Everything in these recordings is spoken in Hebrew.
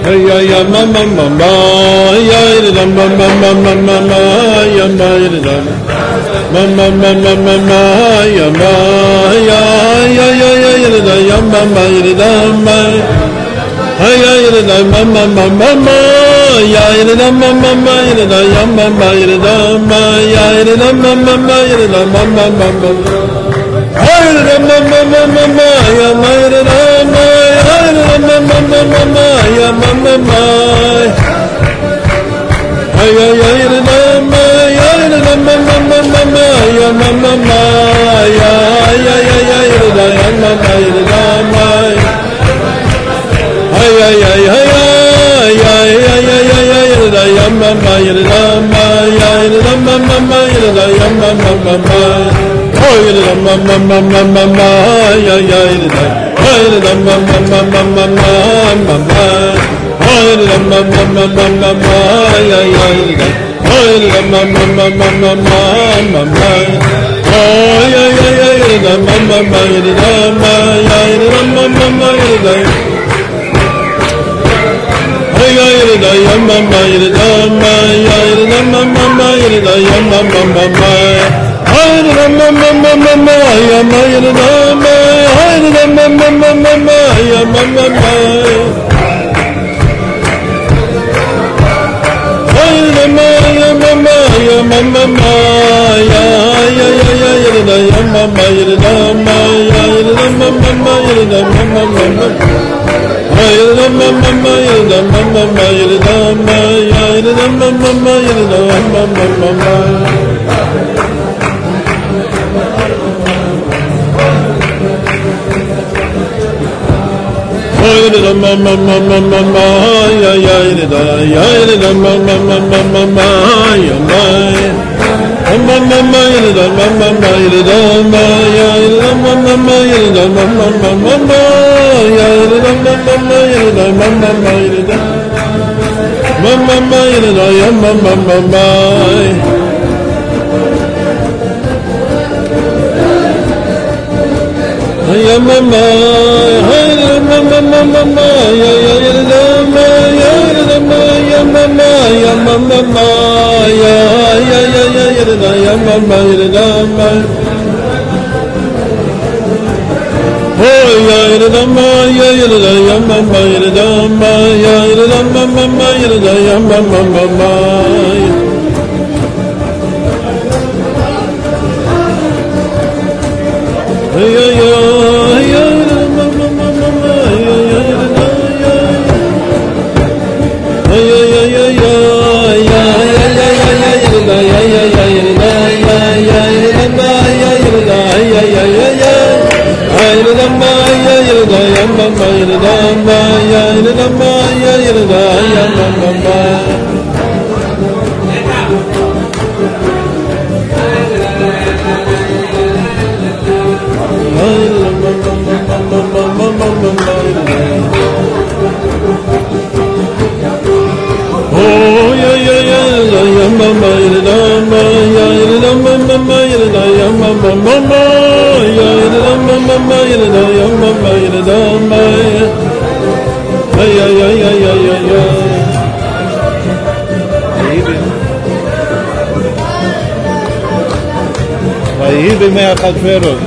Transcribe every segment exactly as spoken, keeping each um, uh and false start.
ya ya ma ma ma ma ya ya ma ma ma ma ma ma ya ma ya ma ma ma ma ma ma ya ma ya ya ya ya ya ya ma ma ya ma ya ya ma ma ma ma ma ya ya ma ma ma ya ya ma ma ya ma ya ya ma ma ma ya ma ma ma ma ya ma ma ma ma ma ya ma ya ma ma ma ma ma ma ya ma ma ma ay ay ay la ma ya la ma ma ma ma ma ya ma ma ma ya ay ay ay ay la ya ma ma la ma ay ay ay ay ay ay ay ay ay la ya ma ma la ma ya la ma ma ma la ya ma ma ma ma oh la ma ma ma ma ma ma ya ya la la ma ma ma ma ma ma ma ma oh la ma ma ma ma ma ma ya ya la oh la ma ma ma ma ma ma ma ma oh ya ya ya la ma ma ma la ma ya la ma ma ma la ay ya la ya ma ma la ma ya la ma ma ma la ya ma ma ma ma ay la ma ma ma ma ma ya ma la ma ay la ma ma ma ma ma ya ma ma ma ay la ma ya ma ma ya ma ma ma ya ya ya ya ya la ya ma ma la ma ya la ma ma ma la ma ma ma ma ay la ma ma ma la ma ma ma la ma ya la ma ma ma la ma ma ma ma la ma ma ma ma ma ma ya ya la ya la ma ma ma ma ma ma ya ma ma ma ma la ma ma ma la ma ya la ma ma ma la ma ma ma ma ma ya la ma ma ma la ma ma ma la ma ma ma la ya ma ma ma ma ya ma ma ma ma ma ma ma ya ya ya la ma ya la ma ya ma ma ya ma ma ma ya ya ya ya ya la ya ma ma la ma oh ya la ma ya ya la ya ma ma la ma ya la ma ma ma la ya ma ma ma ma ya ya ya ma ma ma ma ma ya ya la ya ya ya ya ya ya ya ya ya ya la ya ya ya ya la ya ya la ma ya ya la ya ya ya ya ay la ma ya ya la ya ma ma la ma ya la ma ya ya la ya ma ma ma oh ya ya ya la ya ma ma la ma ya la ma ma ma la ya ma ma ma ma ya la ma ma ma la ya ma ma la ma ay ya ya ya ya ya ya ויהי בימי אחשוורוש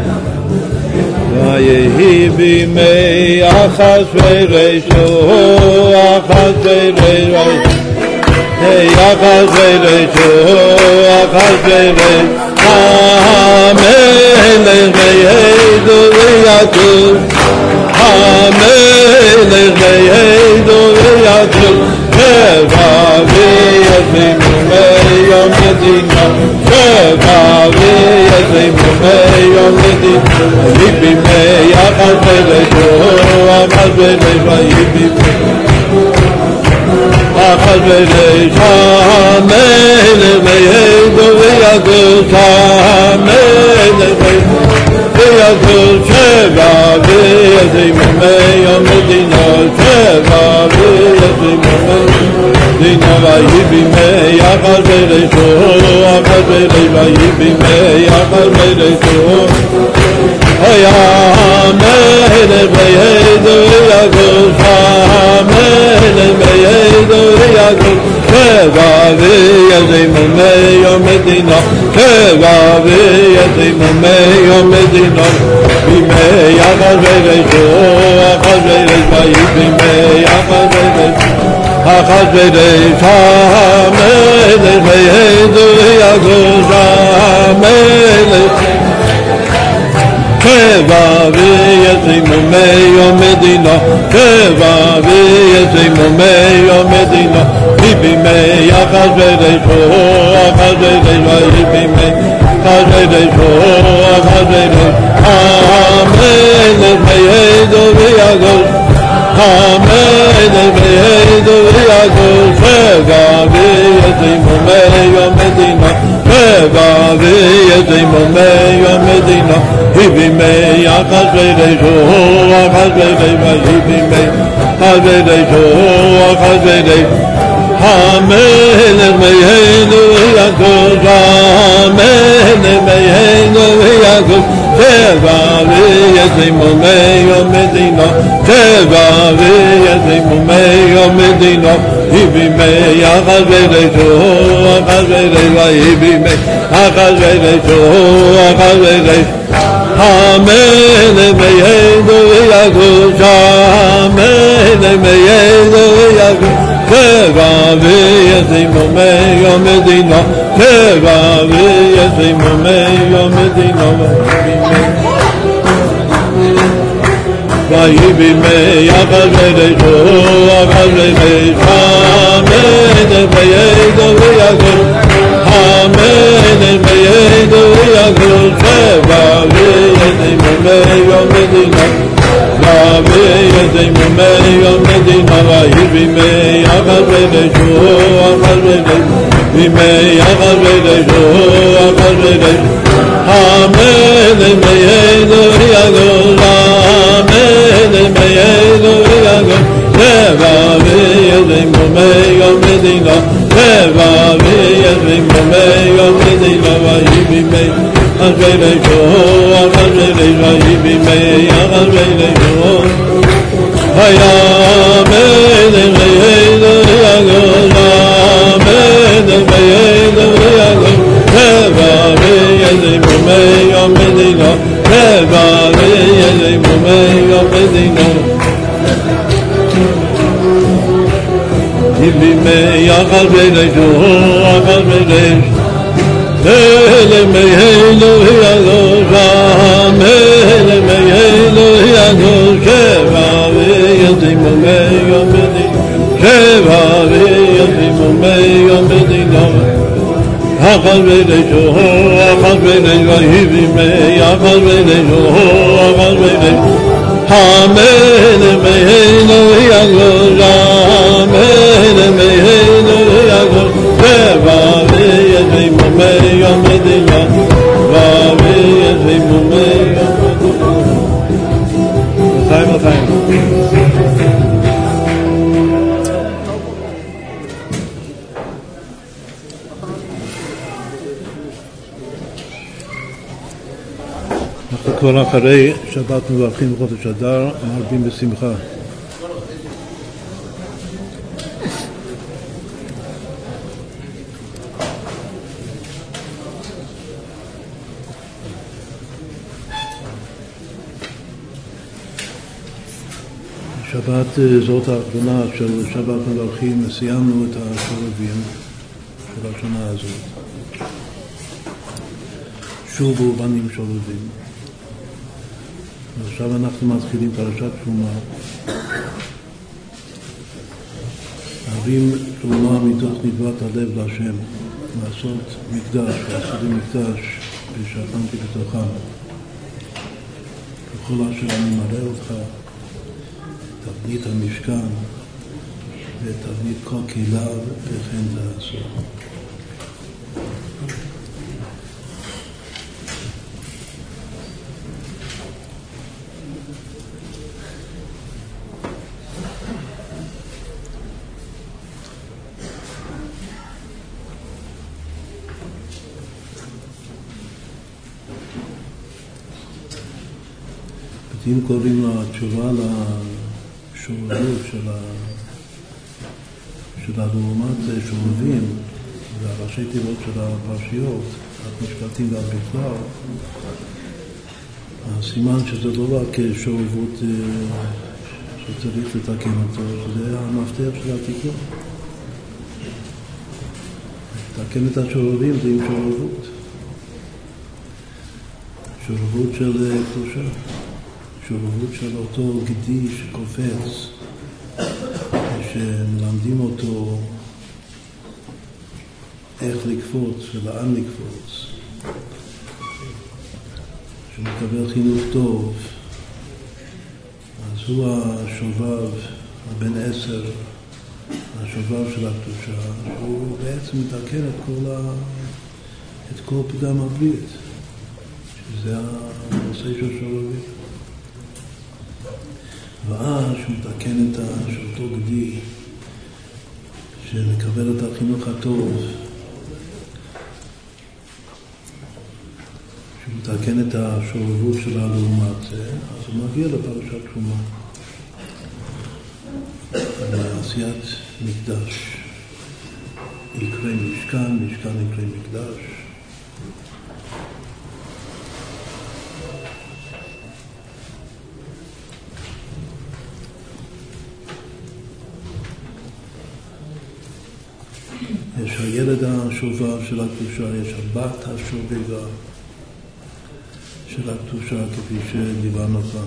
ויהי בימי אחשוורוש אחשוורוש היי אחשוורוש אחשוורוש המלך ויהדו ויעקב המלך ויהדו ויעקב יום מדינה שבע ויזמי יום מדינה ויהי בימי אחשוורוש אחשוורוש ויהי בימי אחשוורוש המלך ויהדו ויעקב המלך ויעקב שבע ויזמי יום מדינה שבע ויזמי Dina vayi bime yakal bere so, yakal bere vayi bime yakal bere so. Aya mele vayi do yakal mele יזימומי המדינה כבבי יזימומי המדינה בימי אחשוורוש אחשוורוש ויהי בימי אחשוורוש אחשוורוש המלך ויהי יגוש המלך כבבי יזימומי המדינה כבבי יזימומי המדינה בימי אחשוורוש אחשוורוש ויהי בימי אחשוורוש אחשוורוש המלך ויהי יגוש המלך ויהי יגוש כבבי יזימומי המדינה כבבי יזימומי המדינה בימי אחשוורוש אחשוורוש ויהי בימי אחשוורוש אחשוורוש המלך ויהי יגוש המלך ויהי יגוש כבבי יזימומי המדינה כבבי יזימומי המדינה בימי אחשוורוש אחשוורוש ויהי בימי אחשוורוש אחשוורוש המלך ויהי יגוש המלך ויהי יגוש כבבי יזימומי המדינה כבבי יזימומי המדינה ויהי בימי אחשוורוש אחשוורוש המלך ויהי יגוש המלך ויהי יגוש כבבי יזימומי המדינה כבבי יזימומי המדינה ויהי בימי אחשוורוש אחשוורוש בימי אחשוורוש אחשוורוש המלך ויהי יגוש המלך ויהי יגוש כבבי יזימומי המדינה כבבי יזימומי המדינה ויהי בימי אחשוורוש אחשוורוש ויהי בימי אחשוורוש היה המלך ויהי יגוש המלך ויהי יגוש כבבי יזימומי המדינה כבבי יזימומי המדינה בימי אחשוורוש אחשוורוש המלך ויהי יגוש המלך ויהי יגוש כבבי יזימומי המדינה כבבי יזימומי המדינה אחשוורוש אחשוורוש ויהי בימי אחשוורוש אחשוורוש המלך ויהי יגוש המלך ויהי יגוש כבבי יזימומי המדינה כבבי יזימומי המדינה לחיים לחיים אנחנו כבר אחרי שבת מברכים בחודש אדר, מרבים בשמחה. שבת זאת האחרונה של שבת מברכים, סיימנו את השלבים של השנה הזאת. שובו בנים שולבים. ועכשיו אנחנו מתחילים פרשת תרומה. אבים תרומה מתוך נדבת הלב להשם, לעשות מקדש, לעשות מקדש ושכנתי בתוכם. ככל אשר אני מראה אותך, תבנית המשכן ותבנית כל קהילה וכן תעשו. אם קוראים לה תשובה לשוררות של, ה... של הלאומת שורבים, זה הראשי תיבות של הפרשיות, המשפטים והבכלל. הסימן שזה לא רק שורבות שצריך לתקן אותו, זה המפתח של התיקון. לתקן את השורבים זה עם שורבות. שורבות של קדושה. שורבות של אותו גדי שקופץ, שמלמדים אותו איך לקפוץ ולאן לקפוץ. שמקבל חינוך טוב, אז הוא השובב, הבן עשר, השובב של הקדושה, שהוא בעצם מתקן את כל, ה... את כל פגם הברית, שזה הנושא של שובבים. ואז שהוא מתקן את אותו גדי, שמקבל את החינוך הטוב, מתקן את השורבות שלה לעומת זה, אז הוא מגיע לפרשת תרומה. לעשיית מקדש. יקרה משכן, משכן יקרה מקדש. יש הילד השובב של הקדושה, יש הבת השובבה של הקדושה, כפי שדיברנו כאן.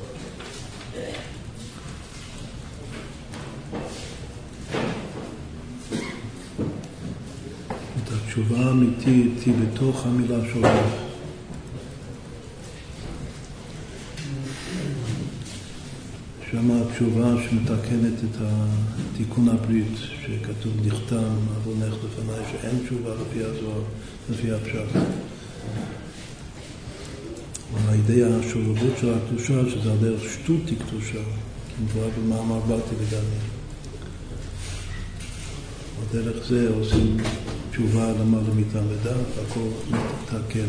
את התשובה האמיתית היא בתוך המילה שובב. שם התשובה שמתקנת את תיקון הברית, שכתוב נכתב, אבונך לפניי, שאין תשובה לפי הזוהר, לפי הפשט. על ידי השורבות של הקדושה, שזה הדרך שטות היא קדושה, כי מבואר במאמר באתי לגמרי. בדרך זה עושים תשובה למעלה מתעמדה, והכל מתקן.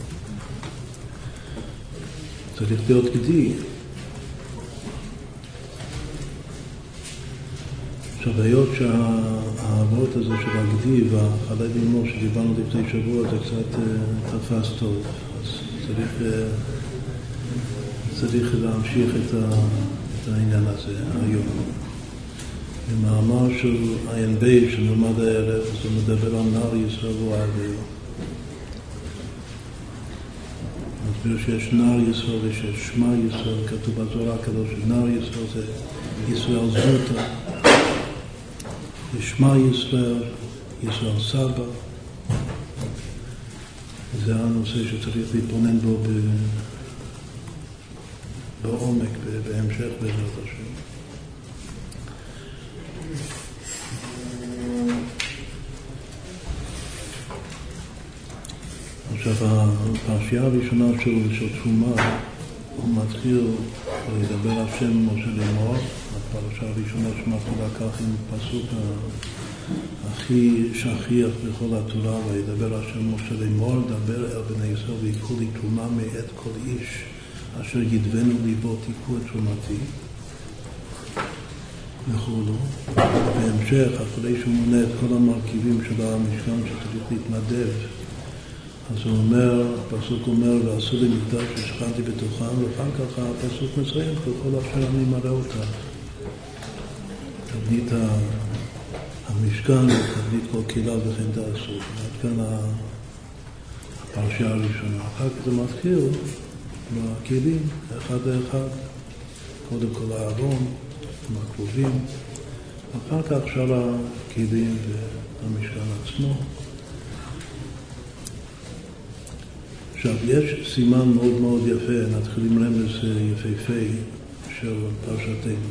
צריך להיות גדי. עכשיו, היות שהאבות הזה של הגדי והחלב אימו שדיברנו לפני שבוע, זה קצת תפס טוב. צריך, צריך להמשיך את, ה, את העניין הזה היום. במאמר של עין בית שנלמד הערב, זה מדבר על נער ישראל ואוהביו. מסביר שיש נער ישראל ושיש שמע ישראל, כתוב בזוהר הקדוש, נער ישראל זה ישראל זוטה, שמע ישראל, ישראל סבא. זה הנושא שצריך להתבונן בו בעומק, בהמשך בעזרת השם. עכשיו, הפרשייה הראשונה שלו של תרומה, הוא מתחיל לדבר על שם משה לאמור. הפרשה הראשונה שמתחילה כך עם פסוק הכי שכיח בכל התורה, וידבר השם משה לאמור, דבר אל בני ישראל ויקחו לי תרומה מאת כל איש אשר ידבנו ליבו תיקחו את תרומתי וכולו. בהמשך, אחרי שהוא מונה את כל המרכיבים של המשכן שצריך להתנדב, אז הוא אומר, הפסוק אומר, ועשו לי מקדש ששכנתי בתוכם, ואחר כך הפסוק מסיים, וכל אשר אני מראה אותה. תבנית המשכן ותבנית כל קהילה וכן תעשו. עד כאן הפרשייה הראשונה. אחר כך זה מתחיל בכלים, אחד לאחד. קודם כל הארון, עם הקרובים. אחר כך שאר הכלים והמשכן עצמו. עכשיו, יש סימן מאוד מאוד יפה, נתחיל עם רמז יפהפה של פרשתנו.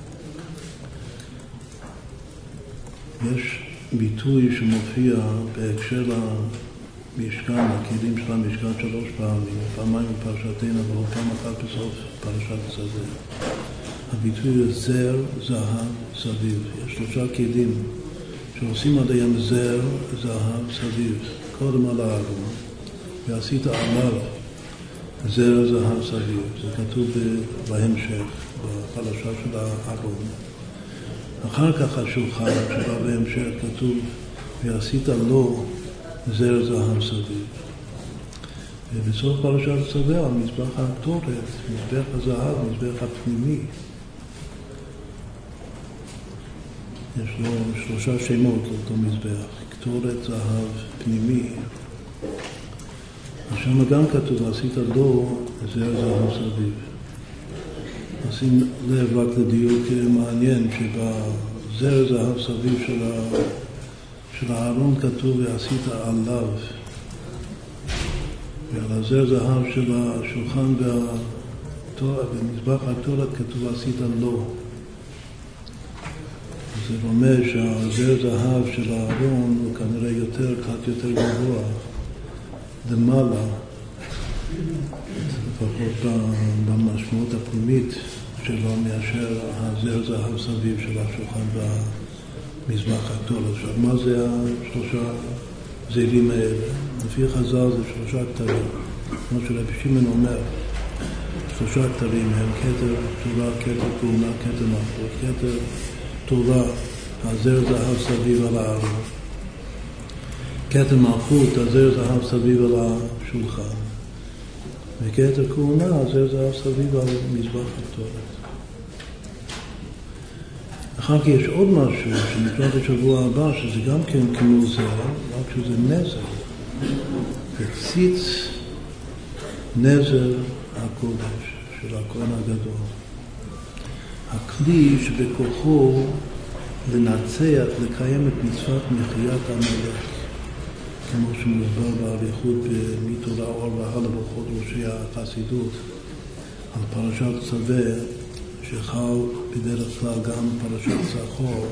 יש ביטוי שמופיע בהקשר למשכן, הכלים של המשכן שלוש פעמים, פעמיים בפרשתנו, אבל פעם אחת בסוף פרשת שדה. הביטוי הוא זר, זהב, סביב. יש שלושה כלים שעושים עליהם זר, זהב, סביב. קודם על הארון. ועשית עליו זר זהב סביב. זה כתוב בהמשך, בפרשה של הארון. אחר כך השולחן שבא בהמשך כתוב ועשית לו זר זהב סביב. ובסוף פרשת צבע, מזבח הקטורת, מזבח הזהב, מזבח הפנימי. יש לו שלושה שמות לאותו מזבח, קטורת, זהב, פנימי. ושם גם כתוב, עשית לו זר זהב סביב. נשים לב רק לדיוק מעניין, שבזר זהב סביב של, ה... של הארון כתוב, ועשית עליו. ועל הזר זהב של השולחן והתורה, במזבח הקטורת כתוב, עשית לו. זה אומר שהזר זהב של הארון הוא כנראה יותר, קצת יותר גבוה, למעלה, לפחות במשמעות הפנימית שלו, מאשר הזר זהב סביב של השולחן והמזבח הקטורת. עכשיו, מה זה השלושה זילים האלה? לפי חז"ל זה שלושה כתרים. כמו שרבי שמעון אומר, שלושה כתרים הם כתר תורה, כתר כהונה, כתר מלכות. כתר תורה, הזר זהב סביב על הארון. כתר מלכות, הזר זהב סביב על השולחן. וכתר כהונה, הזר זהב סביב על מזבח הקטורת. אחר כך יש עוד משהו שנקרא בשבוע הבא, שזה גם כן כמו זה, רק שזה נזר. זה ציץ נזר הקודש של הכהן הגדול. הכלי שבכוחו לנצח, לקיים את מצוות מחיית עמלק, כמו שמוסבר באריכות מתורה אור והלאה בכל ראשי החסידות, על פרשת צווה, שחל בדרך כלל גם פרשת זכור.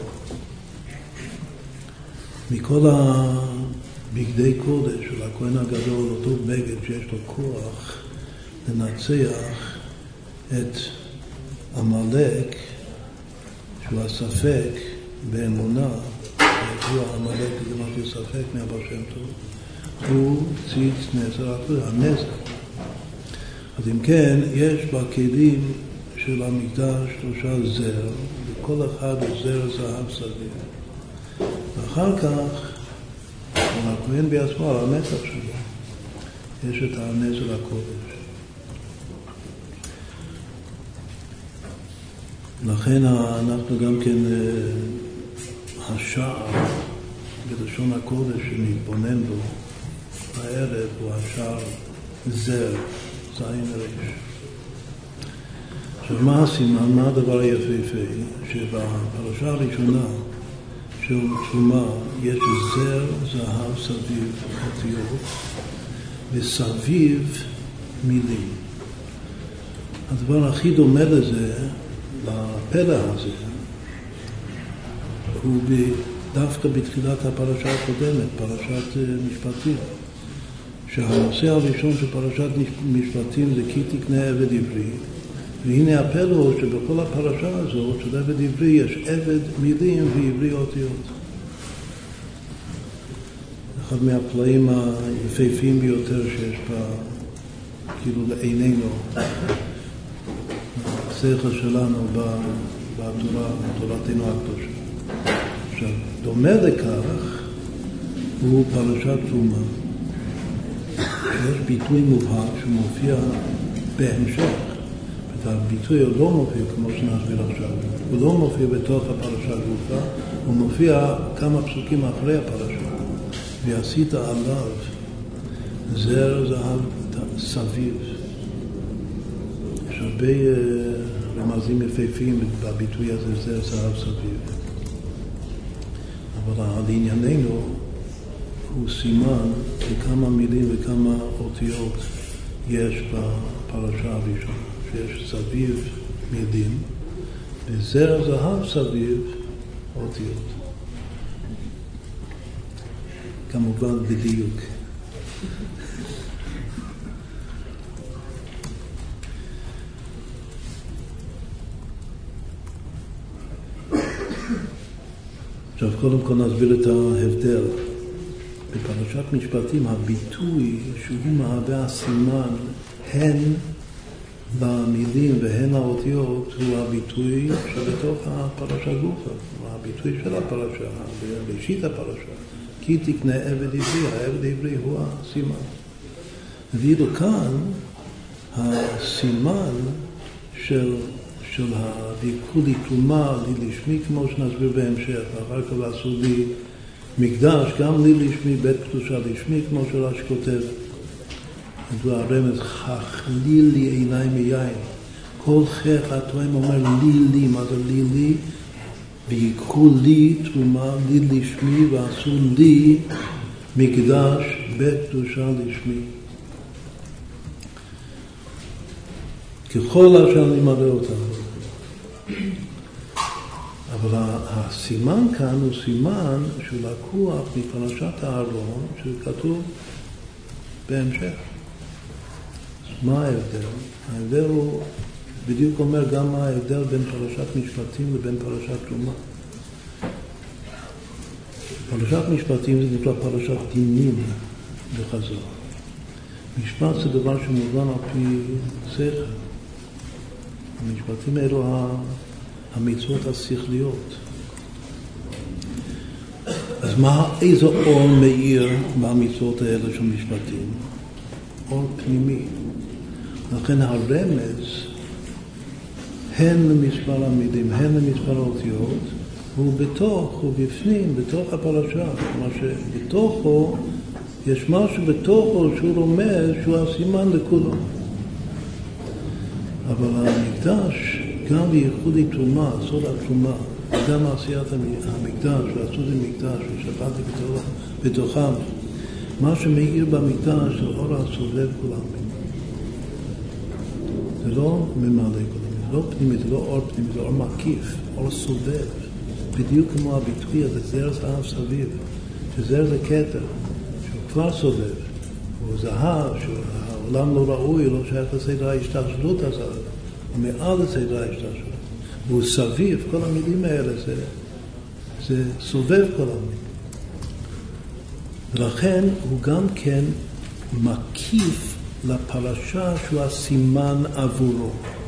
מכל הבגדי קודש של הכהן הגדול, אותו בגד שיש לו כוח לנצח את עמלק, שהוא הספק באמונה, הוא עמלק זה משהו ספק מהבר שם טוב, הוא ציץ נזר, הנזר. אז אם כן, יש בכלים של המקדש שלושה זר, וכל אחד הוא זר זהב סביב. ואחר כך, על הכהן בעצמו, על המצח שלו, יש את הנזר הקודש. לכן אנחנו גם כן, השער בלשון הקודש שנתבונן בו הערב הוא השער זר, זין ריש. עכשיו מה הסימן, מה הדבר היפהפה? שבפרשה הראשונה של תרומה יש זר זהב סביב אותיות וסביב מילים. הדבר הכי דומה לזה, לפלא הזה, הוא דווקא בתחילת הפרשה הקודמת, פרשת משפטים, שהנושא הראשון של פרשת משפטים זה כי תקנה עבד עברי, והנה הפלא הוא שבכל הפרשה הזאת של עבד עברי יש עבד מילים ועברי אותיות. אחד מהפלאים היפהפיים ביותר שיש בה, כאילו לעינינו, השכל שלנו בתורה, בתורתנו הקדושה. עכשיו, דומה לכך הוא פרשת תרומה. יש ביטוי מובהק שמופיע בהמשך. הביטוי הוא לא מופיע כמו שנסביר עכשיו. הוא לא מופיע בתוך הפרשה גופה, הוא מופיע כמה פסוקים אחרי הפרשה. ועשית עליו זר זהב סביב. יש הרבה רמזים יפהפיים בביטוי הזה, זר זהב סביב. אבל לענייננו הוא סימן לכמה מילים וכמה אותיות יש בפרשה הראשונה. שיש סביב מילים וזר זהב סביב אותיות. כמובן בדיוק. עכשיו קודם כל נסביר את ההבדל. בפרשת משפטים הביטוי שהוא מהווה הסימן הן במילים והן האותיות הוא הביטוי שבתוך הפרשה גופה, הביטוי של הפרשה, בראשית הפרשה, כי תקנה עבד עברי, העבד עברי הוא הסימן. ואילו כאן, הסימן של, של הוויקול לי תרומה, לי לשמי, כמו שנסביר בהמשך, ואחר כך עשו לי מקדש, גם לי לשמי, בית קדושה לשמי, כמו שרש"י כותב. זה הרמז, חכליל לי עיניי מיין. כל חך התואם אומר לי לי, מה זה לי לי? ויקחו לי תרומה, לי לשמי, ועשו לי מקדש, בית קדושה לשמי. ככל אשר אני מראה אותם. אבל הסימן כאן הוא סימן שהוא לקוח מפרשת הארון, שכתוב בהמשך. מה ההבדל? ההבדל הוא בדיוק אומר גם מה ההבדל בין פרשת משפטים לבין פרשת תרומה. פרשת משפטים זה נקרא פרשת דינים בחז"ל. משפט זה דבר שמובן על פי שכל. המשפטים האלו המצוות השכליות. אז מה, איזה אור מאיר במצוות האלה של משפטים? אור פנימי. לכן הרמז, הן למספר המילים, הן למספר האותיות, הוא בתוך, הוא בפנים, בתוך הפרשה. כלומר שבתוכו, יש משהו בתוכו שהוא רומז, שהוא הסימן לכולו. אבל המקדש, גם בייחוד לי תרומה, סוד התרומה, גם עשיית המקדש, ועשו לי מקדש, ושפעתי בתוכם, מה שמאיר במקדש זה אור הסובב כולם. זה לא ממלא כולם, זה לא פנימי, זה לא אור פנימי, זה אור מקיף, אור סובב. בדיוק כמו הביטוי הזה, זר זהב סביב, שזר זה כתר, שהוא כבר סובב, הוא זהב, שהעולם לא ראוי, לא שייך לסדר ההשתלשלות הזאת, הוא מעל לסדר ההשתלשלות. והוא סביב, כל המילים האלה, זה, זה סובב כל המילים. ולכן הוא גם כן מקיף לפרשה שהוא הסימן עבורו.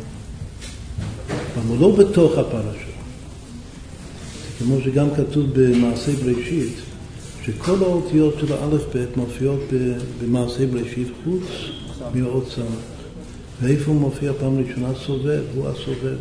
אבל לא בתוך הפרשה. כמו שגם כתוב במעשה בראשית, שכל האותיות של האלף בית מופיעות במעשה בראשית חוץ מאות סמך. ואיפה הוא מופיע פעם ראשונה? סובב, הוא הסובב.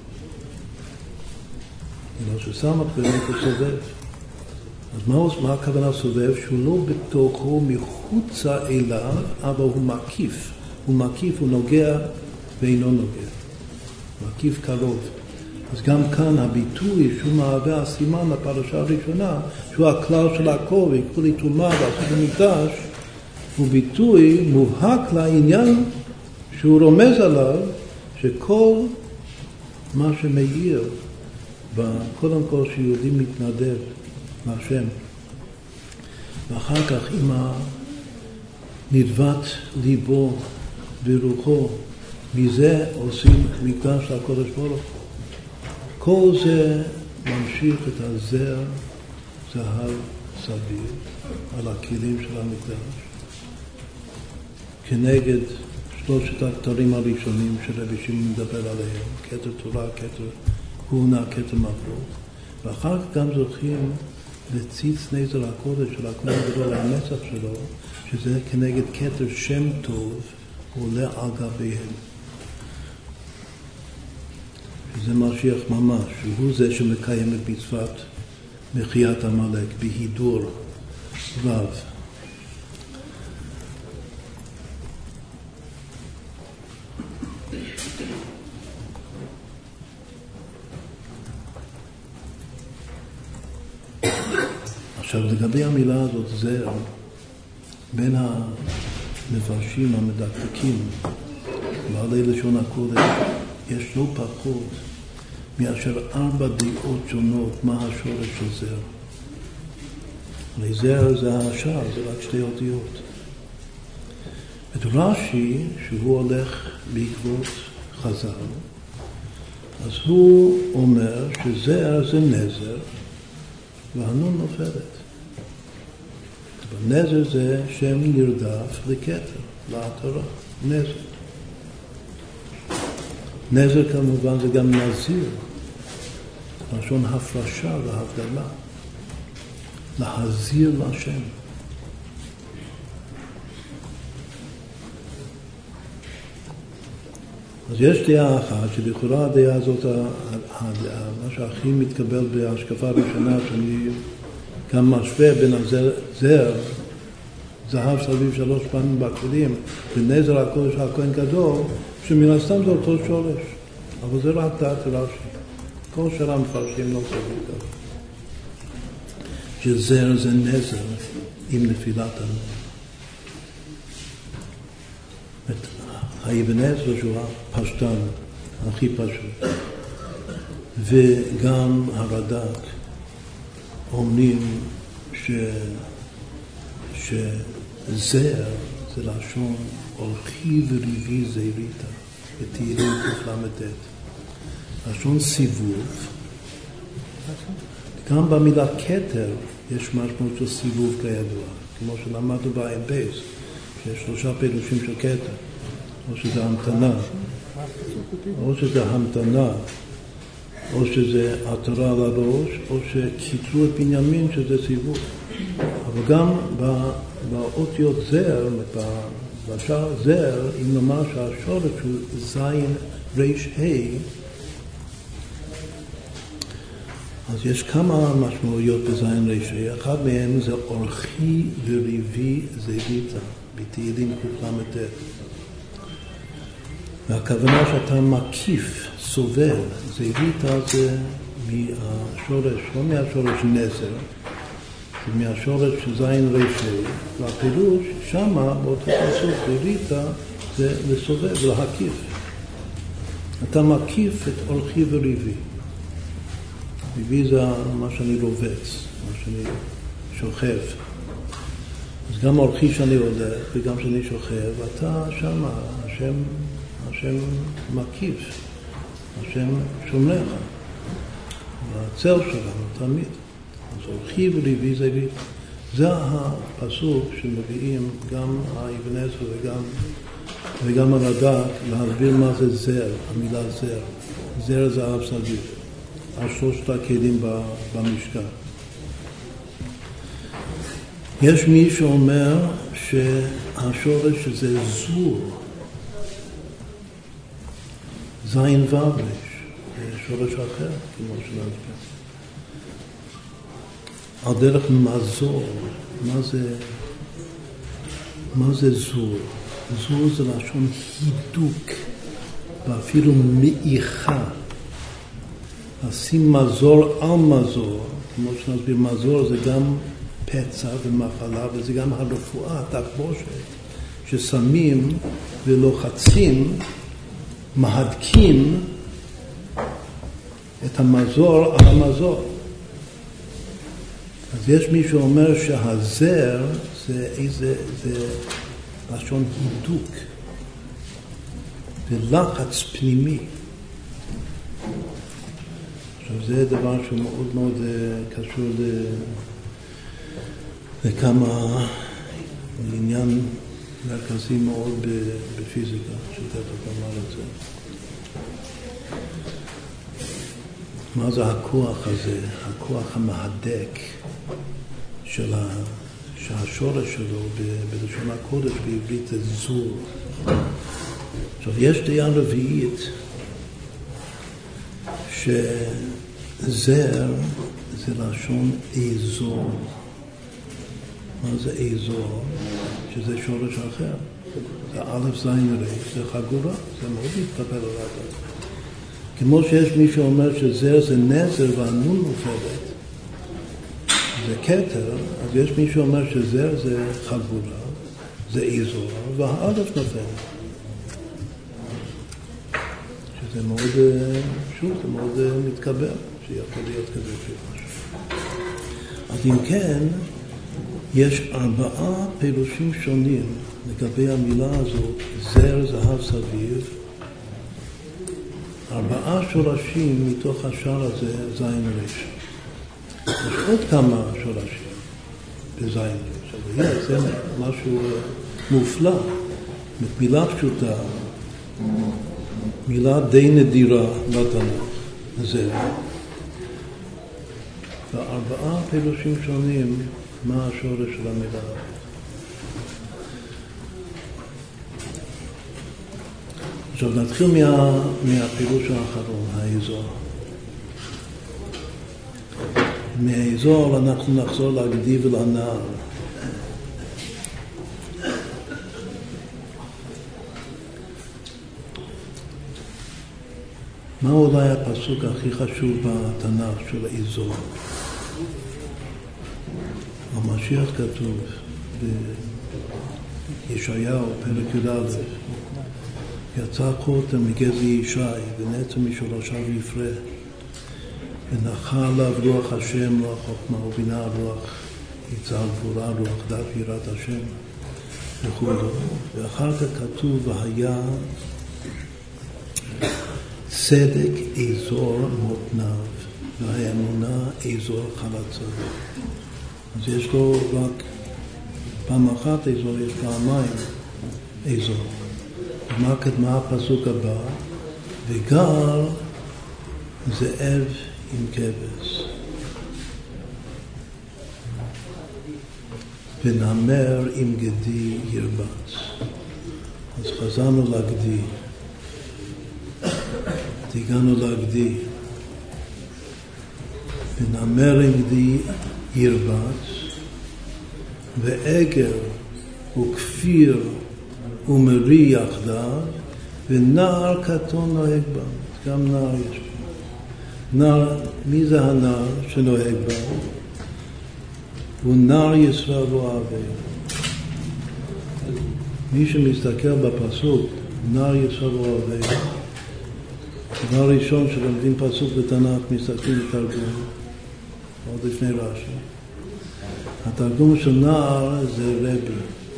לא שסמך באמת הוא סובב. אז מה, מה הכוונה סובב? שהוא לא בתוכו, מחוצה אליו, אבל הוא מקיף. הוא מקיף, הוא נוגע ואינו נוגע. מקיף קרוב. אז גם כאן הביטוי שהוא מהווה הסימן לפרשה הראשונה, שהוא הכלל של הכל, ויקחו לי תרומה ועשו במקדש, הוא ביטוי מובהק לעניין שהוא רומז עליו, שכל מה שמאיר, קודם כל שיהודי מתנדב מהשם, ואחר כך עם הנדבת ליבו ורוחו, מזה עושים מקדש לקודש ברוך. כל זה ממשיך את הזר זהב סביב על הכלים של המקדש, כנגד שלושת הכתרים הראשונים שרבי שמעון מדבר עליהם, כתר תורה, כתר כהונה, כתר מלכות, ואחר כך גם זוכים לציץ נזר הקודש של הכהן הגדול הנצח שלו, שזה כנגד כתר שם טוב עולה על גביהם. שזה משיח ממש, שהוא זה שמקיים את מצוות מחיית עמלק בהידור רב. עכשיו לגבי המילה הזאת זר, בין המפרשים המדקדקים בעלי לשון הקודש יש לא פחות מאשר ארבע דעות שונות מה השורש של זר. לזר זה השער, זה רק שתי אותיות. את רש"י, שהוא הולך בעקבות חז"ל, אז הוא אומר שזר זה נזר והנון נופלת. נזר זה שם נרדף לכתר, לעטרה, נזר. נזר כמובן זה גם נזיר, לשון הפרשה והבדלה. להזיר להשם. אז יש דעה אחת, שלכאורה הדעה הזאת, מה שהכי מתקבל בהשקפה הראשונה, שאני גם משווה בין הזר, זהב סביב שלוש פעמים בכלים, ונזר הקודש הכהן גדול, שמן הסתם זה אותו שורש. אבל זה רק דעת רש"י. כל שאר המפרשים לא סביב כזה. שזר זה נזר עם נפילת הנר. האבן עזרא שהוא הפשטן, הכי פשוט, וגם הרד"ק אומרים ש... שזר זה לשון אורחי וריבי זריתה, בתהילים קל"ט. לשון סיבוב. גם במילה כתר יש משמעות של סיבוב כידוע, כמו שלמדנו בעין בייס, שיש שלושה פירושים של כתר. או שזה המתנה, או שזה המתנה, או שזה עטרה על הראש, או שקיצרו את בנימין שזה סיבוב. אבל גם באותיות זר, בשער זר, אם נאמר שהשורש הוא זין ריש ה', אז יש כמה משמעויות בזין ריש ה', אחד מהם זה אורחי וריבי זריתה, בתהילים קל"ט. והכוונה שאתה מקיף, סובל, זריתה זה מהשורש, לא מהשורש נזר, זה מהשורש זין רשי, והפירוש שמה, באותו פסוק, זריתה זה לסובב, להקיף. אתה מקיף את אורחי וריבי. ריבי זה מה שאני רובץ, מה שאני שוכב. אז גם אורחי שאני הולך וגם שאני שוכב, אתה שמה, השם... השם מקיף, השם שומרך, והצל שלנו תמיד. אז אורחי וריבי זריתה. זה הפסוק שמביאים גם האבן עזרא וגם, וגם הרד"ק להסביר מה זה זר, המילה זר. זר זה אב סביב, על שלושת הכלים במשכן. יש מי שאומר שהשורש זה זור, זין ובריש, שורש אחר, כמו שנזכיר. על דרך מזור, מה זה, מה זה זור? זור זה לשון הידוק, ואפילו מאיכה. לשים מזור על מזור, כמו שנסביר, מזור זה גם פצע ומחלה, וזה גם הרפואה, תחבושת, ששמים ולוחצים, מהדקים את המזור על המזור. אז יש מי שאומר שהזר זה איזה, זה לשון הידוק ולחץ פנימי. עכשיו זה דבר שהוא מאוד מאוד קשור לכמה עניין מרכזי מאוד בפיזיקה, שתכף אמר את זה. מה זה הכוח הזה? הכוח המהדק של ה... שהשורש שלו בלשון הקודש בעברית זה זור. עכשיו יש דעה רביעית שזר זה לשון אזור. מה זה אזור? שזה שורש אחר. זה א' זין ריש, זה חגורה, זה מאוד מתקבל על הדעת. כמו שיש מי שאומר שזר זה נזר והנון נופלת, זה כתר, אז יש מי שאומר שזר זה חגורה, זה אזור, והאלף נופלת. שזה מאוד, שוב, זה מאוד מתקבל, שיכול להיות כזה משהו. אז אם כן, יש ארבעה פירושים שונים לגבי המילה הזאת, זר זהב סביב, ארבעה שורשים מתוך השער הזה, זין ריש. יש עוד כמה שורשים בזין ריש, אבל יש, זה משהו מופלא, מילה פשוטה, מילה די נדירה בתנ"ך, זר. בארבעה פירושים שונים מה השורש של המילה. עכשיו נתחיל מה, מהפירוש האחרון, האזור. מהאזור אנחנו נחזור להגדי ולנער. מה אולי הפסוק הכי חשוב בתנ"ך של האזור? המשיח כתוב בישעיהו, פרק י"א, יצא חוטם מגזע ישי ונצר משלושיו יפרה, ונחה עליו רוח השם, רוח חוכמה ובינה, רוח יצר גבורה, רוח דעת יראת השם וכו'. ואחר כך כתוב והיה צדק אזור מותניו והאמונה אזור חלציו. אז יש לו רק פעם אחת אזור, יש פעמיים אזור. מה קדמה הפסוק הבא? וגר זאב עם כבש ונמר עם גדי ירבץ. אז חזרנו לגדי, הגענו לגדי, ונמר עם גדי ירבץ, ועגל וכפיר ומרי יחדיו, ונער קטון נוהג בה. גם נער יש פה. נער, מי זה הנער שנוהג בה? הוא נער ישראל ואוהביו. מי שמסתכל בפסוק, נער ישראל ואוהביו, דבר ראשון שלומדים פסוק בתנ"ך, מסתכלים בתרגום, עוד לפני רש"י. התרגום של נער זה רבי.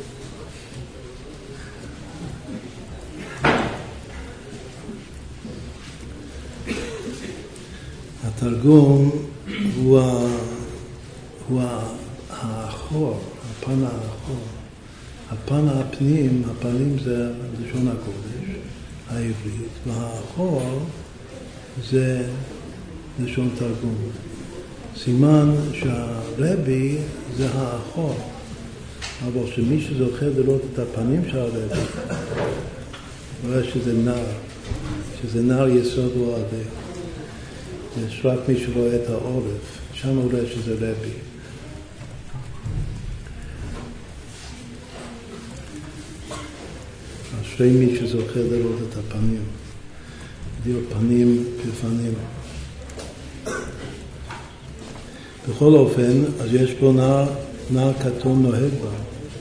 התרגום הוא, הוא האחור, הפן האחור. הפן הפנים, הפנים זה לשון הקודש, העברית, והאחור זה לשון תרגום. סימן שהרבי זה האחור, אבל שמי שזוכה לראות את הפנים של הרבי, רואה שזה נער, שזה נער יסוד ואוהביו. יש רק מי שרואה את העורף, שם הוא רואה שזה רבי. אשרי מי שזוכה לראות את הפנים, להיות פנים בפנים. בכל אופן, אז יש פה נער, נער קטון נוהג בה.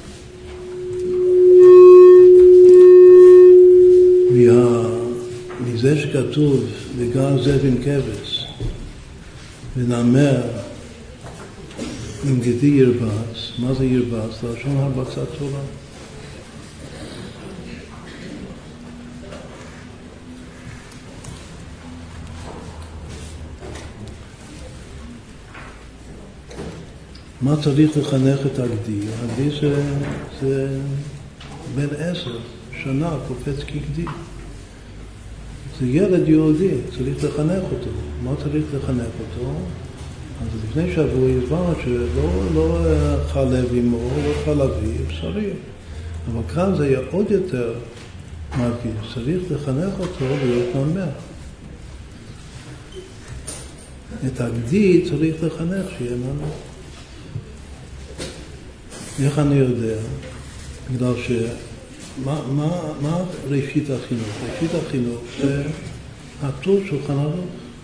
וה, מזה שכתוב וגר זאב עם כבש ונמר עם גדי ירבץ, מה זה ירבץ? לשון הרבצת תורה. מה צריך לחנך את הגדי? הגדי זה, זה בן עשר שנה קופץ כגדי. זה ילד יהודי, צריך לחנך אותו. מה צריך לחנך אותו? אז לפני שבוע הסברנו שלא לא חלב עמו, לא חלבי, בשרי. אבל כאן זה היה עוד יותר מרגיש. צריך לחנך אותו להיות נמר. את הגדי צריך לחנך שיהיה נמר. איך אני יודע? בגלל ש... מה, מה, מה ראשית החינוך? ראשית החינוך זה הטור שולחן ערוך.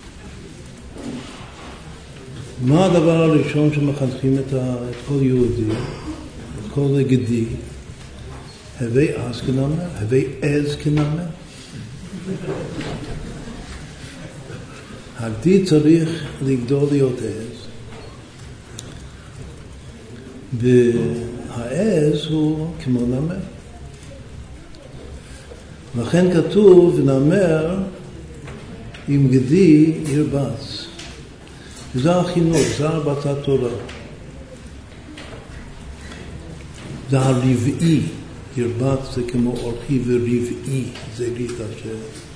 מה הדבר הראשון שמחנכים את, ה, את כל יהודי, את כל גדי? הווי אז כנמר, הווי עז כנמר. הגדי צריך לגדול להיות עז. והעז הוא כמו נמר. לכן כתוב נמר עם גדי ירבץ. זה החינוך, זה הרבצת תורה. זה הרבעי. ירבץ זה כמו אורחי ורבעי. זה ריטה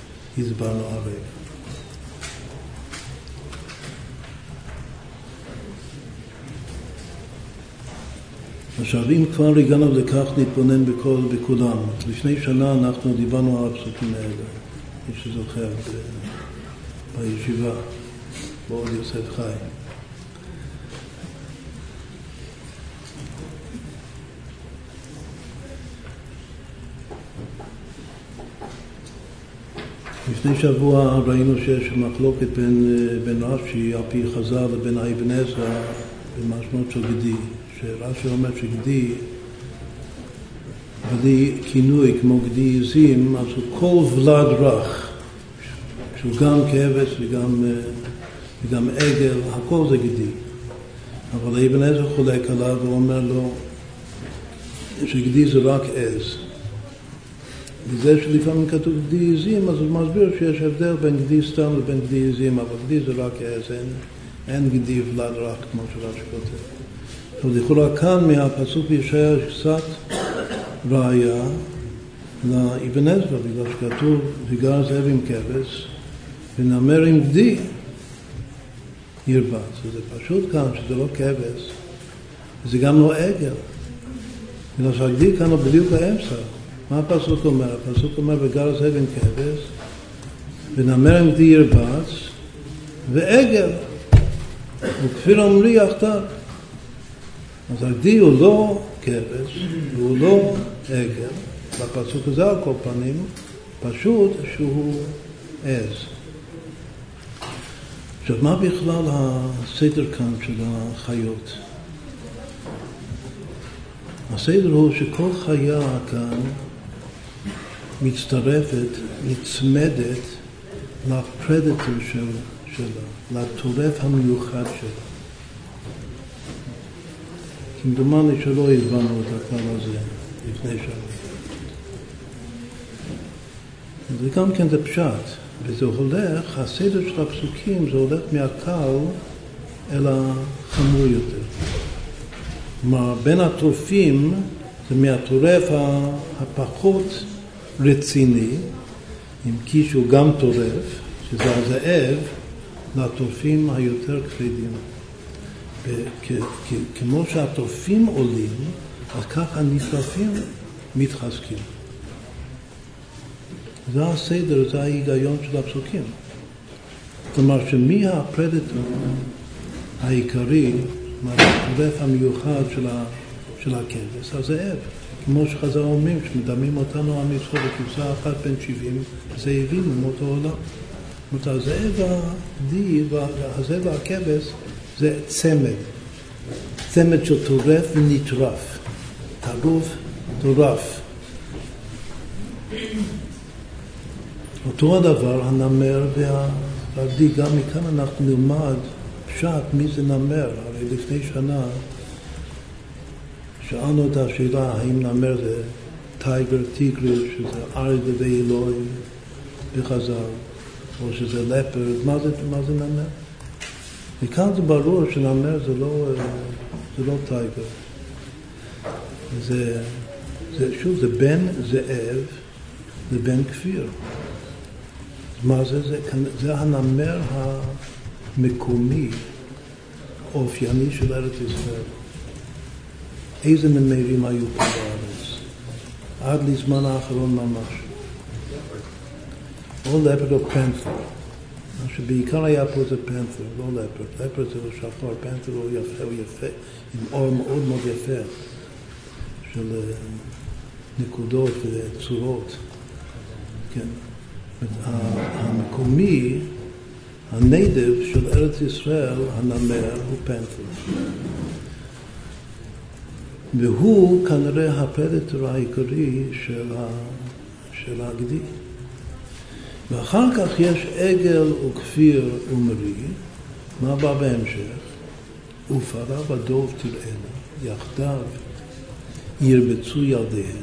שהסברנו הרגע. עכשיו, אם כבר הגענו לכך להתבונן בכל, בכולם, לפני שנה אנחנו דיברנו על הפסוקים האלה, מי שזוכר, בישיבה, בעוד יוסף חי. לפני שבוע ראינו שיש מחלוקת בין, בין רש"י על פי חז"ל לבין אבן עזרא במשמעות של גדי, שרש"י אומר שגדי, גדי כינוי כמו גדי עזים, אז הוא כל ולד רך, שהוא גם כבש וגם, וגם עגל, הכל זה גדי. אבל אבן עזרא חולק עליו ואומר לו שגדי זה רק עז. וזה שלפעמים כתוב גדי עזים, אז הוא מסביר שיש הבדל בין גדי סתם לבין גדי עזים, אבל גדי זה רק עז, אין, אין גדי ולד רך כמו שרש"י כותב. אבל לכאורה כאן מהפסוק בישעיה קצת ראיה לאבן עזרא, בגלל שכתוב ויגר זאב עם כבש ונמר עם גדי ירבץ. זה פשוט כאן שזה לא כבש, זה גם לא עגל. בגלל שהגדי כאן הוא בדיוק באמצע. מה הפסוק אומר? הפסוק אומר ויגר זאב עם כבש ונמר עם גדי ירבץ ועגל וכפיר עמרי יחדיו. אז הגדי הוא לא כבש, והוא לא עגל, בפסוק הזה על כל פנים, פשוט שהוא עז. עכשיו, מה בכלל הסדר כאן של החיות? הסדר הוא שכל חיה כאן מצטרפת, נצמדת לפרדטור של, שלה, לטורף המיוחד שלה. כמדומני שלא הבנו את הכלל הזה לפני שנה. זה גם כן זה פשט, וזה הולך, הסדר של הפסוקים זה הולך מהקל אל החמור יותר. כלומר, בין הטורפים זה מהטורף הפחות רציני, אם כי שהוא גם טורף, שזה הזאב, לטורפים היותר כבדים. כמו שהטורפים עולים, אז ככה הנטרפים מתחזקים. זה הסדר, זה ההיגיון של הפסוקים. כלומר שמי הפרדטור העיקרי, הטורף המיוחד של, ה, של הכבש, הזאב. כמו שחז"ל אומרים, שמדמים אותנו עם ישראל בכבשה אחת בין שבעים, זאבים מאותו עולם. זאת אומרת, הזאב הגדי והזאב והכבש זה צמד. צמד של טורף ונטרף. טרוף, טורף. אותו הדבר, הנמר והגדי, גם מכאן אנחנו נלמד פשט מי זה נמר. הרי לפני שנה שאלנו את השאלה האם נמר זה טייגר, טיגריס, שזה אריה ואלוהים בחז"ל, או שזה לפרד, מה זה, מה זה נמר? וכאן זה ברור שנמר זה לא, זה לא טייגר. זה, זה, שוב, זה בין זאב לבין כפיר. מה זה? זה, זה הנמר המקומי, אופייני של ארץ ישראל. איזה נמרים היו פה בארץ? עד לזמן האחרון ממש. או לפרד או פנת'ר. מה שבעיקר היה פה זה פנת'ר, לא לפרד. לפרד זה לא שחור, פנת'ר הוא יפה, הוא יפה, עם אור מאוד מאוד יפה, של נקודות וצורות. כן. המקומי, הנדיב של ארץ ישראל, הנמר, הוא פנת'ר. והוא כנראה הפרדטור העיקרי של, ה... של הגדי. ואחר כך יש עגל וכפיר ומרי, מה בא בהמשך? ופרה בדוב תראינה, יחדיו ירבצו ילדיהן.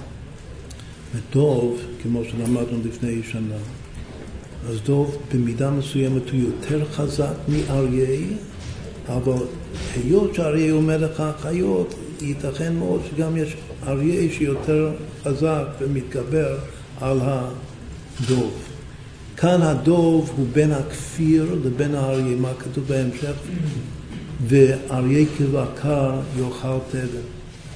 ודוב, כמו שלמדנו לפני שנה, אז דוב במידה מסוימת הוא יותר חזק מאריה, אבל היות שאריה הוא מלך החיות, ייתכן מאוד שגם יש אריה שיותר חזק ומתגבר על הדוב. כאן הדוב הוא בין הכפיר לבין האריה, מה כתוב בהמשך? ואריה כבקר יאכל תבן.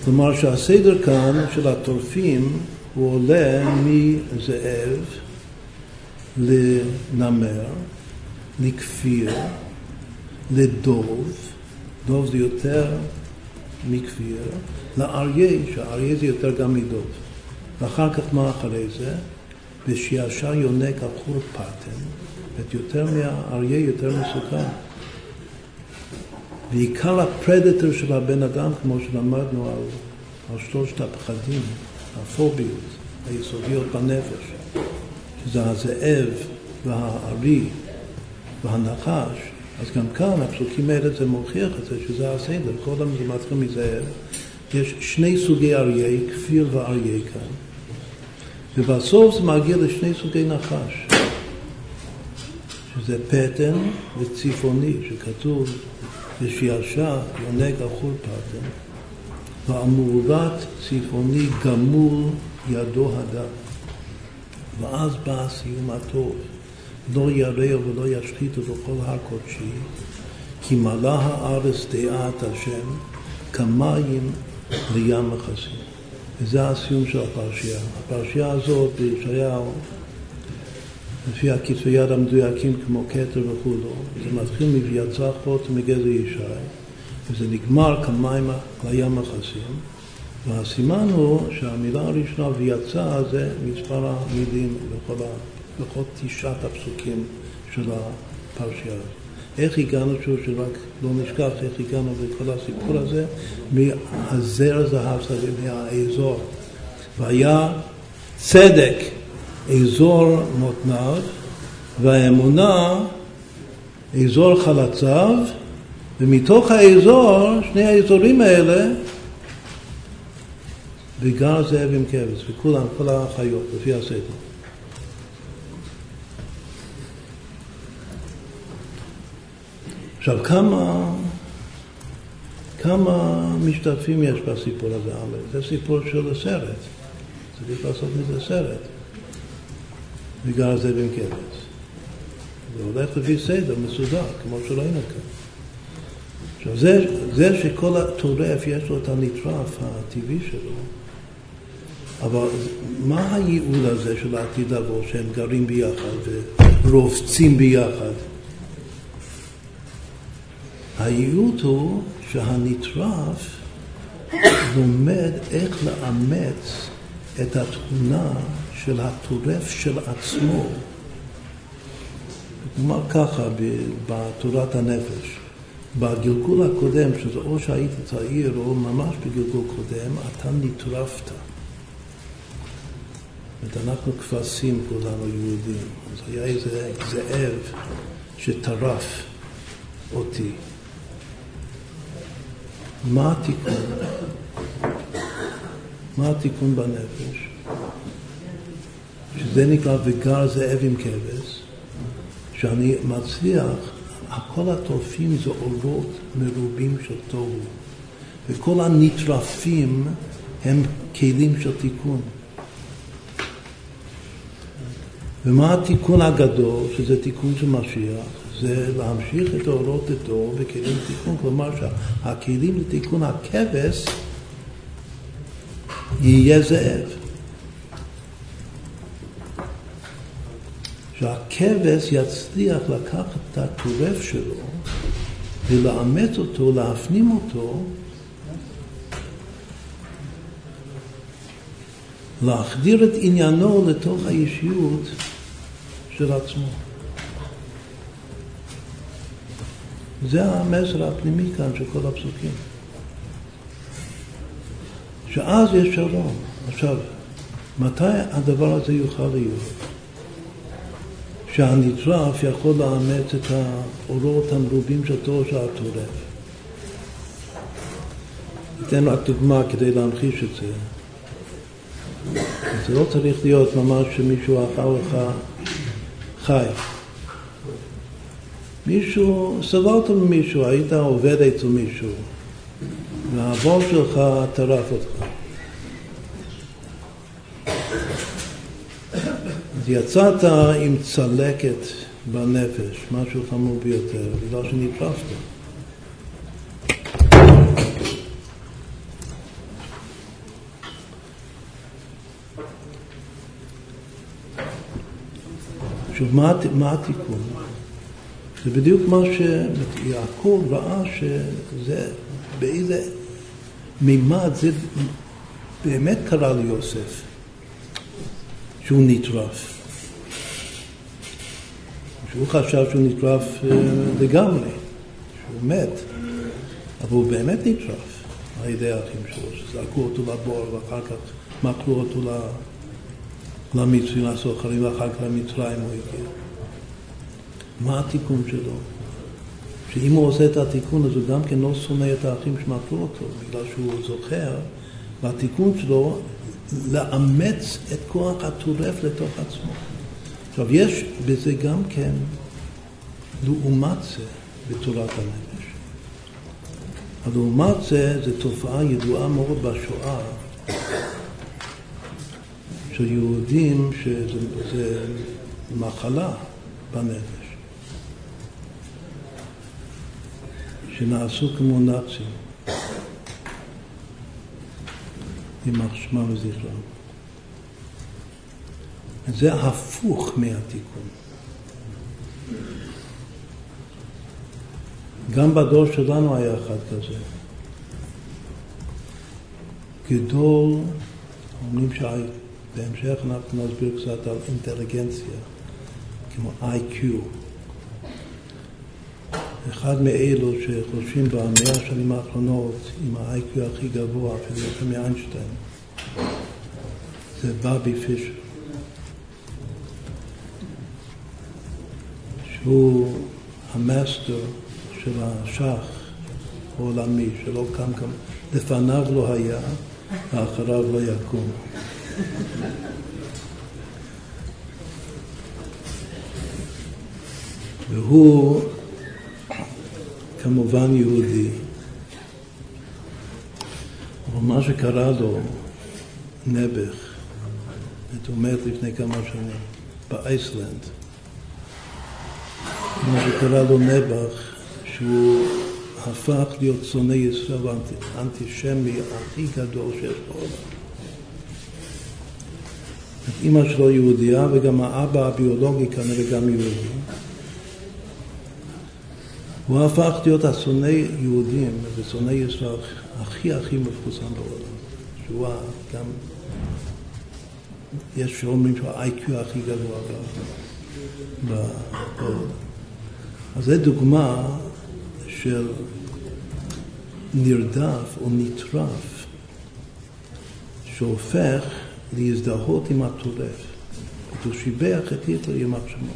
כלומר שהסדר כאן של הטורפים הוא עולה מזאב לנמר, לכפיר, לדוב, דוב זה יותר מכפיר, לאריה, שהאריה זה יותר גם מדוב. ואחר כך מה אחרי זה? ושישר יונק על חור פטן, את יותר מהאריה יותר מסוכן. ועיקר הפרדטור של הבן אדם, כמו שלמדנו על, על שלושת הפחדים, הפוביות, היסודיות בנפש, שזה הזאב והארי והנחש, אז גם כאן הפסוקים האלה זה מוכיח את זה, שזה הסדר, קודם זה מתחיל מזאב, יש שני סוגי אריה, כפיר ואריה כאן, ובסוף זה מגיע לשני סוגי נחש, שזה פטן וציפוני, שכתוב ושישר יונק על חור פטן, והמורת ציפוני גמול ידו הדם. ואז בא הסיום הטוב, לא ירעו ולא ישחיתו בכל הר קודשי, כי מלא הארץ דעת השם כמים לים מכסים. וזה הסיום של הפרשייה. הפרשייה הזאת בישעיהו, לפי הכתבי יד המדויקים כמו כתר וכו', זה מתחיל מ"ויצא חוט מגזר ישי", וזה נגמר כמים לים מכסים, והסימן הוא שהמילה הראשונה ויצא זה מספר המילים בכל, בכל תשעת הפסוקים של הפרשייה. איך הגענו, שוב שרק לא נשכח איך הגענו בכל הסיפור הזה, מהזר זהב סביב, מהאזור. והיה צדק אזור מותניו, והאמונה אזור חלציו, ומתוך האזור, שני האזורים האלה, וגר זאב עם כבש, וכולם, כל החיות, לפי הסדר. עכשיו, כמה, כמה משתתפים יש בסיפור הזה? זה סיפור של הסרט. צריך לעשות מזה סרט. וגר זאב עם כבש. זה הולך לפי סדר, מסודר, כמו שראינו כאן. עכשיו, זה, זה שכל הטורף יש לו את הנטרף הטבעי שלו, אבל מה הייעוד הזה של העתיד לבוא, שהם גרים ביחד ורובצים ביחד? הייעוד הוא שהנטרף לומד איך לאמץ את התכונה של הטורף של עצמו. כלומר ככה בתורת הנפש. בגלגול הקודם, שזה או שהיית צעיר או ממש בגלגול קודם, אתה נטרפת. אנחנו כבשים כולנו יהודים. אז היה איזה זאב שטרף אותי. מה התיקון? מה התיקון בנפש? שזה נקרא וגר זאב עם כבש, שאני מצליח, כל הטורפים זה אורות מרובים של תוהו, וכל הנטרפים הם כלים של תיקון. ומה התיקון הגדול, שזה תיקון של משיח? זה להמשיך את האורות לתור בכלים לתיקון, כלומר שהכלים לתיקון הכבש יהיה זאב. שהכבש יצליח לקחת את הטורף שלו ולאמץ אותו, להפנים אותו, להחדיר את עניינו לתוך האישיות של עצמו. זה המסר הפנימי כאן של כל הפסוקים. שאז יש שלום. עכשיו, מתי הדבר הזה יוכל להיות? שהנטרף יכול לאמץ את האורות המרובים של תור של הטורף. ניתן רק דוגמה כדי להמחיש את זה. זה לא צריך להיות ממש שמישהו אחר לך חי. מישהו, סבלת ממישהו, היית עובד אצל מישהו, והבוס שלך טרף אותך. אז יצאת עם צלקת בנפש, משהו חמור ביותר, בגלל שנטרפת. עכשיו, מה, מה התיקון? זה בדיוק מה שיעקב ראה שזה, באיזה מימד זה באמת קרה ליוסף, שהוא נטרף. שהוא חשב שהוא נטרף לגמרי, שהוא מת, אבל הוא באמת נטרף על ידי האחים שלו, שזרקו אותו לבור ואחר כך מקלו אותו למצרים, לסוחרים, ואחר כך למצרים הוא הגיע. מה התיקון שלו? שאם הוא עושה את התיקון, אז הוא גם כן לא שונא את האחים שמקלו אותו, בגלל שהוא זוכר, והתיקון שלו לאמץ את כוח הטורף לתוך עצמו. עכשיו, יש בזה גם כן לעומת זה בתורת הנפש. לעומת זה, זו תופעה ידועה מאוד בשואה של יהודים שזה מחלה בנפש, שנעשו כמו נאצים, יימח שמם וזכרם. זה הפוך מהתיקון. גם בדור שלנו היה אחד כזה. גדול, אומרים שבהמשך אנחנו נסביר קצת על אינטליגנציה, כמו איי קיו. אחד מאלו שחושבים במאה השנים האחרונות עם ה-איי קיו הכי גבוה, אפילו יותר מאיינשטיין, זה בובי פישר. שהוא המאסטר של השח העולמי, שלא קם כמה, לפניו לא היה, ואחריו לא יקום. והוא כמובן יהודי. אבל מה שקרה לו, נבך, הוא מת לפני כמה שנים, באיסלנד. מה שקרה לו נבך, שהוא הפך להיות שונא ישראל ואנטישמי הכי גדול שיש בעולם. אמא שלו יהודיה וגם האבא הביולוגי כנראה גם יהודי. הוא הפך להיות השונא יהודים ושונא ישראל הכי הכי מפורסם בעולם. שהוא גם, יש שאומרים שהוא ה-איי קיו הכי גבוה בעולם. אז זו דוגמה של נרדף או נטרף שהופך להזדהות עם הטורף. הוא שיבח את היטלר יימח שמו.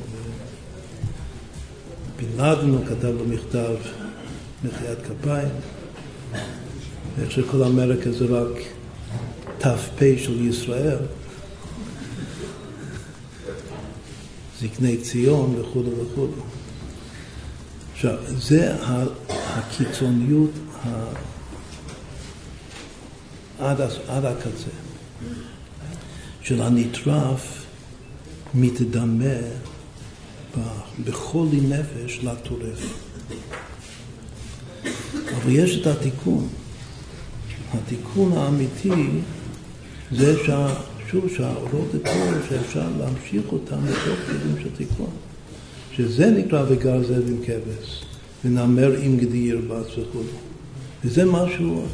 בן לאדן הוא כתב לו מכתב מחיית כפיים. איך שכל אמריקה זה רק ת"פ של ישראל. זקני ציון וכו' וכו'. עכשיו, זה הקיצוניות עד, עד הקצה של הנטרף מתדמה בכל נפש לטורף. אבל יש את התיקון. התיקון האמיתי זה שה, שוב שהאורות הטוב שאפשר להמשיך אותם לתוך כלים של תיקון. שזה נקרא וגר זאב עם כבש, ונאמר עם גדי ירבץ וכו'. וזה משהו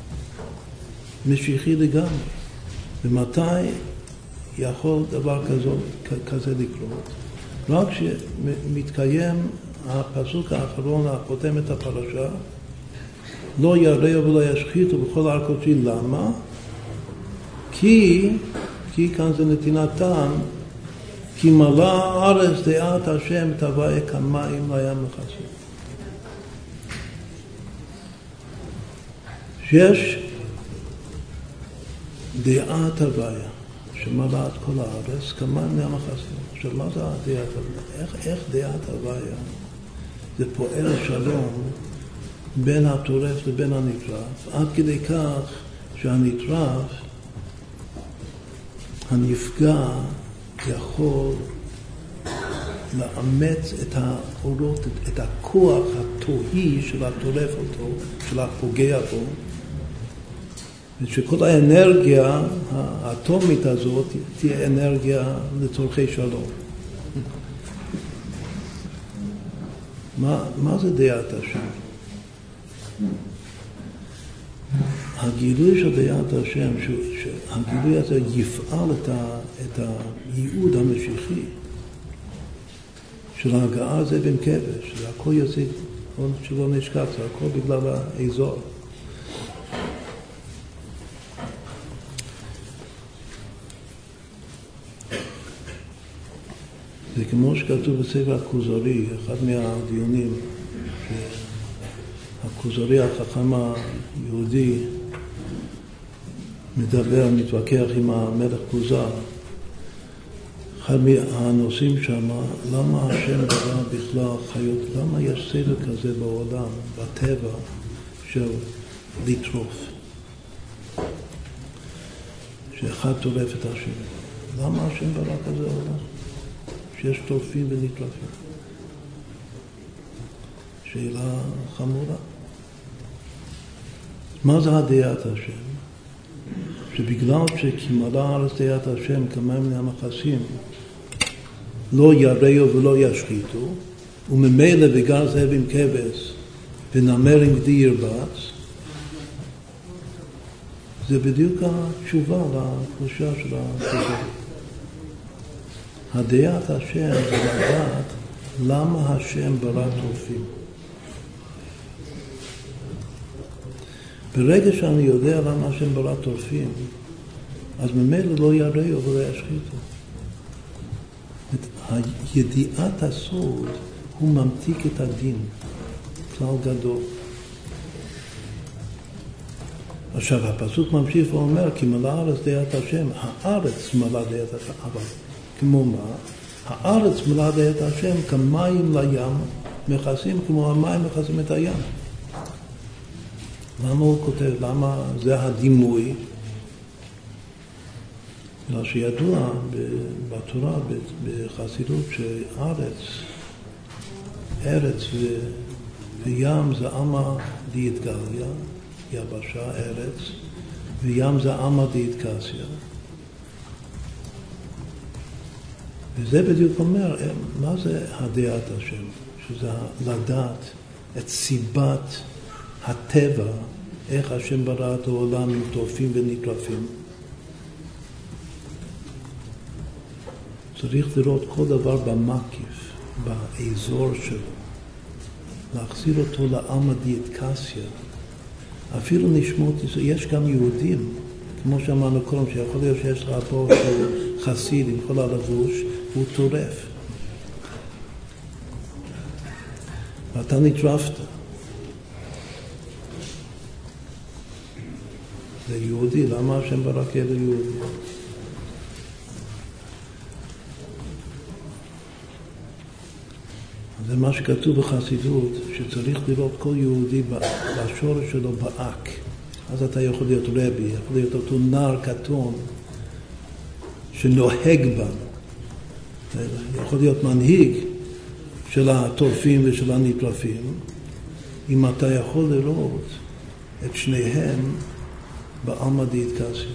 משיחי לגמרי. ומתי יכול דבר כזה, כזה לקרות? רק שמתקיים הפסוק האחרון, החותם את הפרשה, לא ירעו ולא ישחיתו בכל הר קודשי. למה? כי, כי כאן זה נתינת טעם, כי מלא הארץ דעת השם תביא כמים לים מכסים. שיש דעת הוויה שמלא את כל הארץ כמים לים מכסים. עכשיו, מה זה דעת הוויה? איך, איך דעת הוויה? זה פועל שלום בין הטורף לבין הנטרף, עד כדי כך שהנטרף, הנפגע, יכול לאמץ את האורות, את הכוח התוהי של הטורף אותו, של הפוגע בו, ושכל האנרגיה האטומית הזאת תהיה אנרגיה לצורכי שלום. מה, מה זה דעת השם? הגילוי של דעת השם, שהגילוי הזה יפעל את, ה, את הייעוד המשיחי של ההגעה הזה בין כבש, זה הכל יציג, שלא נשכח, זה הכל בגלל האזור. זה כמו שכתוב בספר הכוזרי, אחד מהדיונים, הכוזרי החכם היהודי מדבר, מתווכח עם המלך כוזר. אחד מהנושאים שם, למה השם ברא בכלל חיות, למה יש סדר כזה בעולם, בטבע, של לטרוף, שאחד טורף את השני. למה השם ברא כזה עולם? שיש טורפים ונטרפים. שאלה חמורה. מה זה הדעת השם? שבגלל שכמלא הארץ דעת השם כמים מן המכסים לא ירעו ולא ישחיתו, וממילא בגר זאב עם כבש ונמר עם גדי ירבץ, זה בדיוק התשובה לקושה של הכוזרי. הדעת השם זה לדעת למה השם ברא טורפים. ברגע שאני יודע למה השם ברא טורפים, אז ממילא לא ירעו ולא ישחיתו. ידיעת הסוד הוא ממתיק את הדין, כלל גדול. עכשיו הפסוק ממשיך ואומר, כי מלא הארץ דעת השם, הארץ מלא דעת השם, אבל כמו מה? הארץ מלא דעת השם כמים לים מכסים, כמו המים מכסים את הים. למה הוא כותב? למה זה הדימוי? בגלל שידוע בתורה, בחסידות, שארץ, ארץ ו, וים זה אמה דאיתגליה, יבשה, ארץ, וים זה אמה דאיתקסיה. וזה בדיוק אומר, מה זה הדעת השם? שזה לדעת את סיבת הטבע, איך השם ברא את העולם עם טורפים ונטרפים. צריך לראות כל דבר במקיף, באזור שלו. להחזיר אותו לעם הדאיתקסיה. אפילו נשמות, יש גם יהודים, כמו שאמרנו קודם, שיכול להיות שיש לך פה חסיד עם כל הלבוש, הוא טורף. ואתה נטרפת. זה יהודי, למה השם ברא כאלה יהודי? זה מה שכתוב בחסידות, שצריך לראות כל יהודי בשורש שלו באק. אז אתה יכול להיות רבי, יכול להיות אותו נער קטון שנוהג בה. יכול להיות מנהיג של הטורפים ושל הנטרפים, אם אתה יכול לראות את שניהם בעלמא דאיתקסיה.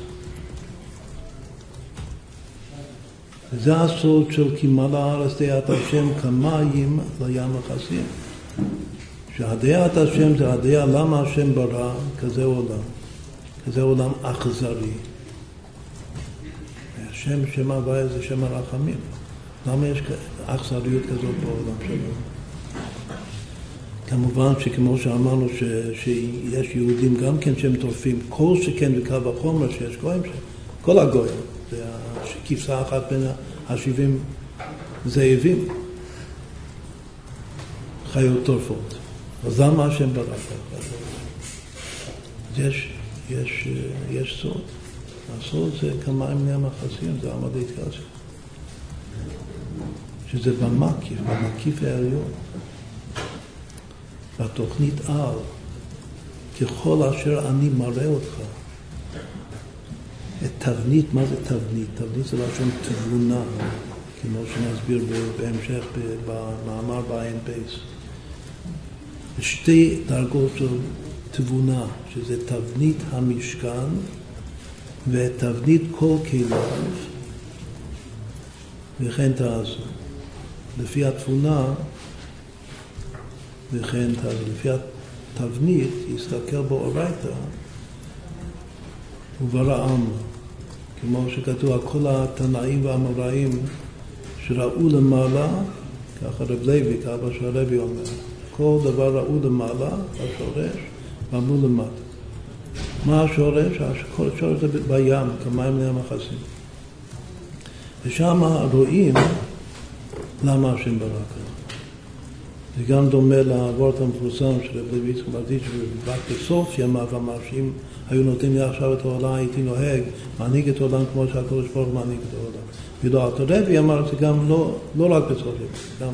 וזה הסוד של כי מלא הארץ דעת השם כמים לים מכסים. שהדעת השם זה הדעה למה השם ברא כזה עולם, כזה עולם אכזרי. השם שם הוויה זה שם הרחמים. למה יש אכזריות כזאת בעולם שלנו? כמובן שכמו שאמרנו ש, שיש יהודים גם כן שהם טורפים, כל שכן וקל וחומר שיש גויים שם, כל הגויים, זה כבשה אחת בין השבעים זאבים, חיות טורפות. אז למה השם ברא ככה? יש, יש, יש סוד. הסוד זה כמים מן המכסים, זה עלמא דאיתקסיה. שזה במקיף, במקיף העליון. והתוכנית על, ככל אשר אני מראה אותך, את תבנית, מה זה תבנית? תבנית זה לשון תבונה, כמו שנסביר בהמשך במאמר בעין בייס. שתי דרגות של תבונה, שזה תבנית המשכן ותבנית כל כליו, וכן תעשו. לפי התבונה, וכן לפי התבנית יסתכל בו אורייתא וברא עלמא, כמו שכתוב על כל התנאים והאמוראים שראו למעלה, ככה רב לוי, כאבא של הרבי אומר, כל דבר ראו למעלה, השורש, ואמרו למטה. מה השורש? כל השורש זה בים, כמים לים החסים. ושם רואים למה השם ברא ככה. זה גם דומה לעבורת המפורסם של רב לוי יצחק ברדיצ'ב, שרק בסוף ימיו אמר שאם היו נותנים לי עכשיו את העולם, הייתי נוהג, מנהיג את העולם כמו שהקדוש ברוך הוא מנהיג את העולם. ולא, הרבי אמר את זה גם לא, לא רק בסוף ימיו, גם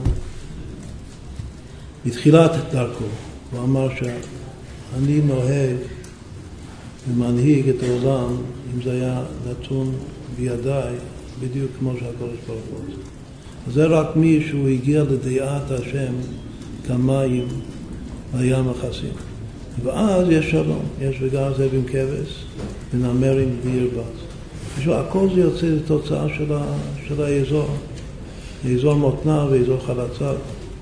בתחילת דרכו. הוא אמר שאני נוהג ומנהיג את העולם, אם זה היה נתון בידיי, בדיוק כמו שהקדוש ברוך הוא עושה. זה רק מי שהוא הגיע לדעת השם כמים לים החסים. ואז יש שלום, יש וגם זאב עם כבש ונמר עם בלי ירבץ. הכל זה יוצא לתוצאה של, ה, של האזור, האזור מותנה ואזור חלצה.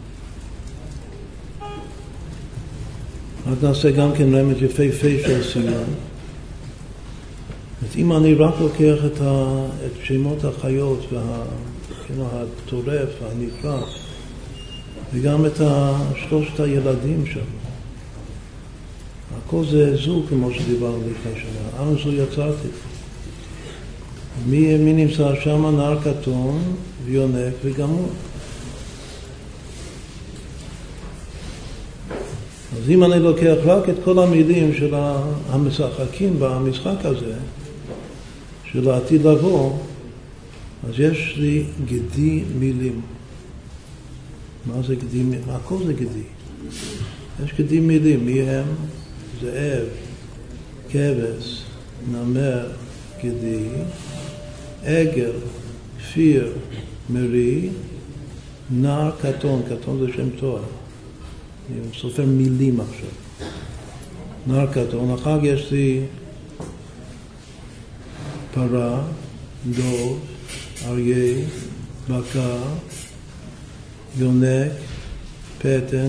רק נעשה גם כן רמז יפהפה של סיום. אם אני רק לוקח את, ה, את שמות החיות וה... כאילו הטורף, הנקרא, וגם את שלושת הילדים שם. הכל זה זוג, כמו שדיברנו לפני שנה. אנו זו יצרתי. מי, מי נמצא שם? נער קטון, ויונק וגמור. אז אם אני לוקח רק את כל המילים של המשחקים במשחק הזה, של העתיד לבוא, אז יש לי גדי מילים. מה זה גדי מילים? הכל זה גדי. יש גדי מילים. מי הם? זאב, כבש, נמר, גדי, עגל, כפיר, מרי, נער, קטון. קטון זה שם תואר. אני סופר מילים עכשיו. נער, קטון. אחר יש לי פרה, דוב, אריה, בקר, יונק, פטן,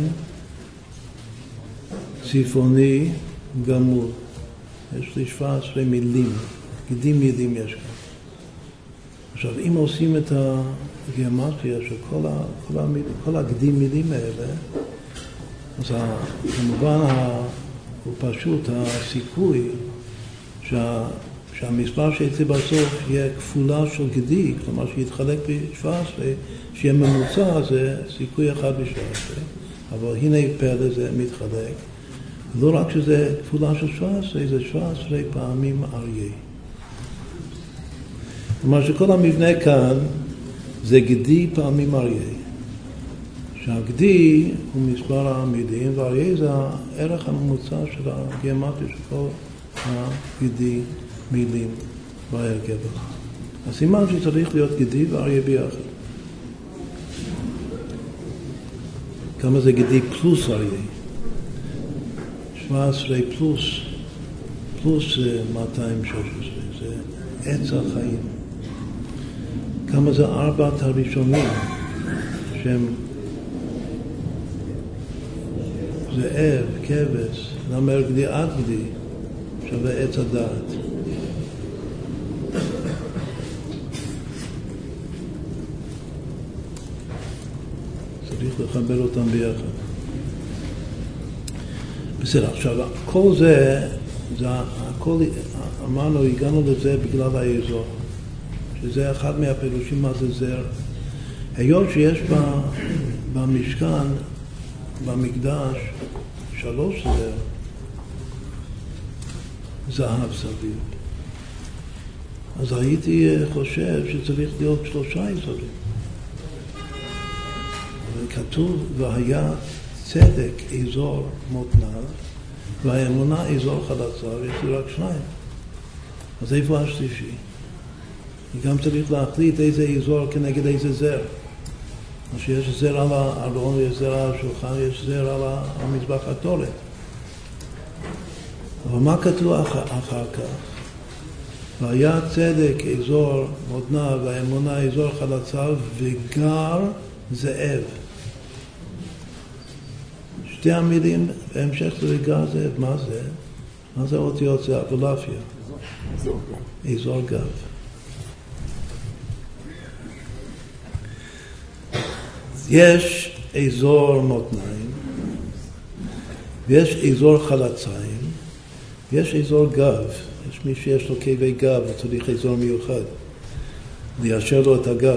צפוני, גמור. יש לי שבע עשרה מילים, גדים מילים יש כאן. עכשיו, אם עושים את הגיאומטריה של כל, ה, כל, המילים, כל הגדים מילים האלה, אז כמובן הוא פשוט הסיכוי שה... שהמספר שיצא בסוף יהיה כפולה של גדי, כלומר שיתחלק ב-שבע עשרה, שיהיה ממוצע, זה סיכוי אחד ב-שבע עשרה, אבל הנה פלא זה מתחלק. לא רק שזה כפולה של שבע עשרה, זה שבע עשרה פעמים אריה. כלומר שכל המבנה כאן זה גדי פעמים אריה. שהגדי הוא מספר המילים, ואריה זה הערך הממוצע של הגיאומטריה של כל הגדי מילים בהרכב. הסימן שצריך להיות גדי ואריה ביחד. כמה זה גדי פלוס אריה? שבע עשרה פלוס, פלוס מאתיים ושש עשרה, זה עץ החיים. כמה זה ארבעת הראשונים, שהם זאב, כבש, נמר, גדי עד גדי, שווה עץ הדעת. צריך לחבר אותם ביחד. בסדר, עכשיו, כל זה, זה הכל, אמרנו, הגענו לזה בגלל האזור, שזה אחד מהפירושים מה זה זר. היות שיש בה, במשכן, במקדש, שלוש זר, זהב סביב. אז הייתי חושב שצריך להיות שלושה אזורים. כתוב, והיה צדק אזור מותנה, והאמונה אזור חלצה, ויש לי רק שניים. אז איפה השלישי? גם צריך להחליט איזה אזור כנגד איזה זר. אז שיש זר על הארון, יש זר על השולחן, יש זר על המזבח התורת. אבל מה כתוב אחר כך? והיה צדק אזור מותנה, והאמונה אזור חלצה, וגר זאב. שתי המילים בהמשך זה גר זאב, מה זה? מה זה האותיות? זה אבולעפיה. אזור גב. יש אזור מותניים, ויש אזור חלציים, ויש אזור גב. יש מי שיש לו כאבי גב וצריך אזור מיוחד, ליישר לו את הגב.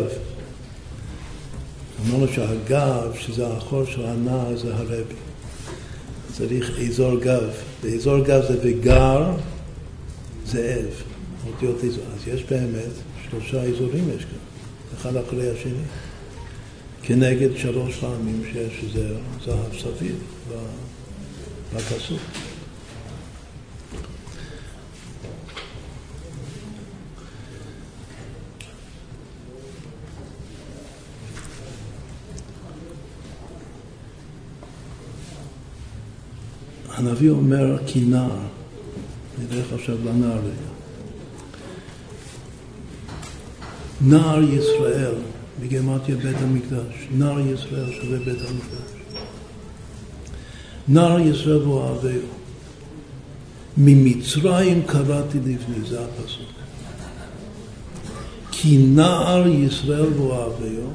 אמרנו שהגב, שזה האחור של הנער, זה הרבי. צריך אזור גב. באזור גב זה וגר, זאב. אותיות אזור. אז יש באמת שלושה אזורים יש כאן, אחד אחרי השני. כנגד שלוש פעמים שיש זר, זהב סביב בפסוק. הנביא אומר כי נער, נלך עכשיו לנער רגע. נער ישראל, בגמטיה בית המקדש, נער ישראל שווה בית המקדש. נער ישראל ואוהביו, ממצרים קראתי לבני, זה הפסוק. כי נער ישראל ואוהביו,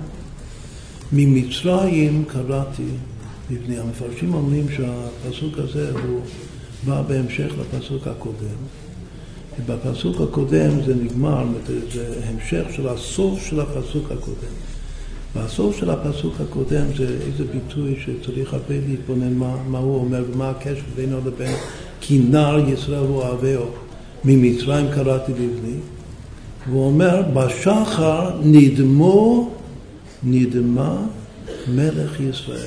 ממצרים קראתי לבני. המפרשים אומרים שהפסוק הזה הוא בא בהמשך לפסוק הקודם. בפסוק הקודם זה נגמר, זה המשך של הסוף של הפסוק הקודם. והסוף של הפסוק הקודם זה איזה ביטוי שצריך הרבה להתבונן מה, מה הוא אומר ומה הקשר בינו לבין כי נער ישראל ואוהביו ממצרים קראתי לבני. והוא אומר בשחר נדמו נדמה מלך ישראל.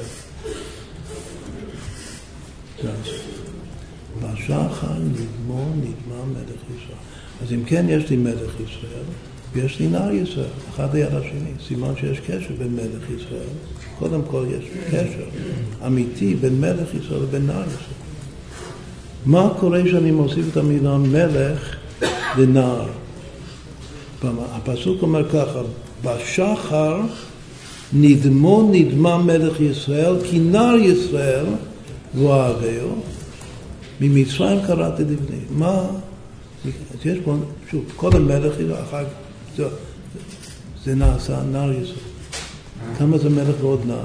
בשחר נדמו נדמה מלך ישראל. אז אם כן יש לי מלך ישראל ויש לי נער ישראל, אחד ליד השני, סימן שיש קשר בין מלך ישראל. קודם כל יש קשר אמיתי בין מלך ישראל לבין נער ישראל. מה קורה שאני מוסיף את המילה מלך לנער? הפסוק אומר ככה, בשחר נדמו נדמה מלך ישראל כי נער ישראל ואוהביו ממצרים קראתי לבני. מה? יש פה, שוב, קודם מלך אחר זה, זה נעשה נער ישראל. כמה זה מלך ועוד נער?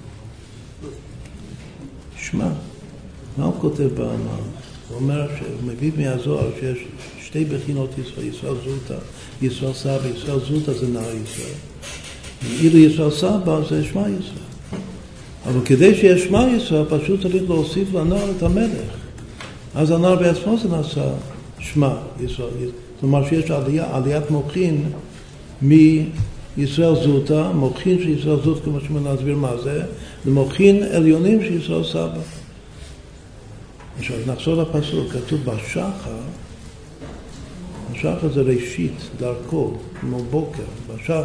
שמע, מה הוא כותב באמר? הוא אומר שהוא מביא מהזוהר שיש שתי בחינות ישראל, ישראל זוטה, ישראל סבא, ישראל זוטה זה נער ישראל. ואילו ישראל סבא זה שמע ישראל. אבל כדי שיש שמע ישראל, פשוט צריך להוסיף לנער את המלך. אז הנער בעצמו זה נעשה שמע ישראל. זאת אומרת שיש עלייה, עליית מוחין מישראל זוטה, מוחין של ישראל זוטה, כמו שמנסביר מה זה, למוחין עליונים של ישראל סבא. עכשיו נחזור לפסוק, כתוב בשחר, השחר זה ראשית, דרכו, כמו בוקר, בשחר.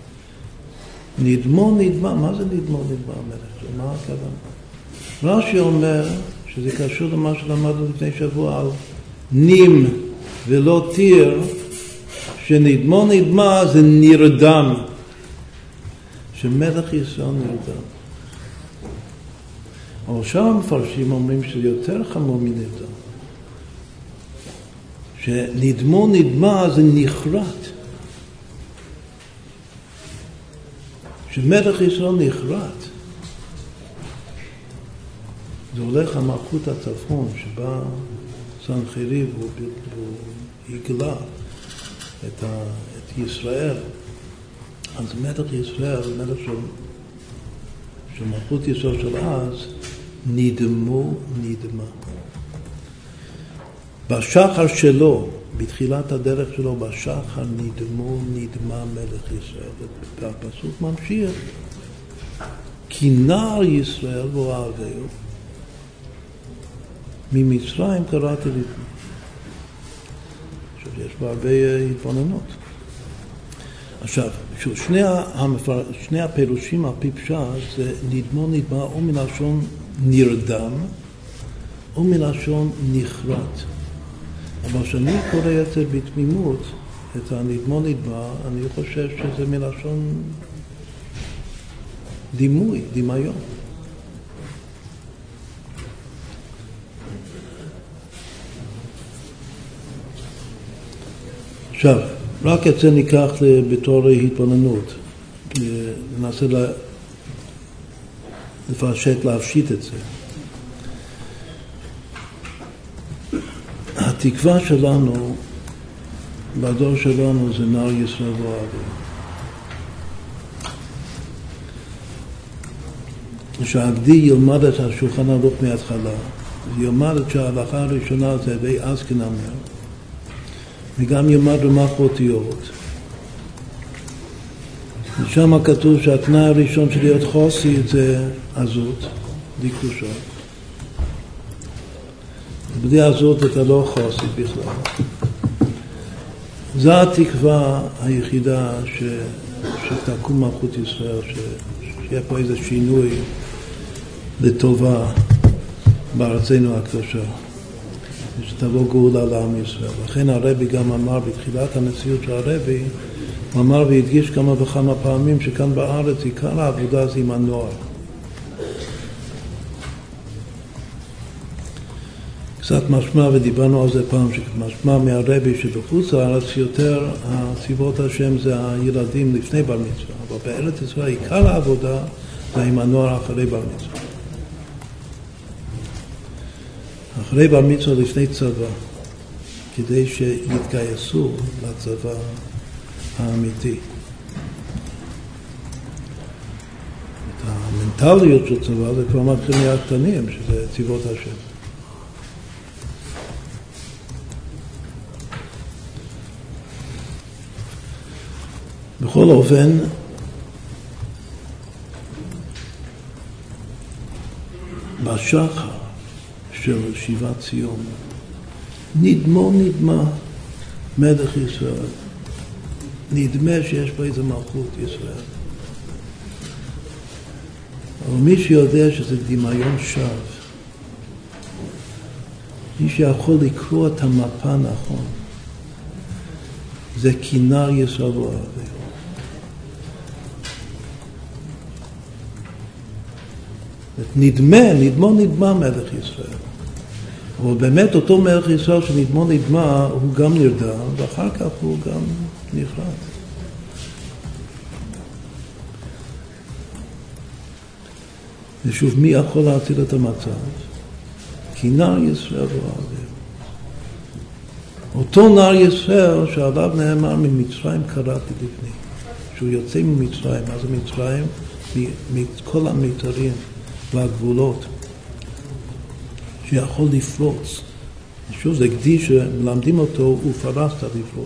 נדמו נדמה, מה זה נדמו נדמה המלך? מה הכוונה? רש"י אומר שזה קשור למה שלמדנו לפני שבוע על נים ולא תיר, שנדמו נדמה זה נרדם, שמלך ישראל נרדם. אבל שם המפרשים אומרים שזה יותר חמור מנרדם, שנדמו נדמה זה נחרט, שמלך ישראל נחרט. זה הולך המלכות הצפון שבה סנחריב והוא הגלה את, ה, את ישראל. אז מלך ישראל, מלך של, של מלכות ישראל של אז, נדמו נדמה. בשחר שלו, בתחילת הדרך שלו, בשחר נדמו נדמה מלך ישראל. והפסוק ממשיך, כי נער ישראל ואוהביו ממצרים קראתי לבני. עכשיו יש בה הרבה התבוננות. עכשיו, שני, המפר... שני הפירושים על פי פשט זה נדמו נדמה או מלשון נרדם או מלשון נחרט. אבל כשאני קורא את זה בתמימות, את הנדמו נדמה, אני חושב שזה מלשון דימוי, דמיון. עכשיו, רק את זה ניקח בתור התבוננות. ננסה לפרשת, להפשיט את זה. התקווה שלנו, בדור שלנו, זה נער ישראל ואוהבים. שהגדי ילמד את השולחן ערוך מההתחלה, ילמד את שההלכה הראשונה זה ואז כנאמר, וגם ילמד רמ"ח אותיות. ושם כתוב שהתנאי הראשון של להיות חסיד זה עזות, דקדושה. בלי עזות אתה לא חסיד בכלל. זו התקווה היחידה ש... שתקום מלכות ישראל, ש... שיהיה פה איזה שינוי לטובה בארצנו הקדושה, שתבוא גאולה לעם ישראל. לכן הרבי גם אמר בתחילת המציאות של הרבי, הוא אמר והדגיש כמה וכמה פעמים שכאן בארץ עיקר העבודה זה עם הנוער. קצת משמע, ודיברנו על זה פעם, שמשמע מהרבי שבחוץ לארץ יותר הסיבות השם זה הילדים לפני בר מצווה, אבל בארץ ישראל עיקר העבודה זה עם הנוער אחרי בר מצווה. אחרי בר מצווה לפני צבא, כדי שיתגייסו לצבא האמיתי. את המנטליות של צבא זה כבר מתחיל מהקטנים, שזה צבאות השם. בכל אופן, בשחר של שיבת ציון, נדמו נדמה מלך ישראל. נדמה שיש פה איזה מלכות ישראל. אבל מי שיודע שזה דמיון שווא, מי שיכול לקרוא את המפה נכון, זה כינר ישראל ואוהבים. נדמה, נדמו נדמה מלך ישראל. אבל באמת אותו מלך ישראל שנדמו נדמה הוא גם נרדם, ואחר כך הוא גם נחרד. ושוב, מי יכול להציל את המצב? כי נער ישראל ואוהבים. אותו נער ישראל שעליו נאמר ממצרים קראתי לפני. שהוא יוצא ממצרים, מה זה מצרים? מכל המיתרים והגבולות. שיכול לפרוץ. שוב, זה גדי שמלמדים אותו, הוא פרסת לפרוץ.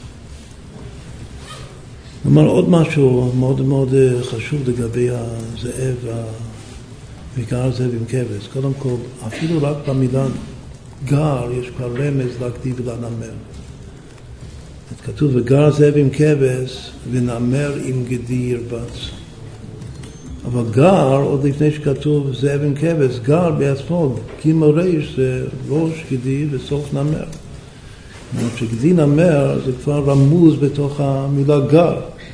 נאמר עוד משהו מאוד מאוד חשוב לגבי הזאב, וגר זאב עם כבש. קודם כל, אפילו רק במילה גר, יש כבר רמז להגדי ולנמר. כתוב, וגר זאב עם כבש, ונמר עם גדי ירבץ. אבל גר, עוד לפני שכתוב זאב עם כבש, גר בעצמו, כי מרש זה ראש גדי וסוף נמר. כשגדי נמר זה כבר רמוז בתוך המילה גר.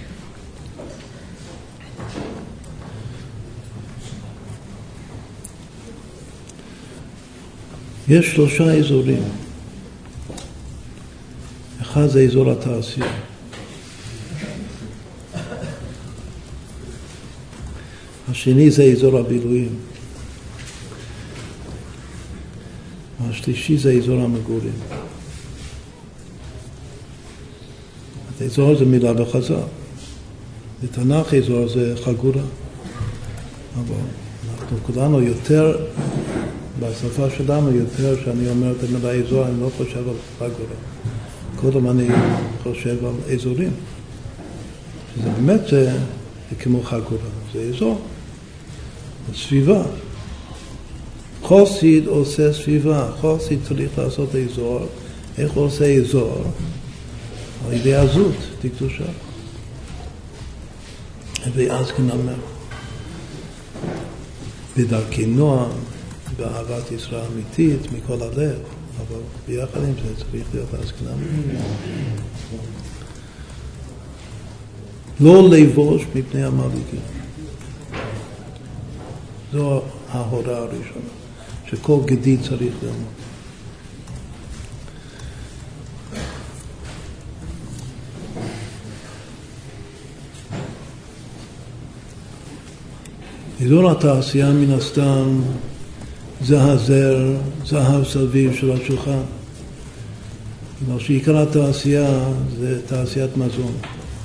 יש שלושה אזורים. אחד זה אזור התעשייה. השני זה אזור הבילויים. השלישי זה אזור המגורים. האזור זה מילה וחז"ל. בתנ"ך אזור זה חגורה. אבל אנחנו כולנו יותר, בשפה שלנו יותר, שאני אומר את המילה אזור, אני לא חושב על חגורה. קודם אני חושב על אזורים. זה באמת זה, זה כמו חגורה. זה אזור. סביבה. חסיד עושה סביבה. חסיד צריך לעשות אזור. איך הוא עושה אזור? על ידי עזות, דקדושה. ואז כנאמר. בדרכי נועם, באהבת ישראל אמיתית, מכל הלב. אבל ביחד עם זה צריך להיות אז כנאמר. לא לבוש מפני המלאכים. זו ההוראה הראשונה, שכל גדי צריך ללמוד. אזור התעשייה מן הסתם זה הזר, זהב סביב של השולחן. כלומר שעיקר התעשייה זה תעשיית מזון.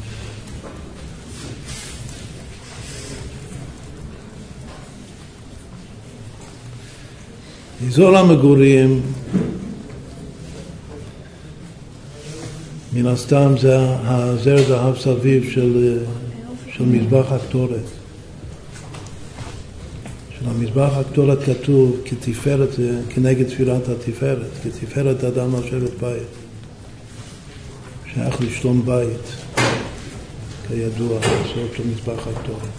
אזור המגורים מן הסתם זה הזר זהב סביב של, של מזבח הקטורת. של המזבח הקטורת כתוב כתפארת, כנגד תפילת התפארת, כתפארת אדם לשבת בית. שייך לשלום בית, כידוע, הסוד של מזבח הקטורת.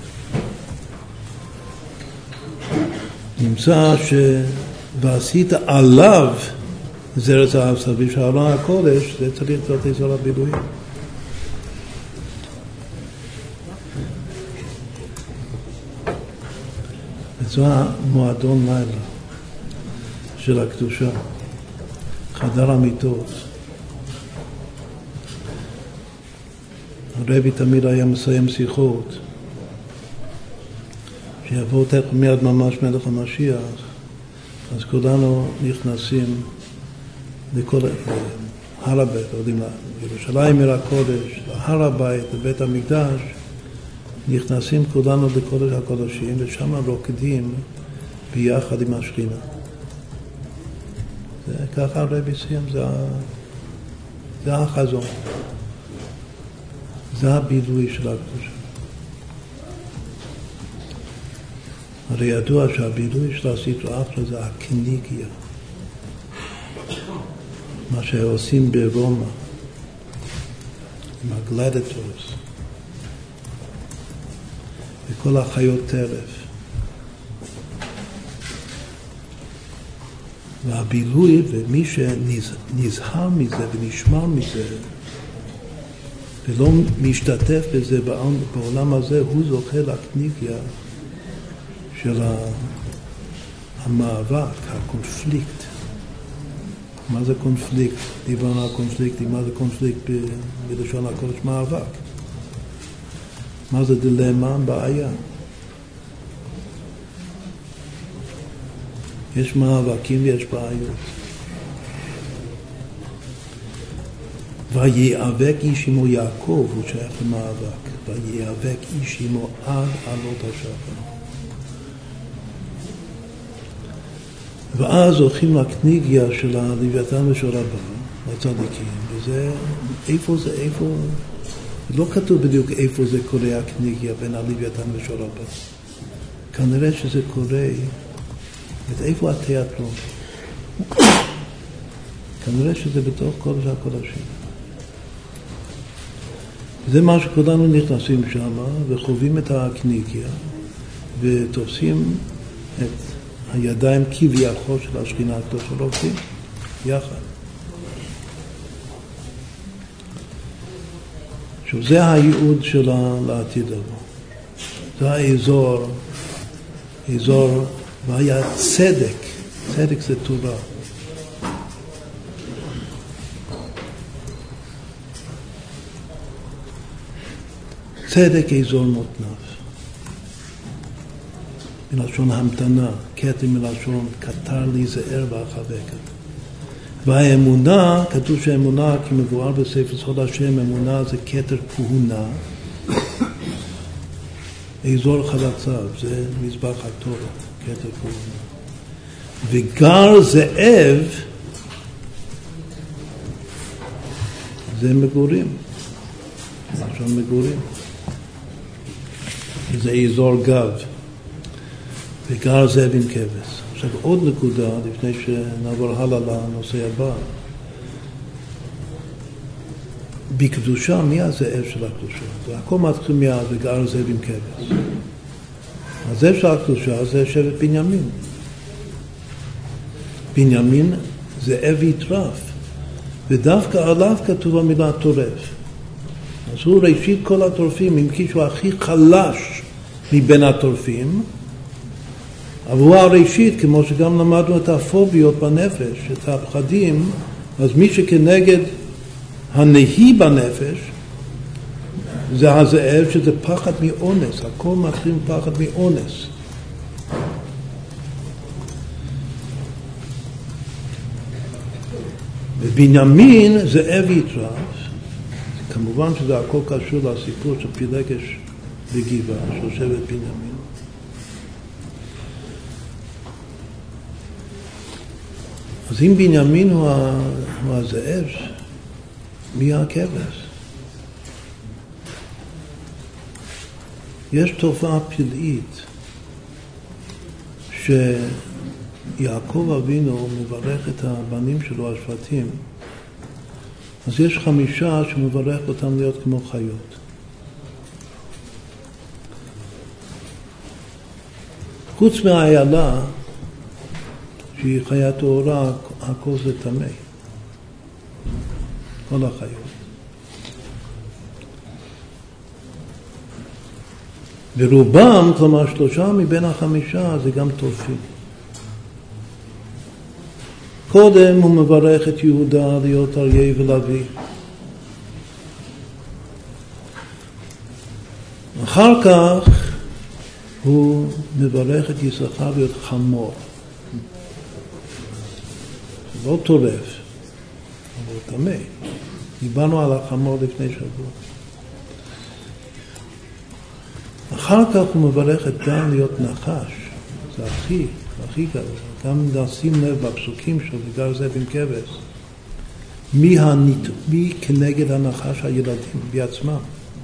נמצא ש... ועשית עליו זר זהב סביב של ארון הקודש, זה צריך להיות אזור הבילויים. וזו המועדון לילה של הקדושה, חדר המיטות. הרבי תמיד היה מסיים שיחות, שיבוא תכף מיד ממש מלך המשיח, אז כולנו נכנסים לכל הר הבית, יודעים, לירושלים עיר הקודש, להר הבית, לבית המקדש, נכנסים כולנו לקודש הקודשים, ושם רוקדים ביחד עם השכינה. זה, ככה הרבי סיים, זה, זה החזון. זה הבילוי של הקדושה. הרי ידוע שהבילוי של הסטרא אחרא זה הקניגיה. מה שעושים ברומא, עם הגלדיאטורס, וכל החיות טרף. והבילוי, ומי שנזהר מזה ונשמר מזה, ולא משתתף בזה בעולם הזה, הוא זוכה לקניגיה של המאבק, הקונפליקט. מה זה קונפליקט? דיברנו על קונפליקטים, מה זה קונפליקט בלשון הקודש? מאבק. מה זה דילמה? בעיה. יש מאבקים ויש בעיות. ויאבק איש עמו יעקב, הוא שייך למאבק. ויאבק איש עמו עד עלות השחר. ואז הולכים לקניגיה של הלוויתן ושל רבא, לצדיקים, וזה, איפה זה, איפה, לא כתוב בדיוק איפה זה קורה הקניגיה בין הלוויתן ושל רבא. כנראה שזה קורה, איפה התיאטרון? כנראה שזה בתוך קודש הקודשים. זה מה שכולנו נכנסים שם, וחווים את הקניגיה, ותופסים את הידיים כביכול של השכינה הקדושה רוקדים יחד. עכשיו זה הייעוד שלה לעתיד לבוא. זה האזור, אזור, והיה צדק, צדק זה תורה. צדק אזור מותנף. מלשון המתנה, קטע מלשון קטר לי זהר ואחבקת. והאמונה, כתוב שהאמונה, כי מבואר בספר סוד השם, אמונה זה כתר כהונה, אזור חלציו, זה מזבח הקטורת, כתר כהונה. וגר זאב, זה מגורים, מלשון מגורים. זה אזור גב. וגר זאב עם כבש. עכשיו עוד נקודה, לפני שנעבור הלאה לנושא הבא. בקדושה, מי הזאב של הקדושה? זה הכל מתחיל מיד, וגר זאב עם כבש. הזאב של הקדושה זה שבט בנימין. בנימין זאב יטרף. ודווקא עליו כתוב המילה טורף. אז הוא ראשית כל הטורפים, אם כי שהוא הכי חלש מבין הטורפים, אבל הוא הראשית, כמו שגם למדנו את הפוביות בנפש, את הפחדים, אז מי שכנגד הנהי בנפש, זה הזאב שזה פחד מאונס, הכל מתחיל פחד מאונס. בנימין זה אב יטרף, כמובן שזה הכל קשור לסיפור של פילגש בגבעה, של שבט בנימין. אז אם בנימין הוא, הוא הזאב, מי הכבש? יש תופעה פלאית שיעקב אבינו מברך את הבנים שלו, השבטים, אז יש חמישה שמברך אותם להיות כמו חיות. חוץ מהאיילה, שהיא חיה טהורה, הכל זה טמא. כל החיות. ורובם, כלומר שלושה מבין החמישה, זה גם טורפים. קודם הוא מברך את יהודה להיות אריה ולוי. אחר כך הוא מברך את יששכר להיות חמור. זה לא טורף, אבל הוא טמא. דיברנו על החמור לפני שבוע. אחר כך הוא מברך את דן להיות נחש. זה הכי, הכי גדול. גם נשים לב בפסוקים שלו, בגלל זה בן כבש. מי, הנת... מי כנגד הנחש הילדים בעצמם?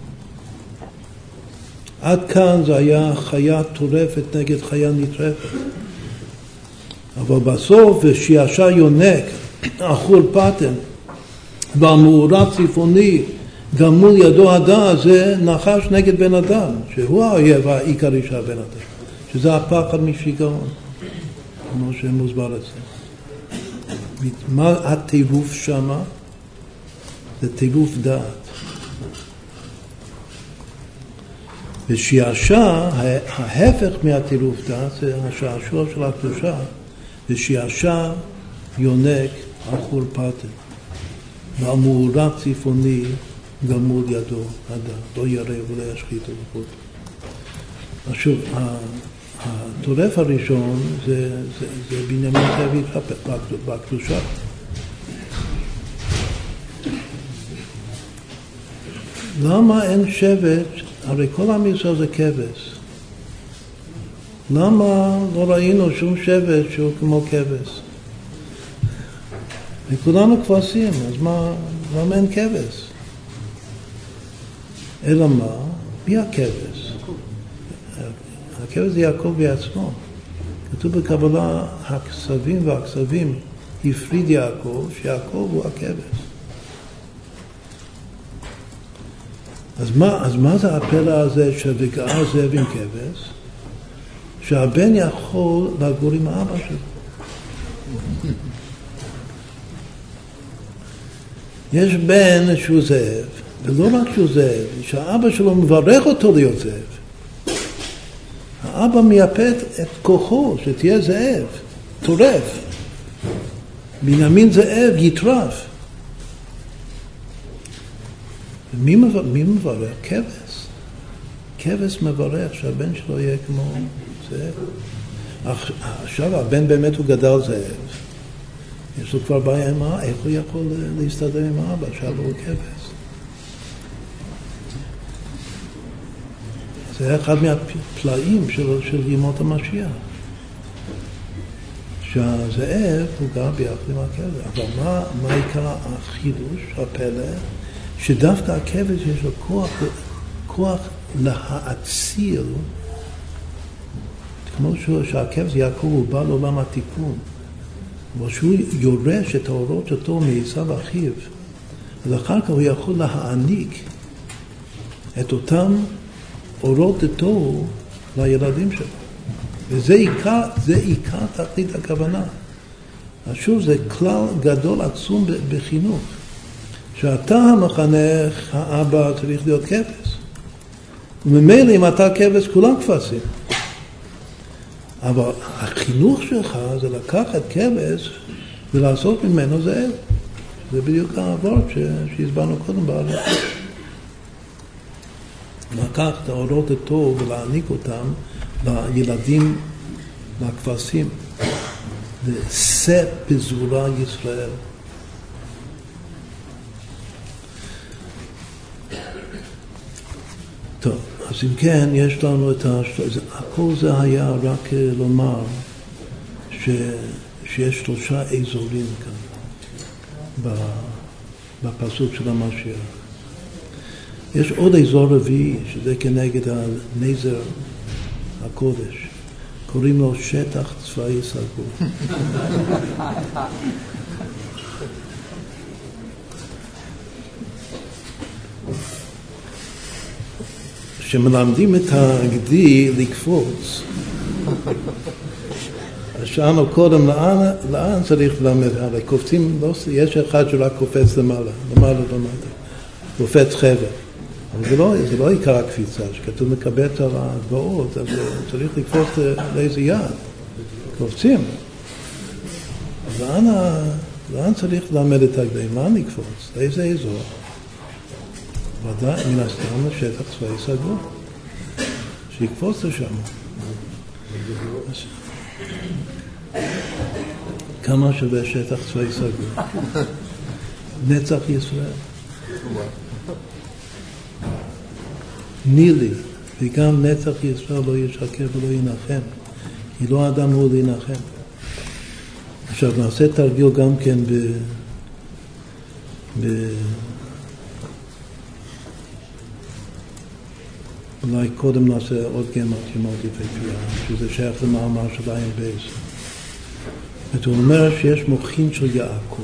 עד כאן זה היה חיה טורפת נגד חיה נטרפת. אבל בסוף, ושיעשה יונק, אכול פטן, והמאורת צפוני, גם מול ידו הדה, זה נחש נגד בן אדם, שהוא האויב העיקרי של בן אדם, שזה הפחד משיגעון, כמו שמוסבר את זה. מה הטירוף שמה? זה טירוף דעת. ושיעשה, ההפך מהטירוף דעת, זה השעשוע של הקדושה, ושיעשה יונק אכול פטן, והמאורת צפוני, גם מול ידו, אדם, לא ירא ולא ישחית וכו'. אז שוב, הטורף הראשון זה, זה, זה בנימין זאב יטרף בקדושה. למה אין שבט? הרי כל עם ישראל זה כבש. למה לא ראינו שום שבט שהוא כמו כבש? וכולנו כבשים, אז מה, למה אין כבש? אלא מה? מי הכבש? הכבש זה יעקב בעצמו. כתוב בקבלה, הכסבים והכסבים הפריד יעקב, שיעקב הוא הכבש. אז מה, אז מה זה הפלא הזה ש"וגאל זאב עם כבש"? שהבן יכול לגור עם האבא שלו. יש בן שהוא זאב, ולא רק שהוא זאב, שהאבא שלו מברך אותו להיות זאב. האבא מייפת את כוחו, שתהיה זאב, טורף. בנימין זאב יטרף. מי מברך? מי מברך? כבש. כבש מברך שהבן שלו יהיה כמו זאב. עכשיו הבן באמת הוא גדל זאב. יש לו כבר בעיה עם האבא, איך הוא יכול להסתדר עם האבא, שאבא הוא כבש. זה אחד מהפלאים של, של ימות המשיח. שהזאב הוא גר ביחד עם הכבש. אבל מה, מה עיקר החידוש, הפלא? שדווקא הכבש יש לו כוח, כוח להאציל, כמו שהכבש יעקב הוא בא לעולם התיקון, אבל שהוא יורש את האורות שלו מעשיו אחיו, ואחר כך הוא יכול להעניק את אותם אורות איתו לילדים שלו. וזה עיקר, זה עיקר תכלית הכוונה. אז שוב, זה כלל גדול עצום בחינוך. שאתה המחנך, האבא צריך להיות כבש. וממילא אם אתה כבש, כולם כבשים. אבל החינוך שלך זה לקחת כבש ולעשות ממנו זאב. זה בדיוק העבוד שהסברנו קודם בעלות. לקחת את האורות הטוב ולהעניק אותם לילדים, לכבשים. זה שא פזורה ישראל. טוב, אז אם כן, יש לנו את ה... הכל זה היה רק לומר ש... שיש שלושה אזורים כאן בפסוק של המשיח. יש עוד אזור רביעי, שזה כנגד הנזר הקודש. קוראים לו שטח צבאי סגור. כשמלמדים את הגדי לקפוץ, אז שאלנו קודם לאן, לאן צריך ללמד, הרי קופצים, לא, יש אחד שרק קופץ למעלה, למעלה למטה, קופץ חבר. אבל זה לא, זה לא עיקר הקפיצה, שכתוב מקבץ על הגבעות, אז צריך לקפוץ לאיזה יד, קופצים. אז לאן, לאן צריך ללמד את הגדיים? לאן לקפוץ? לאיזה אזור? ודאי, מן הסתם לשטח צבאי סגור, שיקפוץ לשם. כמה שווה שטח צבאי סגור? נצח ישראל. נילי, וגם נצח ישראל לא ישקר ולא ינחם, כי לא האדם הוא להנחם. עכשיו נעשה תרגיל גם כן ב... ב... אולי קודם נעשה עוד גמר כמות יפהפייה, שזה שייך למאמר של עין בייס. הוא אומר שיש מוחין של יעקב,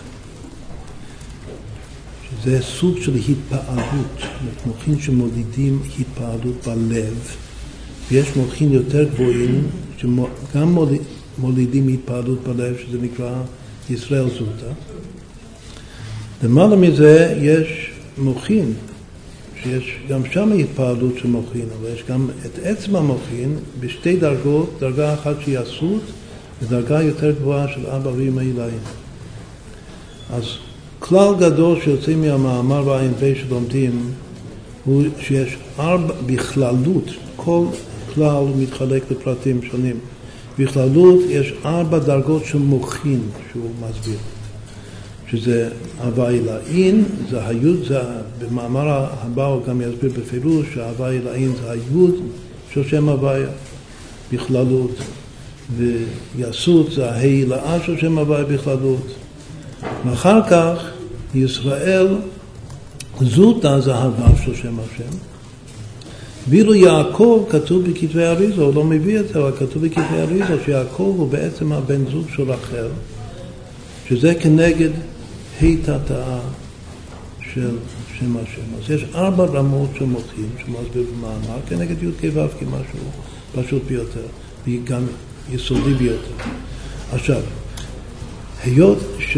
שזה סוג של התפעלות, מוחין שמולידים התפעלות בלב, ויש מוחין יותר גבוהים שגם מולידים התפעלות בלב, שזה נקרא ישראל זוטה. למעלה מזה יש מוחין, שיש גם שם התפעלות של מוחין, אבל יש גם את עצם המוחין בשתי דרגות, דרגה אחת שהיא הסות, ודרגה יותר גבוהה של אבא ואמא אלוהים. אז כלל גדול שיוצא מהמאמר בעין בי שלומדים הוא שיש ארבע בכללות, כל כלל מתחלק לפרטים שונים. בכללות יש ארבע דרגות של מוחין שהוא מסביר. שזה אהבה אלוהין, זה היוד, זה, במאמר הבא הוא גם יסביר בפירוש שאהבה אלוהין זה היוד של שם הוויה בכללות, ויסות זה ההילאה של שם הוויה בכללות. ואחר כך ישראל זוטה זה הווה של שם השם. ואילו יעקב כתוב בכתבי אריזה, הוא לא מביא את זה, אבל כתוב בכתבי אריזה שיעקב הוא בעצם הבן זוג של רחל, שזה כנגד היטטאה של שם השם. אז יש ארבע רמות של מוחין שמסביר במאמר, כנגד י' כ' ו' כמשהו פשוט ביותר, וגם יסודי ביותר. עכשיו, היות ש...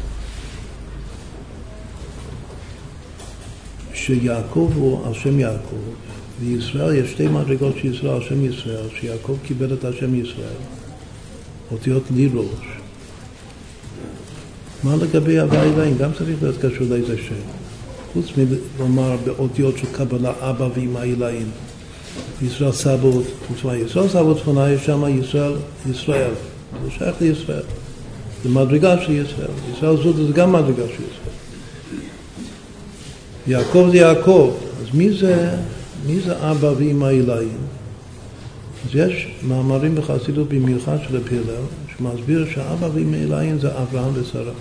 שיעקב הוא על שם יעקב, וישראל יש שתי מדרגות של ישראל על שם ישראל, שיעקב קיבל את השם ישראל, אותיות לי ראש. מה לגבי הווה אלוהים? גם צריך להיות קשור לאיזה שם. חוץ מלומר באותיות של קבלה אבא ואמא אלוהים. ישראל סבות, ישראל סבות תפונה, יש שם ישראל, ישראל. זה שייך לישראל. זה מדרגה של ישראל. ישראל זאת זה גם מדרגה של ישראל. יעקב זה יעקב. אז מי זה, מי זה אבא ואמא אלוהים? אז יש מאמרים בחסידות במיוחד של הפילר, שמסביר שאבא ואמא אלוהים זה אברהם ושרה.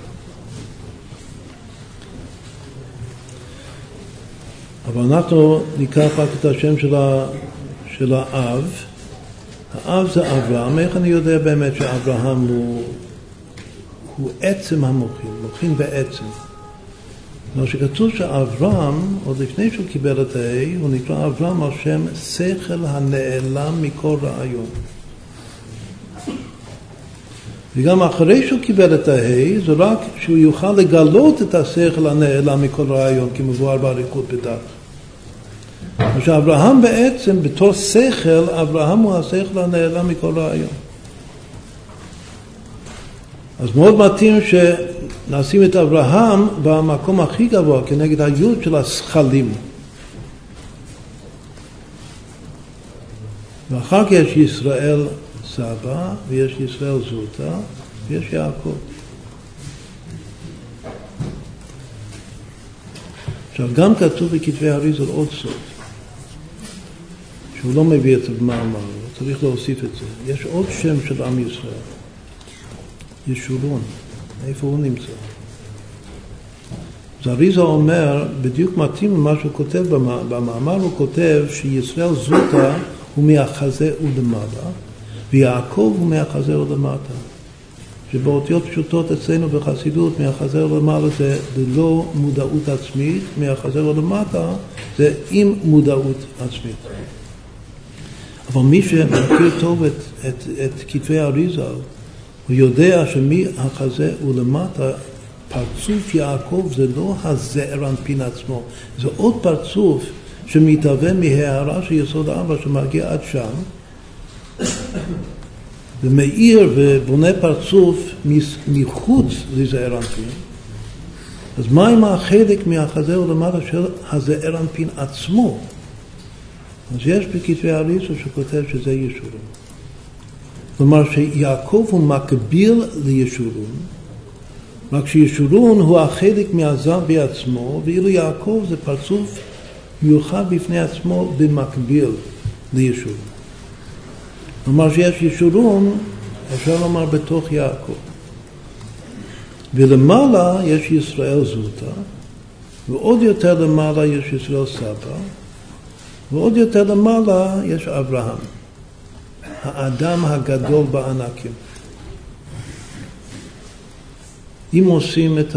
אבל אנחנו ניקח רק את השם של, ה, של האב. האב זה אברהם. איך אני יודע באמת שאברהם הוא, הוא עצם המוחין, מוחין בעצם. מה שכתוב שאברהם, עוד לפני שהוא קיבל את ההי, הוא נקרא אברהם על שם שכל הנעלם מכל רעיון. וגם אחרי שהוא קיבל את ההי, זה רק שהוא יוכל לגלות את השכל הנעלם מכל רעיון, כי מבואר באריכות בדף. שאברהם בעצם, בתור שכל, אברהם הוא השכל הנעלם מכל רעיון. אז מאוד מתאים שנשים את אברהם במקום הכי גבוה, כנגד היוד של השכלים. ואחר כך יש ישראל סבא, ויש ישראל זוטה, ויש יעקב. עכשיו, גם כתוב בכתבי אריזה עוד סוד. שהוא לא מביא את זה במאמר, צריך להוסיף את זה. יש עוד שם של עם ישראל, ישורון. איפה הוא נמצא? אז אריזה אומר, בדיוק מתאים למה שהוא כותב במאמר, הוא כותב שישראל זוטה הוא מהחזה ולמעלה, ויעקב הוא מהחזה ולמטה. שבאותיות פשוטות אצלנו בחסידות, מהחזה ולמעלה זה ללא מודעות עצמית, מהחזה ולמטה זה עם מודעות עצמית. אבל מי שמכיר טוב את, את, את כתבי אריזה, הוא יודע שמהחזה ולמטה, פרצוף יעקב זה לא הזעיר אנפין עצמו, זה עוד פרצוף שמתהווה מהערה של יסוד הארבע שמגיע עד שם, ומאיר ובונה פרצוף מחוץ לזעיר אנפין. אז מה עם החלק מהחזה ולמטה של הזעיר אנפין עצמו? אז יש בכתבי אריזה שכותב שזה ישורון. כלומר שיעקב הוא מקביל לישורון, רק שישורון הוא החלק מהזר בעצמו, ואילו יעקב זה פרצוף מיוחד בפני עצמו במקביל לישורון. כלומר שיש ישורון, אפשר לומר בתוך יעקב. ולמעלה יש ישראל זוטה, ועוד יותר למעלה יש ישראל סבא, ועוד יותר למעלה יש אברהם, האדם הגדול בענקים. אם עושים את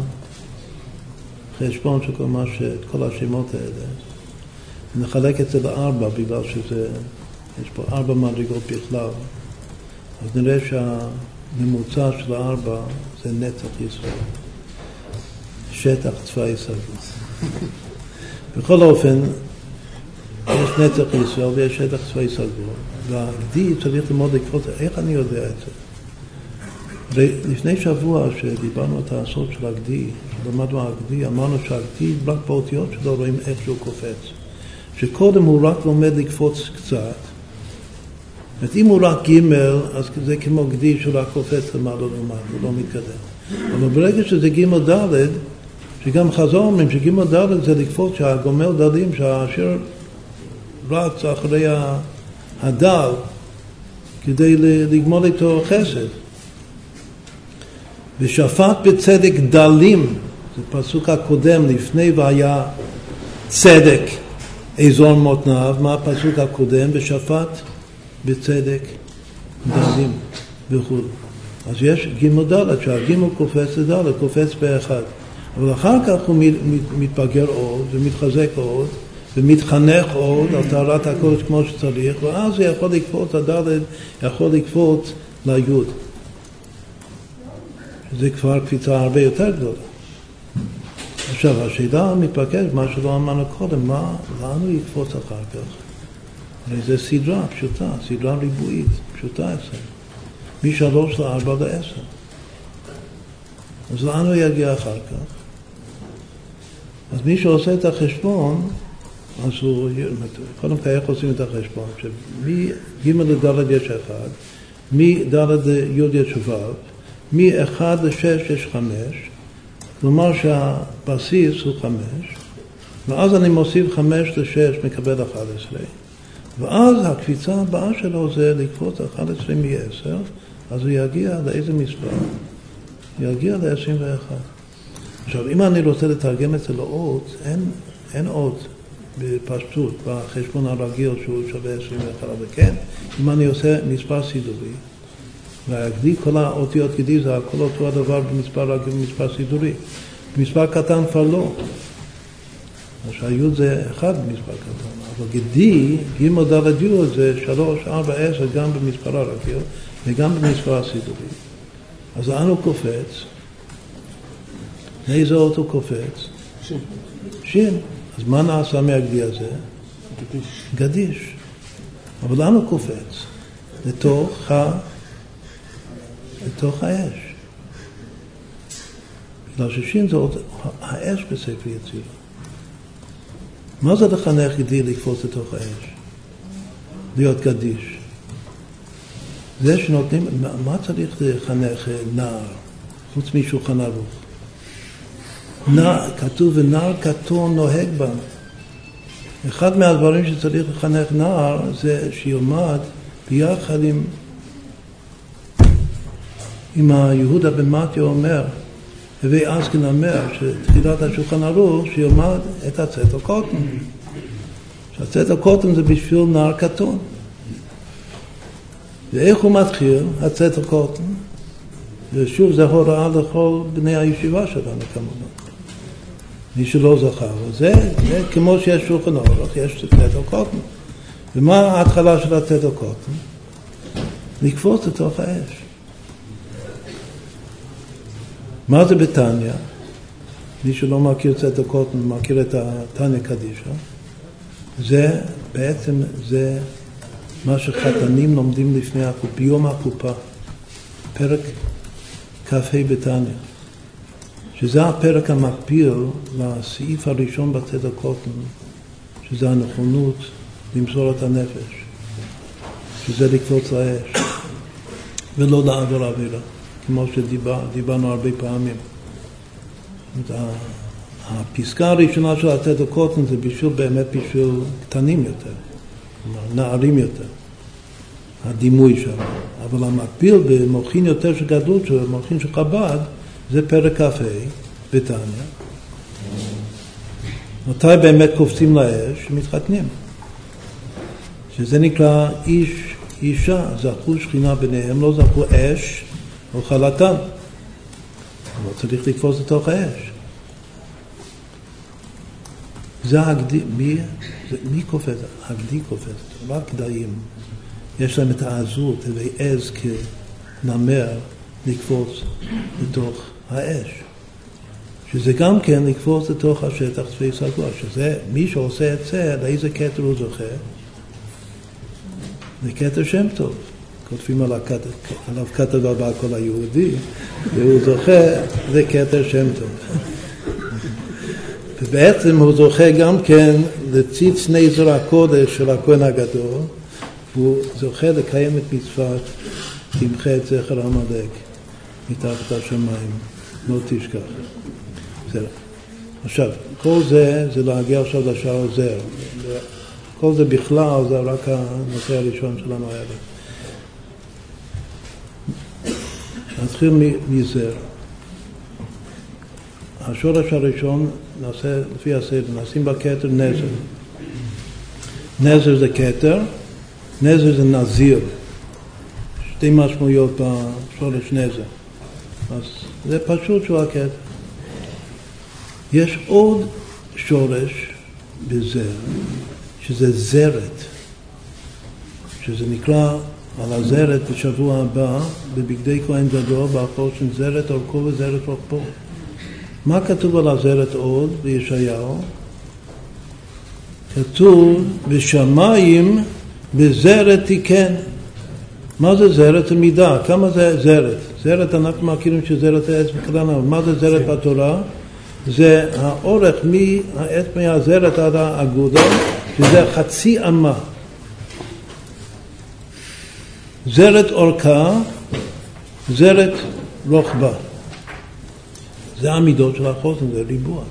החשבון של כל, מה ש... כל השמות האלה, נחלק את זה לארבע, בגלל שזה, יש פה ארבע מדרגות בכלל, אז נראה שהממוצע של הארבע זה נצח ישראל. שטח צבאי סגור. בכל אופן, יש נצח ישראל ויש שטח צבאי סגור. והגדי צריך ללמוד לקרות, איך אני יודע את זה? לפני שבוע שדיברנו את הסוד של הגדי, שלמדנו הגדי, אמרנו שהגדי רק באותיות שלו רואים איך שהוא קופץ. שקודם הוא רק לומד לקפוץ קצת. זאת אם הוא רק ג' אז זה כמו גדי שהוא רק קופץ למעלה למעלה, הוא לא מתקדם. אבל ברגע שזה ג' ד', שגם חזור אומרים שג' ד' זה לקפוץ שהגומל ד'ים, שהאשר רץ אחרי הדל כדי לגמול איתו חסד. ושפט בצדק דלים, זה פסוק הקודם, לפני והיה צדק אזור מותניו, מה הפסוק הקודם? ושפט בצדק דלים וכו'. אז יש ג' ד', שהג' קופץ לד', קופץ באחד. אבל אחר כך הוא מתבגר עוד ומתחזק עוד ומתחנך עוד על טהרת הקודש כמו שצריך, ואז הוא יכול לקפוץ, הד' יכול לקפוץ ליוד. זה כבר קפיצה הרבה יותר גדולה. עכשיו, השאלה מתבקשת, מה שלא אמרנו קודם, מה, לאן הוא יקפוץ אחר כך? הרי זה סדרה פשוטה, סדרה ריבועית, פשוטה עשר. משלוש לארבע לעשר. אז לאן הוא יגיע אחר כך? אז מי שעושה את החשבון, אז הוא, קודם כך איך עושים את החשבון? שמג' לד' יש אחד, מד' לי' יש ו', מ-אחד לשש יש חמש, כלומר שהבסיס הוא חמש, ואז אני מוסיף חמש לשש, מקבל אחד עשרה, ואז הקפיצה הבאה שלו זה לקפוץ אחד עשרה מ-עשר, אז הוא יגיע לאיזה מספר? הוא יגיע ל-עשרים ואחת. עכשיו, אם אני רוצה לתרגם את זה לאות, אין, אין אות בפשטות, בחשבון הרגיל שהוא שווה עשרים ואחת, אבל כן, אם אני עושה מספר סידורי, והגדי, כל האותיות גדי זה הכל אותו הדבר במספר רגיל במספר סידורי. במספר קטן כבר לא. אז שהיוד זה אחד במספר קטן. אבל גדי, ג' ד' י' זה שלוש, ארבע, עשר, גם במספר הרגיל וגם במספר הסידורי. אז לאן הוא קופץ? איזה אות הוא קופץ? שין. שין. אז מה נעשה מהגדי הזה? גדיש. גדיש. אבל לאן הוא קופץ? לתוך ה... לתוך האש. בגלל ששין זה עוד האש בספר יצירה. מה זה לחנך גדי לקפוץ לתוך האש? להיות גדיש. זה שנותנים, מה צריך לחנך נער? חוץ משולחן ערוך. נער, כתוב ונער קטון נוהג בה. אחד מהדברים שצריך לחנך נער זה שילמד ביחד עם, עם היהודה בן מתיה אומר, הווי עסקין אומר, שתחילת השולחן ערוך, שילמד את הצאת הקוטן. שהצאת הקוטן זה בשביל נער קטון. ואיך הוא מתחיל, הצאת הקוטן? ושוב זה הוראה לכל בני הישיבה שלנו כמובן. מי שלא זכר. זה, זה כמו שיש שולחן ערוך, יש צאת הקוטן. ומה ההתחלה של הצאת הקוטן? לקפוץ לתוך האש. מה זה בתניא? מי שלא מכיר צאת הקוטן, מכיר את התניא קדישא. זה בעצם, זה מה שחתנים לומדים לפני הקופה, ביום הקופה. פרק כ"ה בתניא. שזה הפרק המקביל לסעיף הראשון בצאת הקוטן, שזה הנכונות למסור את הנפש. שזה לקפוץ לאש. ולא לעבור עבירה. כמו שדיברנו הרבה פעמים. הפסקה הראשונה של הצאת הקוטן זה בשביל, באמת בשביל קטנים יותר, נערים יותר, הדימוי שם. אבל המקביל במוחין יותר שגדלות שלו, במוחין של חב"ד, זה פרק כ"ה בתניא. מתי באמת קופצים לאש? מתחתנים. שזה נקרא איש, אישה, זכו שכינה ביניהם, לא זכו אש, או חלתם. אבל צריך לקפוץ לתוך האש. זה הגדי, מי, זה, מי קופץ? הגדי קופץ. רק גדיים. יש להם את העזות, ועז כנמר לקפוץ לתוך האש. שזה גם כן לקפוץ לתוך השטח צבאי סגור. שזה מי שעושה את זה, לאיזה כתר הוא זוכה? זה כתר שם טוב. כותבים עליו כתר הבא כל היהודי, והוא זוכה, זה כתר שם טוב. ובעצם הוא זוכה גם כן לציץ נזר הקודש של הכהן הגדול, והוא זוכה לקיים את מצוות, תמחה את זכר עמלק מתחת השמיים, לא תשכח. זהו. עכשיו, כל זה, זה להגיע עכשיו לשער זר. כל זה בכלל, זה רק הנושא הראשון שלנו הערב. נתחיל מזר. השורש הראשון נעשה לפי הסדר, נשים בכתר נזר. נזר זה כתר, נזר זה נזיר. שתי משמעויות בשורש נזר. אז זה פשוט שהוא הכתר. יש עוד שורש בזר, שזה זרת, שזה נקרא על הזרת בשבוע הבא, בבגדי כהן גדול, באחור של זרת אורכו וזרת רוחבו. מה כתוב על הזרת עוד בישעיהו? כתוב בשמיים בזרת תיקן. מה זה זרת? זה מידה. כמה זה זרת? זרת, אנחנו מכירים שזרת העץ בקטנה, אבל מה זה זרת בתורה? זה האורך מהעץ מהזרת עד האגודה, שזה חצי אמה. זרת אורכה, זרת רוחבה. זה המידות של החוסן, זה ריבוע.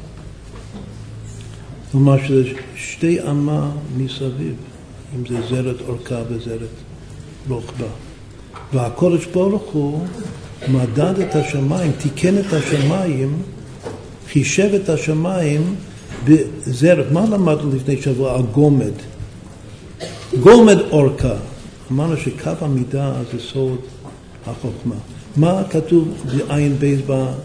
כלומר שזה שתי אמה מסביב, אם זה זרת אורכה וזרת רוחבה. והקודש ברוך הוא מדד את השמיים, תיקן את השמיים, חישב את השמיים בזרת. מה למדנו לפני שבוע? הגומד. גומד אורכה. אמרנו שקו המידה זה סוד החוכמה. מה כתוב בעין בייס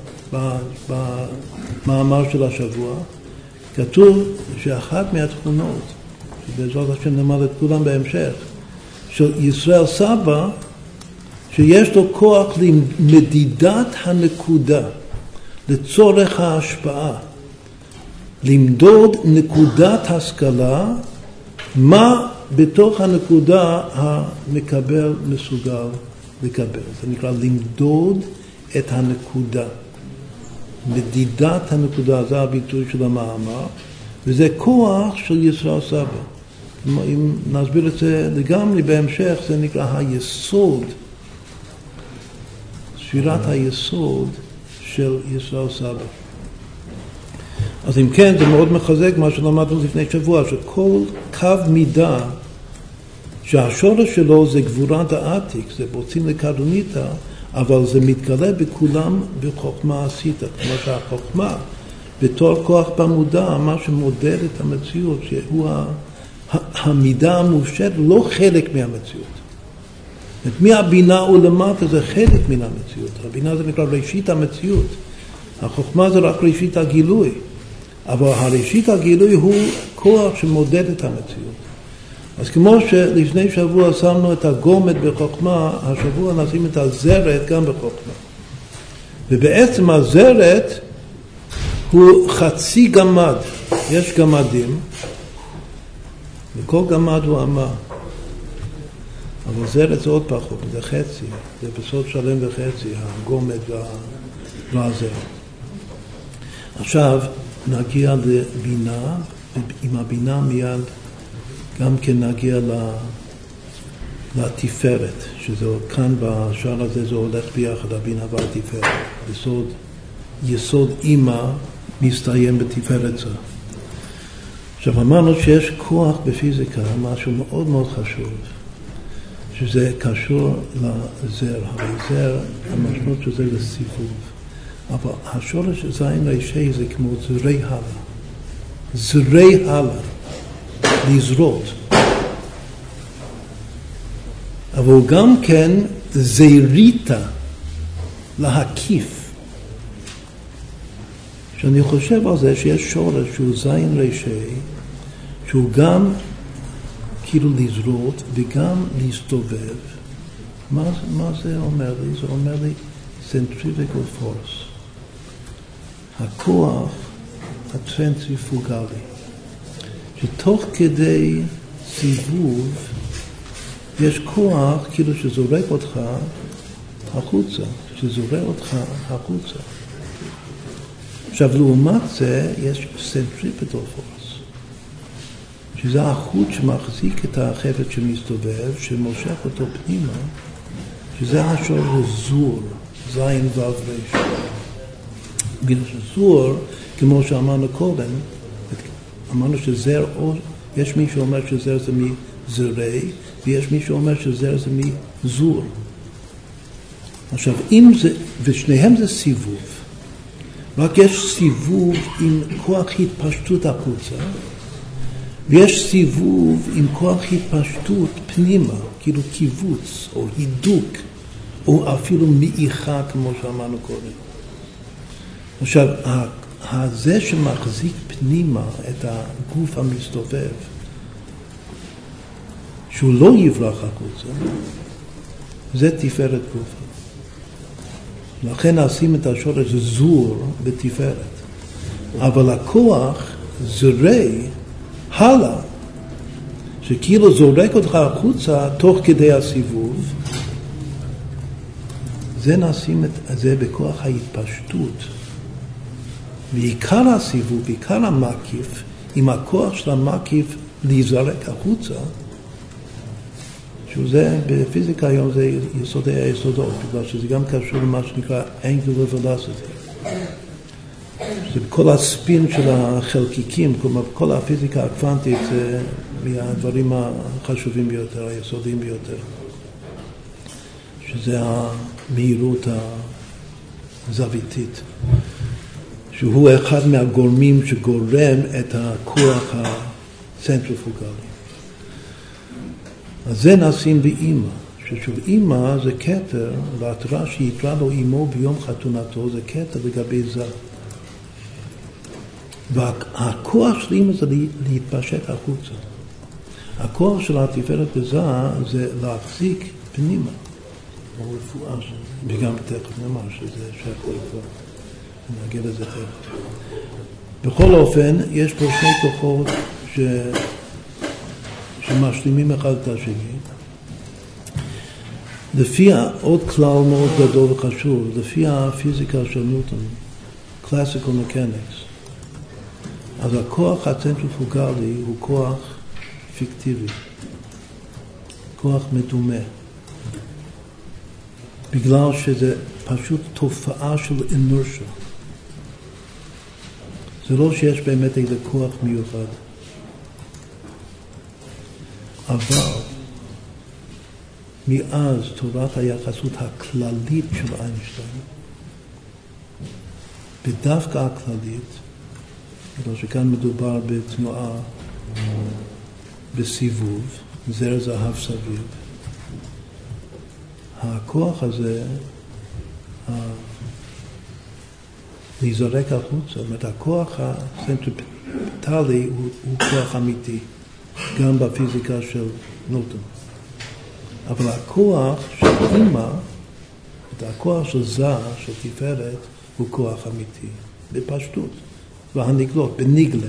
במאמר של השבוע? כתוב שאחת מהתכונות, שבעזרת השם נאמר את כולם בהמשך, של ישראל סבא, שיש לו כוח למדידת הנקודה, לצורך ההשפעה, למדוד נקודת השכלה, מה בתוך הנקודה המקבל מסוגל לקבל. זה נקרא למדוד את הנקודה. מדידת הנקודה, זה הביטוי של המאמר, וזה כוח של ישראל סבא. אם נסביר את זה לגמרי בהמשך, זה נקרא היסוד, ספירת היסוד של ישראל סבא. אז אם כן, זה מאוד מחזק מה שלמדנו לפני שבוע, שכל קו מידה, שהשורש שלו זה גבורת העתיק, זה בוצים לקדוניתא, אבל זה מתגלה בכולם בחוכמה עשית, כמו שהחוכמה, בתור כוח במודע, מה שמודד את המציאות, שהוא המידה המושת, לא חלק מהמציאות. מהבינה ולמטה זה חלק מן המציאות. הבינה זה נקרא ראשית המציאות. החוכמה זה רק ראשית הגילוי. אבל הראשית הגילוי הוא כוח שמודד את המציאות. אז כמו שלפני שבוע שמנו את הגומד בחוכמה, השבוע נשים את הזרת גם בחוכמה. ובעצם הזרת הוא חצי גמד. יש גמדים, וכל גמד הוא אמה. אבל זרת זה עוד פחות, זה חצי, זה בסוד שלם וחצי, הגומד והזרת. עכשיו נגיע לבינה, עם הבינה מיד גם כן נגיע לתפארת, שזה כאן בשער הזה זה הולך ביחד, הבינה והתפארת. יסוד, יסוד אימא מסתיים בתפארת זה. עכשיו אמרנו שיש כוח בפיזיקה, משהו מאוד מאוד חשוב, שזה קשור לזר. הרי זר, המשמעות של זה לסיבוב. אבל השורש זין ראשי זה כמו זרי הלאה. זרי הלאה. לזרות. אבל גם כן זריטה להקיף. שאני חושב על זה שיש שורש שהוא זין ראשי, שהוא גם כאילו לזרות וגם להסתובב. מה, מה זה אומר לי? זה אומר לי centrifugal force. הכוח הטרנטריפוגלי. שתוך כדי סיבוב יש כוח כאילו שזורק אותך החוצה, שזורק אותך החוצה. עכשיו לעומת זה יש centripetal force, שזה החוט שמחזיק את החפץ שמסתובב, שמושך אותו פנימה, שזה השורש זור, זין וו רש. בגלל שזור, כמו שאמרנו קודם, אמרנו שזר, או, יש מי שאומר שזר זה מזרי, ויש מי שאומר שזר זה מזור. עכשיו, אם זה, ושניהם זה סיבוב, רק יש סיבוב עם כוח התפשטות החוצה, ויש סיבוב עם כוח התפשטות פנימה, כאילו קיבוץ, או הידוק, או אפילו מאיכה, כמו שאמרנו קודם. עכשיו, זה שמחזיק פנימה את הגוף המסתובב, שהוא לא יברח החוצה, זה תפארת גופה. לכן נשים את השורש זור בתפארת. אבל הכוח זרי הלאה, שכאילו זורק אותך החוצה תוך כדי הסיבוב, זה נשים את זה בכוח ההתפשטות. ועיקר הסיבוב, עיקר המקיף, עם הכוח של המקיף להיזרק החוצה, שזה בפיזיקה היום זה יסודי היסודות, בגלל שזה גם קשור למה שנקרא angular velocity. זה כל הספין של החלקיקים, כלומר כל הפיזיקה הקוונטית זה מהדברים החשובים ביותר, היסודיים ביותר. שזה המהירות הזוויתית. שהוא אחד מהגורמים שגורם את הכוח הצנטריפוגלי. אז זה נשים באמא, ששוב אמא זה כתר, והתורה שהתרה לו אמו ביום חתונתו זה כתר לגבי זה. והכוח של אמא זה להתפשט החוצה. הכוח של התפארת בזה זה להחזיק פנימה. או רפואה, וגם תכף נאמר שזה שייך לרפואה. נגיע לזה תכף. בכל אופן, יש פה שני כוחות ש... שמשלימים אחד את השני. לפי עוד כלל מאוד גדול וחשוב, לפי הפיזיקה של ניוטון, classical mechanics, אז הכוח הצנטריפוגלי הוא כוח פיקטיבי, כוח מדומה. בגלל שזה פשוט תופעה של אינרשיה. זה לא שיש באמת איזה כוח מיוחד. אבל מאז תורת היחסות הכללית של איינשטיין, בדווקא הכללית, בגלל שכאן מדובר בתנועה בסיבוב, זר זהב סביב, הכוח הזה להיזרק החוצה, זאת אומרת, הכוח הסנטריפטלי הוא, הוא כוח אמיתי, גם בפיזיקה של נוטון. אבל הכוח של אימא, הכוח של זר, של תפארת, הוא כוח אמיתי, בפשטות, והנגלות, בנגלה.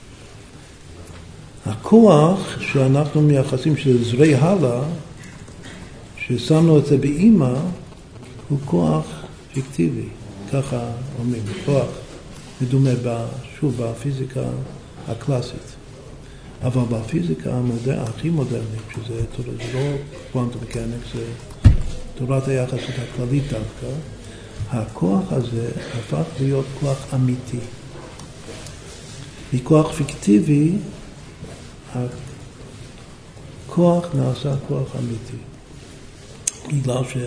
הכוח שאנחנו מייחסים של זרי הלאה, ששמנו את זה באימא, הוא כוח פיקטיבי, ככה אומרים, כוח מדומה שוב בפיזיקה הקלאסית. אבל בפיזיקה המודר, הכי מודרנית, שזה לא קוונטום מקניקס, זה תורת היחסות הכללית דווקא, הכוח הזה הפך להיות כוח אמיתי. מכוח פיקטיבי, הכוח נעשה כוח אמיתי. בגלל ש...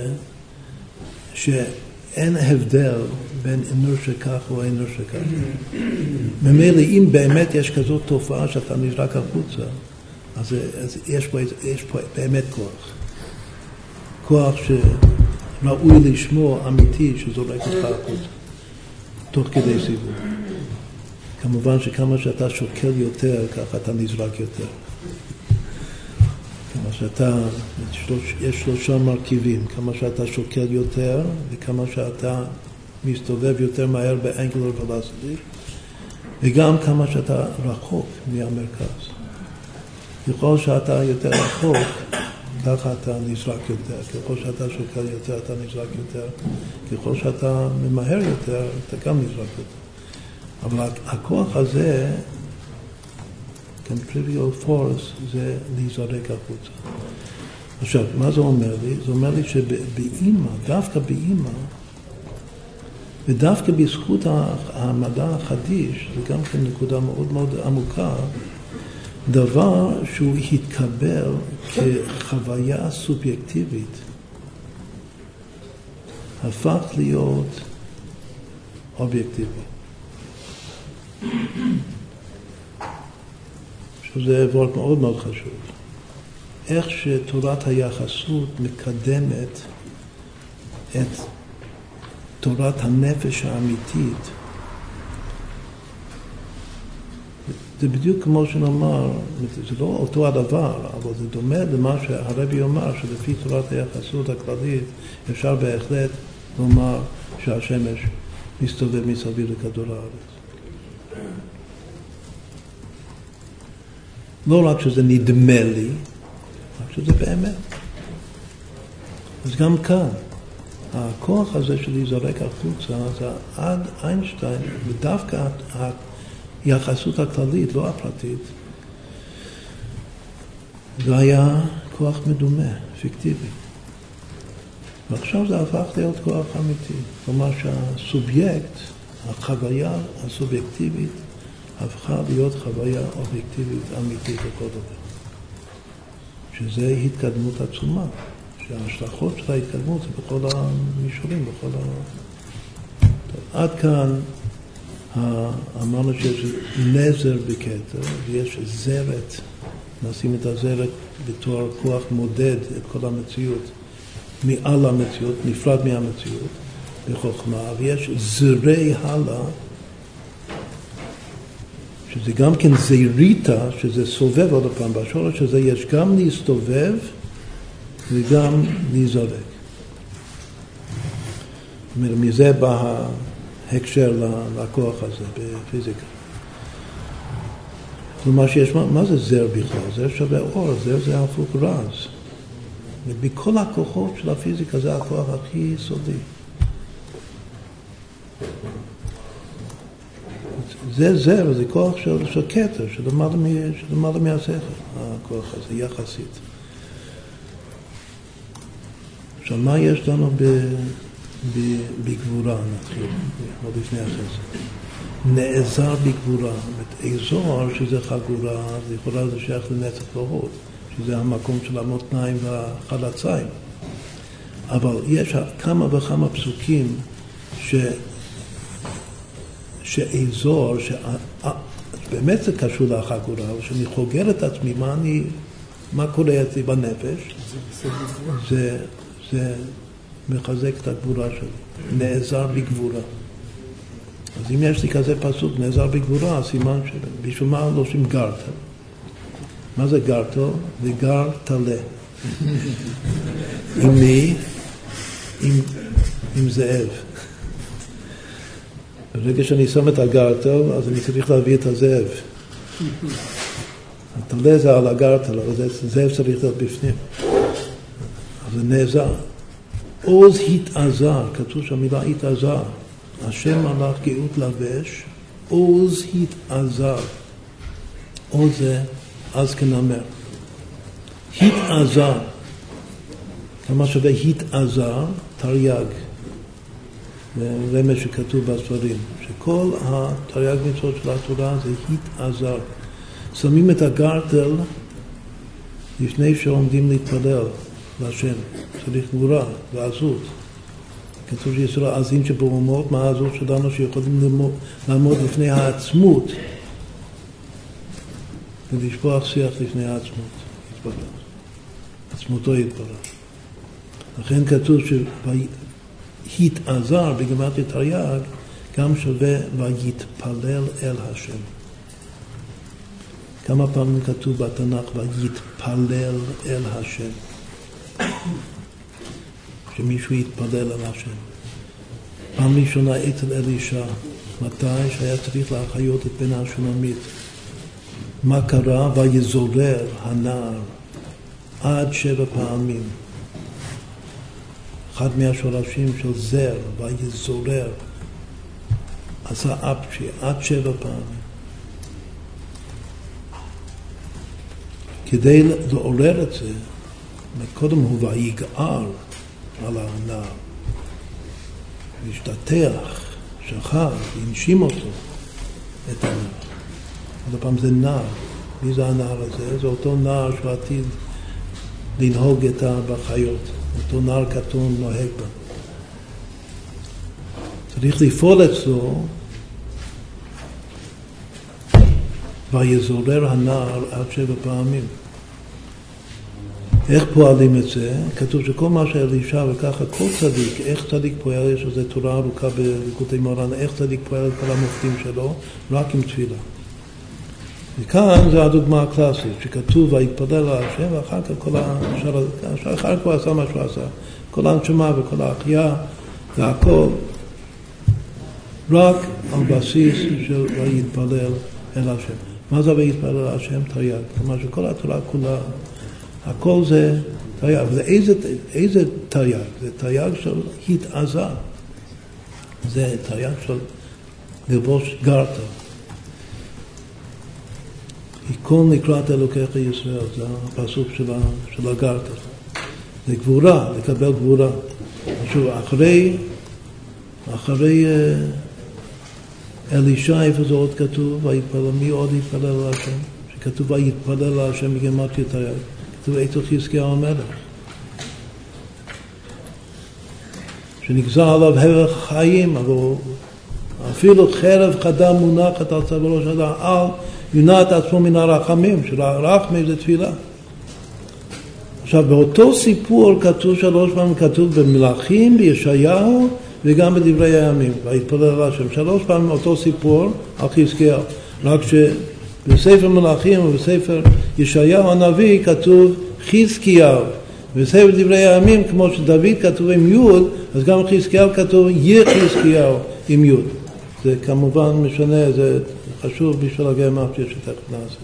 שאין הבדל בין אנרשיה כך או אנרשיה כך. ממילא, אם באמת יש כזאת תופעה שאתה נזרק החוצה, אז, אז יש, פה, יש פה באמת כוח. כוח שראוי לשמוע אמיתי שזורק אותך החוצה, תוך כדי סיבוב. כמובן שכמה שאתה שוקל יותר, ככה אתה נזרק יותר. כמה שאתה, יש שלושה מרכיבים, כמה שאתה שוקל יותר, וכמה שאתה מסתובב יותר מהר באנגולר ולסיטי, וגם כמה שאתה רחוק מהמרכז. ככל שאתה יותר רחוק, ככה אתה נזרק יותר. ככל שאתה שוקל יותר, אתה נזרק יותר. ככל שאתה ממהר יותר, אתה גם נזרק יותר. אבל הכוח הזה, centrifugal force, זה להיזרק החוצה. עכשיו, מה זה אומר לי? זה אומר לי שבאמא, דווקא באמא, ודווקא בזכות המדע החדיש, זה גם כן נקודה מאוד מאוד עמוקה, דבר שהוא התקבל כחוויה סובייקטיבית, הפך להיות אובייקטיבי. שזה וורט מאוד מאוד חשוב. איך שתורת היחסות מקדמת את תורת הנפש האמיתית. זה בדיוק כמו שנאמר, זה לא אותו הדבר, אבל זה דומה למה שהרבי אומר, שלפי תורת היחסות הכללית אפשר בהחלט לומר שהשמש מסתובב מסביב לכדור הארץ. לא רק שזה נדמה לי, רק שזה באמת. אז גם כאן, הכוח הזה של להיזרק החוצה, זה עד איינשטיין, ודווקא היחסות הכללית, לא הפרטית, זה היה כוח מדומה, פיקטיבי. ועכשיו זה הפך להיות כוח אמיתי. כלומר שהסובייקט, החוויה הסובייקטיבית, הפכה להיות חוויה אובייקטיבית אמיתית לכל דבר. שזה התקדמות עצומה. שההשלכות של ההתקדמות זה בכל המישורים, בכל ה... טוב, עד כאן אמרנו שיש נזר בכתר, ויש זרת, נשים את הזרת בתור כוח מודד את כל המציאות, מעל המציאות, נפרד מהמציאות, בחוכמה, ויש זרי הלאה, שזה גם כן זריטה, שזה סובב עוד פעם בשורש, שזה יש גם להסתובב וגם להיזרק. זאת אומרת, מזה בא ההקשר לכוח הזה בפיזיקה. כלומר שיש, מה, מה זה זר בכלל? זר שווה אור, זר זה הפוך רז. בכל הכוחות של הפיזיקה זה הכוח הכי סודי. זה זר, זה כוח של, של כתר, שלמעלה מהשכל, הכוח הזה, יחסית. עכשיו, מה יש לנו בגבורה, נתחיל, עוד לפני החסד. נעזר בגבורה, אזור שזה חגורה, זה יכולה זה שייך לנצח והוד, שזה המקום של המותניים והחלציים. אבל יש כמה וכמה פסוקים ש... שאזור, שבאמת זה קשור לחגורה, אבל שאני חוגר את עצמי, מה אני, מה קורה אצלי בנפש, זה, זה מחזק את הגבורה שלי, נעזר בגבורה. אז אם יש לי כזה פסוק, נעזר בגבורה, הסימן שלי, בשביל מה לא עושים גרטל? מה זה גרטל? זה גר תלה. עם מי? עם, עם זאב. ברגע שאני שם את הגרטל, אז אני צריך להביא את הזאב. התלה זה על הגרטל, אבל זאב צריך להיות בפנים. אז זה נעזר. עוז התעזר, כתוב שהמילה התעזר. השם הלך גאות לבש, עוז התעזר. עוז זה אז כנמר. התעזר. כמה שווה התעזר, תרי"ג. זה רמז שכתוב בספרים. שכל התרי"ג מצוות של התורה זה התעזר. שמים את הגרטל לפני שעומדים להתפלל להשם. צריך גבורה ועזות. כתוב שישראל עזים שבאומות, מה העזות שלנו שיכולים לעמוד לפני העצמות ולשפוח שיח לפני העצמות. יתברך. עצמותו יתברך. לכן כתוב שהתעזר בגמרא תרי"ג גם שווה ויתפלל אל השם. כמה פעמים כתוב בתנ"ך ויתפלל אל השם. שמישהו יתפלל על השם. פעם ראשונה אצל אלישע, מתי שהיה צריך להחיות את בן השונמית. מה קרה? ויזורר הנער עד שבע פעמים. אחד מהשורשים של זר, ויזורר, עשה אפצ'י עד שבע פעמים. כדי לעורר את זה, קודם הוא ויגער על הנער, והשתתח, שחר, והנשים אותו, את הנער. עוד פעם זה נער. מי זה הנער הזה? זה אותו נער שעתיד לנהוג את בחיות. אותו נער קטון נוהג בה. צריך לפעול אצלו, ויזורר הנער עד שבע פעמים. איך פועלים את זה? כתוב שכל מה שאלישע וככה כל צדיק, איך צדיק פועל, יש איזו תורה ארוכה בליקוטי מוהר"ן, איך צדיק פועל את כל המופתים שלו, רק עם תפילה. וכאן זו הדוגמה הקלאסית, שכתוב ויתפלל על השם, ואחר כך כל השאר, אחר כך הוא עשה מה שהוא עשה, כל הנשמה וכל האחייה, והכל, רק על בסיס של ויתפלל אל השם. מה זה ויתפלל אל השם? תרי"ג. כלומר שכל התורה כולה, הכל זה תרי"ג. ואיזה איזה תרי"ג? זה תרי"ג של התעזר. זה תרי"ג של ללבוש גרטל. ייכון לקראת אלוקיך ישראל, זה הפסוק של, של הגרטל. זה גבורה, לקבל גבורה. עכשיו, אחרי, אחרי אלישע, איפה זה עוד כתוב? ויתפלל, מי עוד יתפלל על השם? שכתוב ויתפלל על השם בגמרא תרי"ג. כתוב אצל חזקיהו המלך. שנגזר עליו הרח חיים, אבל אפילו חרב חדה מונחת על צווארו של אדם, אל יונע את עצמו מן הרחמים, שרחמים זה תפילה. עכשיו, באותו סיפור כתוב שלוש פעמים, כתוב במלאכים, בישעיהו, וגם בדברי הימים, ויתפלל על השם. שלוש פעמים אותו סיפור על חזקיהו. רק שבספר מלאכים ובספר ישעיהו הנביא כתוב חזקיהו. ובספר דברי הימים, כמו שדוד כתוב עם יוד, אז גם חזקיהו כתוב יחזקיהו עם יוד. זה כמובן משנה, זה חשוב בשביל להגיע מאפשר שתכף נעשה.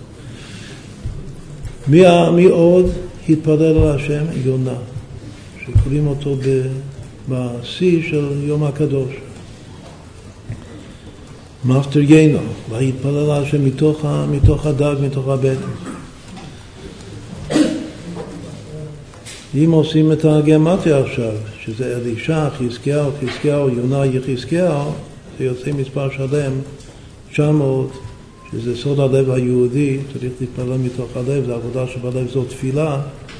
מי, מי עוד התפלל על השם? יונה, שקוראים אותו בשיא של יום הקדוש. מאפטר יינו, והתפלל על השם מתוך, מתוך הדג, מתוך הבטן. אם עושים את הגמטריה עכשיו, שזה אלישע, חזקיהו, חזקיהו, יונה, יחזקיהו, זה יוצא מספר שלם, תשע מאות, שזה סוד הלב היהודי, צריך להתפלל מתוך הלב, זה עבודה שבלב זו תפילה.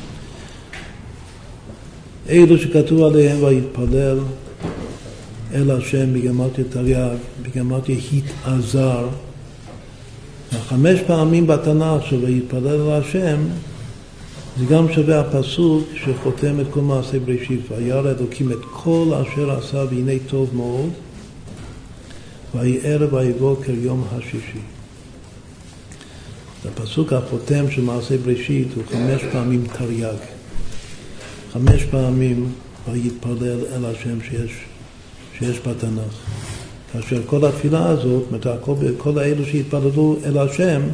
אלו שכתוב עליהם ויתפלל אל השם בגמטריה תרי"ג, בגמטריה התעזר. חמש פעמים בתנ"ך שויתפלל אל השם, זה גם שווה הפסוק שחותם את כל מעשה בראשית, וירא אלוקים את כל אשר עשה והנה טוב מאוד, ויהי ערב ויהי בוקר יום השישי. הפסוק החותם של מעשה בראשית הוא חמש פעמים תרי"ג. חמש פעמים ויתפלל אל השם שיש, שיש בתנ"ך. כאשר כל התפילה הזאת, כל, כל האלו שהתפללו אל השם,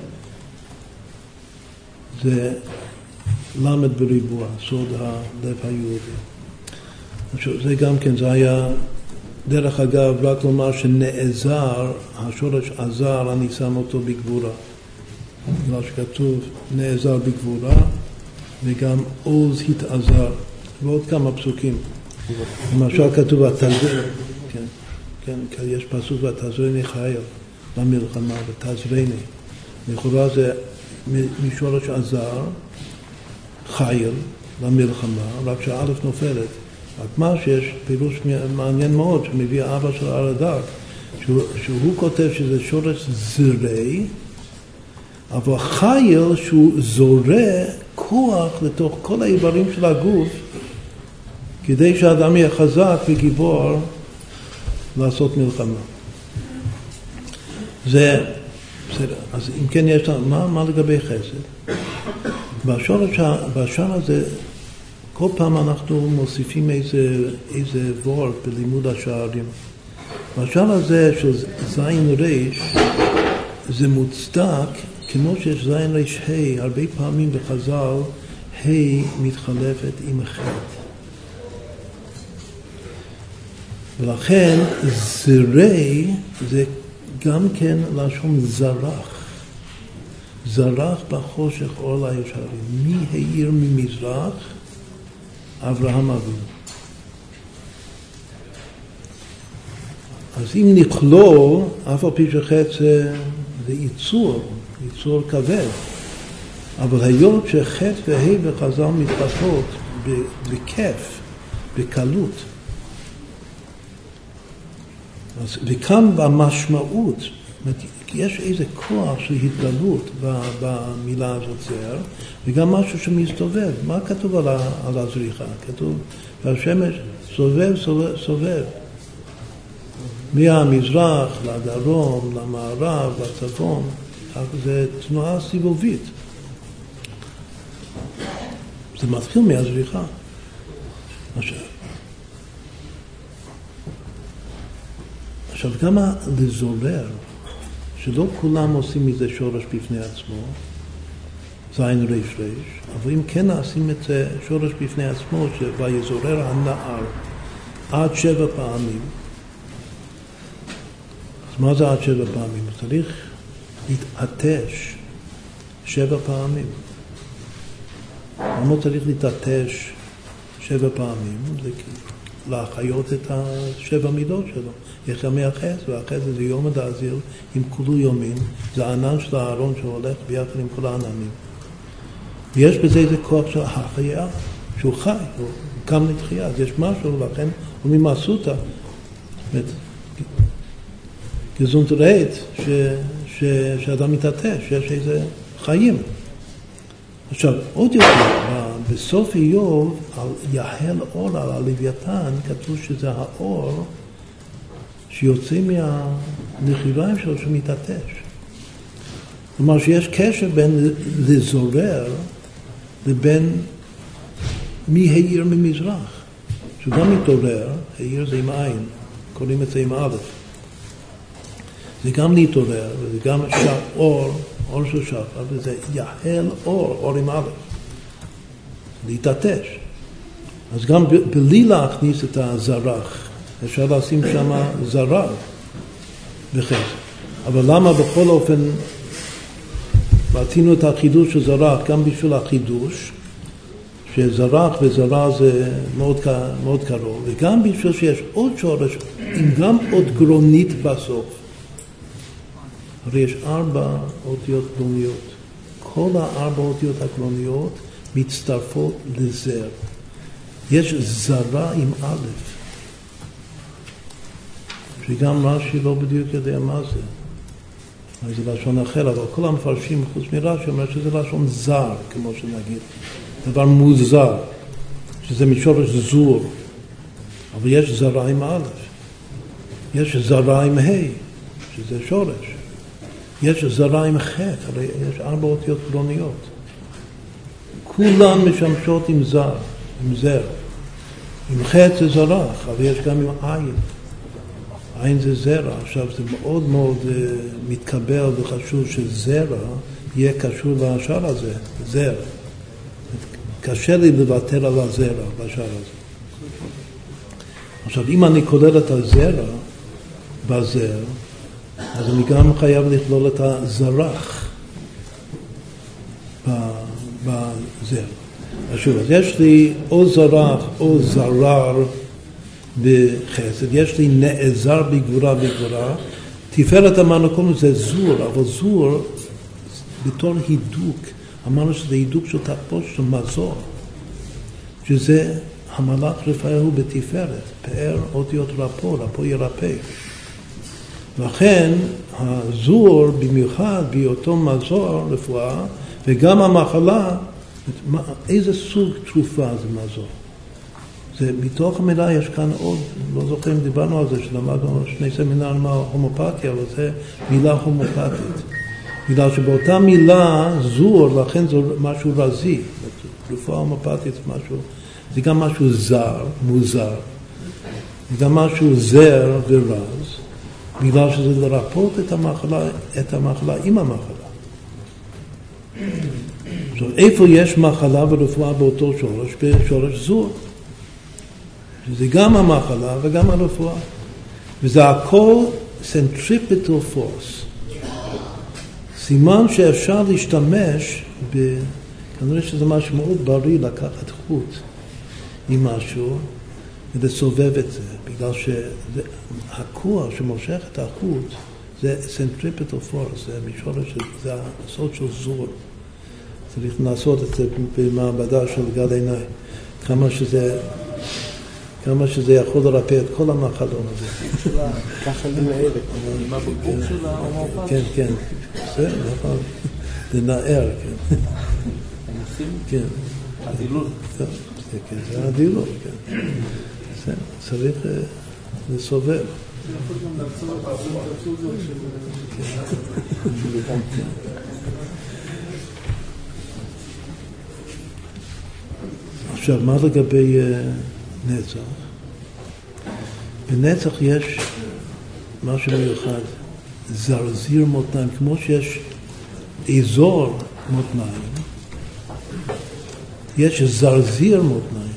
זה למד בריבוע, סוד הלב היהודי. זה גם כן, זה היה, דרך אגב, רק לומר שנעזר, השורש עזר, אני שם אותו בגבורה. בגלל שכתוב נעזר בגבורה, וגם עוז התעזר, ועוד כמה פסוקים. למשל כתוב, התעזר, כן, כן, יש פסוק, ותעזרני חייל במלחמה, ותעזרני. לכאורה זה משורש עזר, חייל למלחמה, רק שהאלף נופלת. רק מה שיש פירוש מעניין מאוד, שמביא האבא של הרד"ק, שהוא, שהוא כותב שזה שורש זרי, אבל חייל שהוא זורע כוח לתוך כל האיברים של הגוף, כדי שהאדם יהיה חזק וגיבור לעשות מלחמה. זה, בסדר, אז אם כן יש לנו, מה, מה לגבי חסד? בשורש, בשם הזה, כל פעם אנחנו מוסיפים איזה, איזה וורט בלימוד השערים. בשם הזה של זין ריש, זה מוצדק, כמו שיש זין ריש ה', הרבה פעמים בחז"ל, ה' מתחלפת עם ח'. ולכן זרי זה גם כן לשון זרח. זרח בחושך אור לישרים. מי העיר ממזרח? אברהם אבינו. אז אם נכלול, אף על פי שחטא זה, זה ייצור, ייצור כבד. אבל היות שחטא וה' בחז"ל מתבטאות בכיף, בקלות. אז, וכאן במשמעות, יש איזה כוח של התגלות במילה הזאת זר, וגם משהו שמסתובב. מה כתוב על, על הזריחה? כתוב, והשמש סובב, סובב, סובב. מהמזרח לדרום, למערב, לצפון, זה תנועה סיבובית. זה מתחיל מהזריחה. עכשיו, עכשיו גם לזורר, שלא כולם עושים מזה שורש בפני עצמו, זין ריש ריש, אבל אם כן עושים את זה שורש בפני עצמו, ויזורר הנער עד שבע פעמים, אז מה זה עד שבע פעמים? צריך להתעטש שבע פעמים. למה צריך להתעטש שבע פעמים? זה להחיות את השבע מידות שלו. יש ימי החס, והחס זה יום הדעזיר עם כולו יומין, זה הענן של הארון שהולך ביחד עם כל העננים. ויש בזה איזה כוח של החיה, שהוא חי, הוא קם לתחייה, אז יש משהו, לכן הוא ממעשותה. גזונט רעת, ש, שאדם מתעטש, יש איזה חיים. עכשיו, עוד יותר, בסוף איוב, על יחל אור, על הלוויתן, כתוב שזה האור שיוצא מהנחיריים שלו שמתעטש. כלומר שיש קשר בין לזורר לבין מי העיר ממזרח. שגם מתעורר, העיר זה עם עין, קוראים את זה עם א'. זה גם להתעורר, וזה גם אור, אור של שחר, וזה יחל אור, אור עם א'. להתעטש. אז גם בלי להכניס את הזרח, אפשר לשים שם זרח בחסד. אבל למה בכל אופן רצינו את החידוש של זרח, גם בשביל החידוש, שזרח וזרע זה מאוד, מאוד קרוב, וגם בשביל שיש עוד שורש, עם גם עוד גרונית בסוף. הרי יש ארבע אותיות גרוניות. כל הארבע אותיות הגרוניות מצטרפות לזר. יש זרע עם א', שגם רש"י לא בדיוק יודע מה זה. זה לשון אחר, אבל כל המפרשים חוץ מרש"י אומר שזה לשון זר, כמו שנגיד. דבר מוזר, שזה משורש זור. אבל יש זרע עם א', יש זרע עם ה', שזה שורש. יש זרע עם ח', הרי יש ארבע אותיות גרוניות. כולן משמשות עם זר, עם זר. עם ח' זה זרח, אבל יש גם עם עין. עין זה זרע. עכשיו זה מאוד מאוד uh, מתקבל וחשוב שזרע יהיה קשור לשער הזה, זר. קשה לי לוותר על הזרע בשער הזה. עכשיו, אם אני כולל את הזרע בזר, אז אני גם חייב לכלול את הזרח בזר. שוב, אז יש לי או זרח או זרר בחסד, יש לי נעזר בגבורה בגבורה, תפארת אמרנו קודם זה זור, אבל זור בתור הידוק, אמרנו שזה הידוק של תחפוש של מזור, שזה המלאך רפאהו בתפארת, פאר אותיות רפו, רפו ירפא. לכן הזור במיוחד בהיותו מזור רפואה, וגם המחלה, איזה סוג תרופה זה מזור? זה, מתוך המילה יש כאן עוד, לא זוכר אם דיברנו על זה, שלמדנו שני סמינרים הומופתיה, אבל זה מילה הומופתית. בגלל שבאותה מילה זור, לכן זה משהו רזי. תרופה הומופתית זה משהו, זה גם משהו זר, מוזר. זה גם משהו זר ורז, בגלל שזה לרפות את המחלה, את המחלה עם המחלה. עכשיו, איפה יש מחלה ורפואה באותו שורש? בשורש זור. זה גם המחלה וגם הרפואה. וזה הכל centripetal force. סימן שאפשר להשתמש, ב... כנראה שזה משהו מאוד בריא לקחת חוט עם משהו ולסובב את זה, בגלל שהכוח שמושך את החוט זה centripetal force, זה משורש, זה הסוד של זור. צריך לעשות את זה במעבדה של גל עיניי, כמה שזה, כמה שזה יכול לרפא את כל המחלון הזה. ככה לנער, עם הבקבוק של ההומופת. כן, כן, זה נכון, לנער, כן. כן. הדילות. זה הדילות, כן. צריך לסובב. יכול גם לעצור את העצור של... עכשיו, מה לגבי נצח? בנצח יש משהו מיוחד, זרזיר מותניים, כמו שיש אזור מותניים, יש זרזיר מותניים.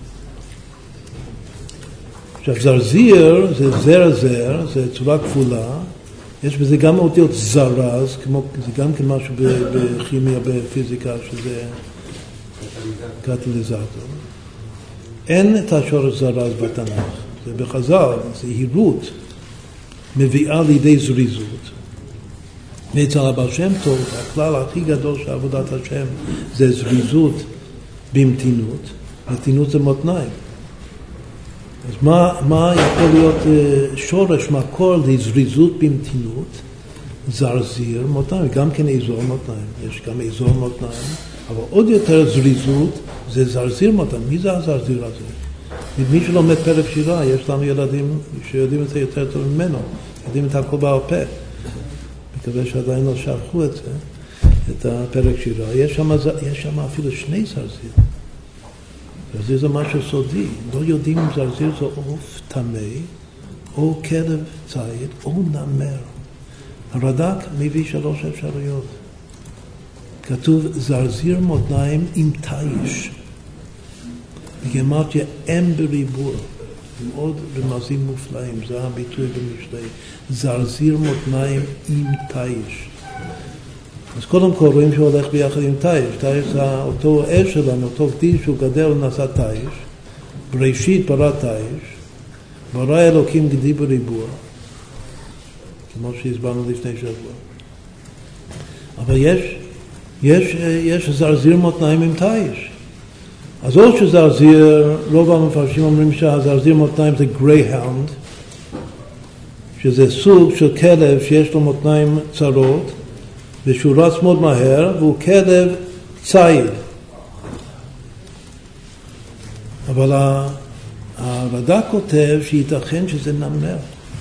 עכשיו, זרזיר זה זר זר, זה צורה כפולה, יש בזה גם אותיות זרז, כמו, זה גם כמשהו בכימיה, בפיזיקה, שזה קטליזטור. אין את השורש זרז בתנ"ך. זה בחז"ל, זהירות מביאה לידי זריזות. ואצל הבעל שם טוב, הכלל הכי גדול של עבודת השם זה זריזות במתינות. מתינות זה מותניים. אז מה, מה יכול להיות שורש מקור לזריזות במתינות? זרזיר מותניים, גם כן אזור מותניים. יש גם אזור מותניים. אבל עוד יותר זריזות זה זרזיר מותניים. מי זה הזרזיר הזה? מי שלומד פרק שירה, יש לנו ילדים שיודעים את זה יותר טוב ממנו, יודעים את הכל בעל פה. מקווה שעדיין לא שכחו את זה, את הפרק שירה. יש שם, יש שם אפילו שני זרזיר. זרזיר זה משהו סודי. לא יודעים אם זרזיר זה עוף טמא, או כלב ציד, או נמר. הרד"ק מביא שלוש אפשרויות. כתוב זרזיר מותניים עם תיש. בגמרתיה אם בריבוע. עם עוד רמזים מופלאים. זה הביטוי במשלי. זרזיר מותניים עם תיש. אז קודם כל רואים שהוא הולך ביחד עם תאיש. תאיש זה אותו אש שלנו, אותו קדיש שהוא גדל ונעשה תאיש. בראשית ברא תאיש. ברא אלוקים גדי בריבוע. כמו שהסברנו לפני שבוע. אבל יש, יש, יש זרזיר מותניים עם תאיש. אז עוד שזרזיר, רוב המפרשים אומרים שהזרזיר מותניים זה גרייהאונד, שזה סוג של כלב שיש לו מותניים צרות, ושהוא רץ מאוד מהר, והוא כלב צייד. אבל הרד"ק כותב שייתכן שזה נמר,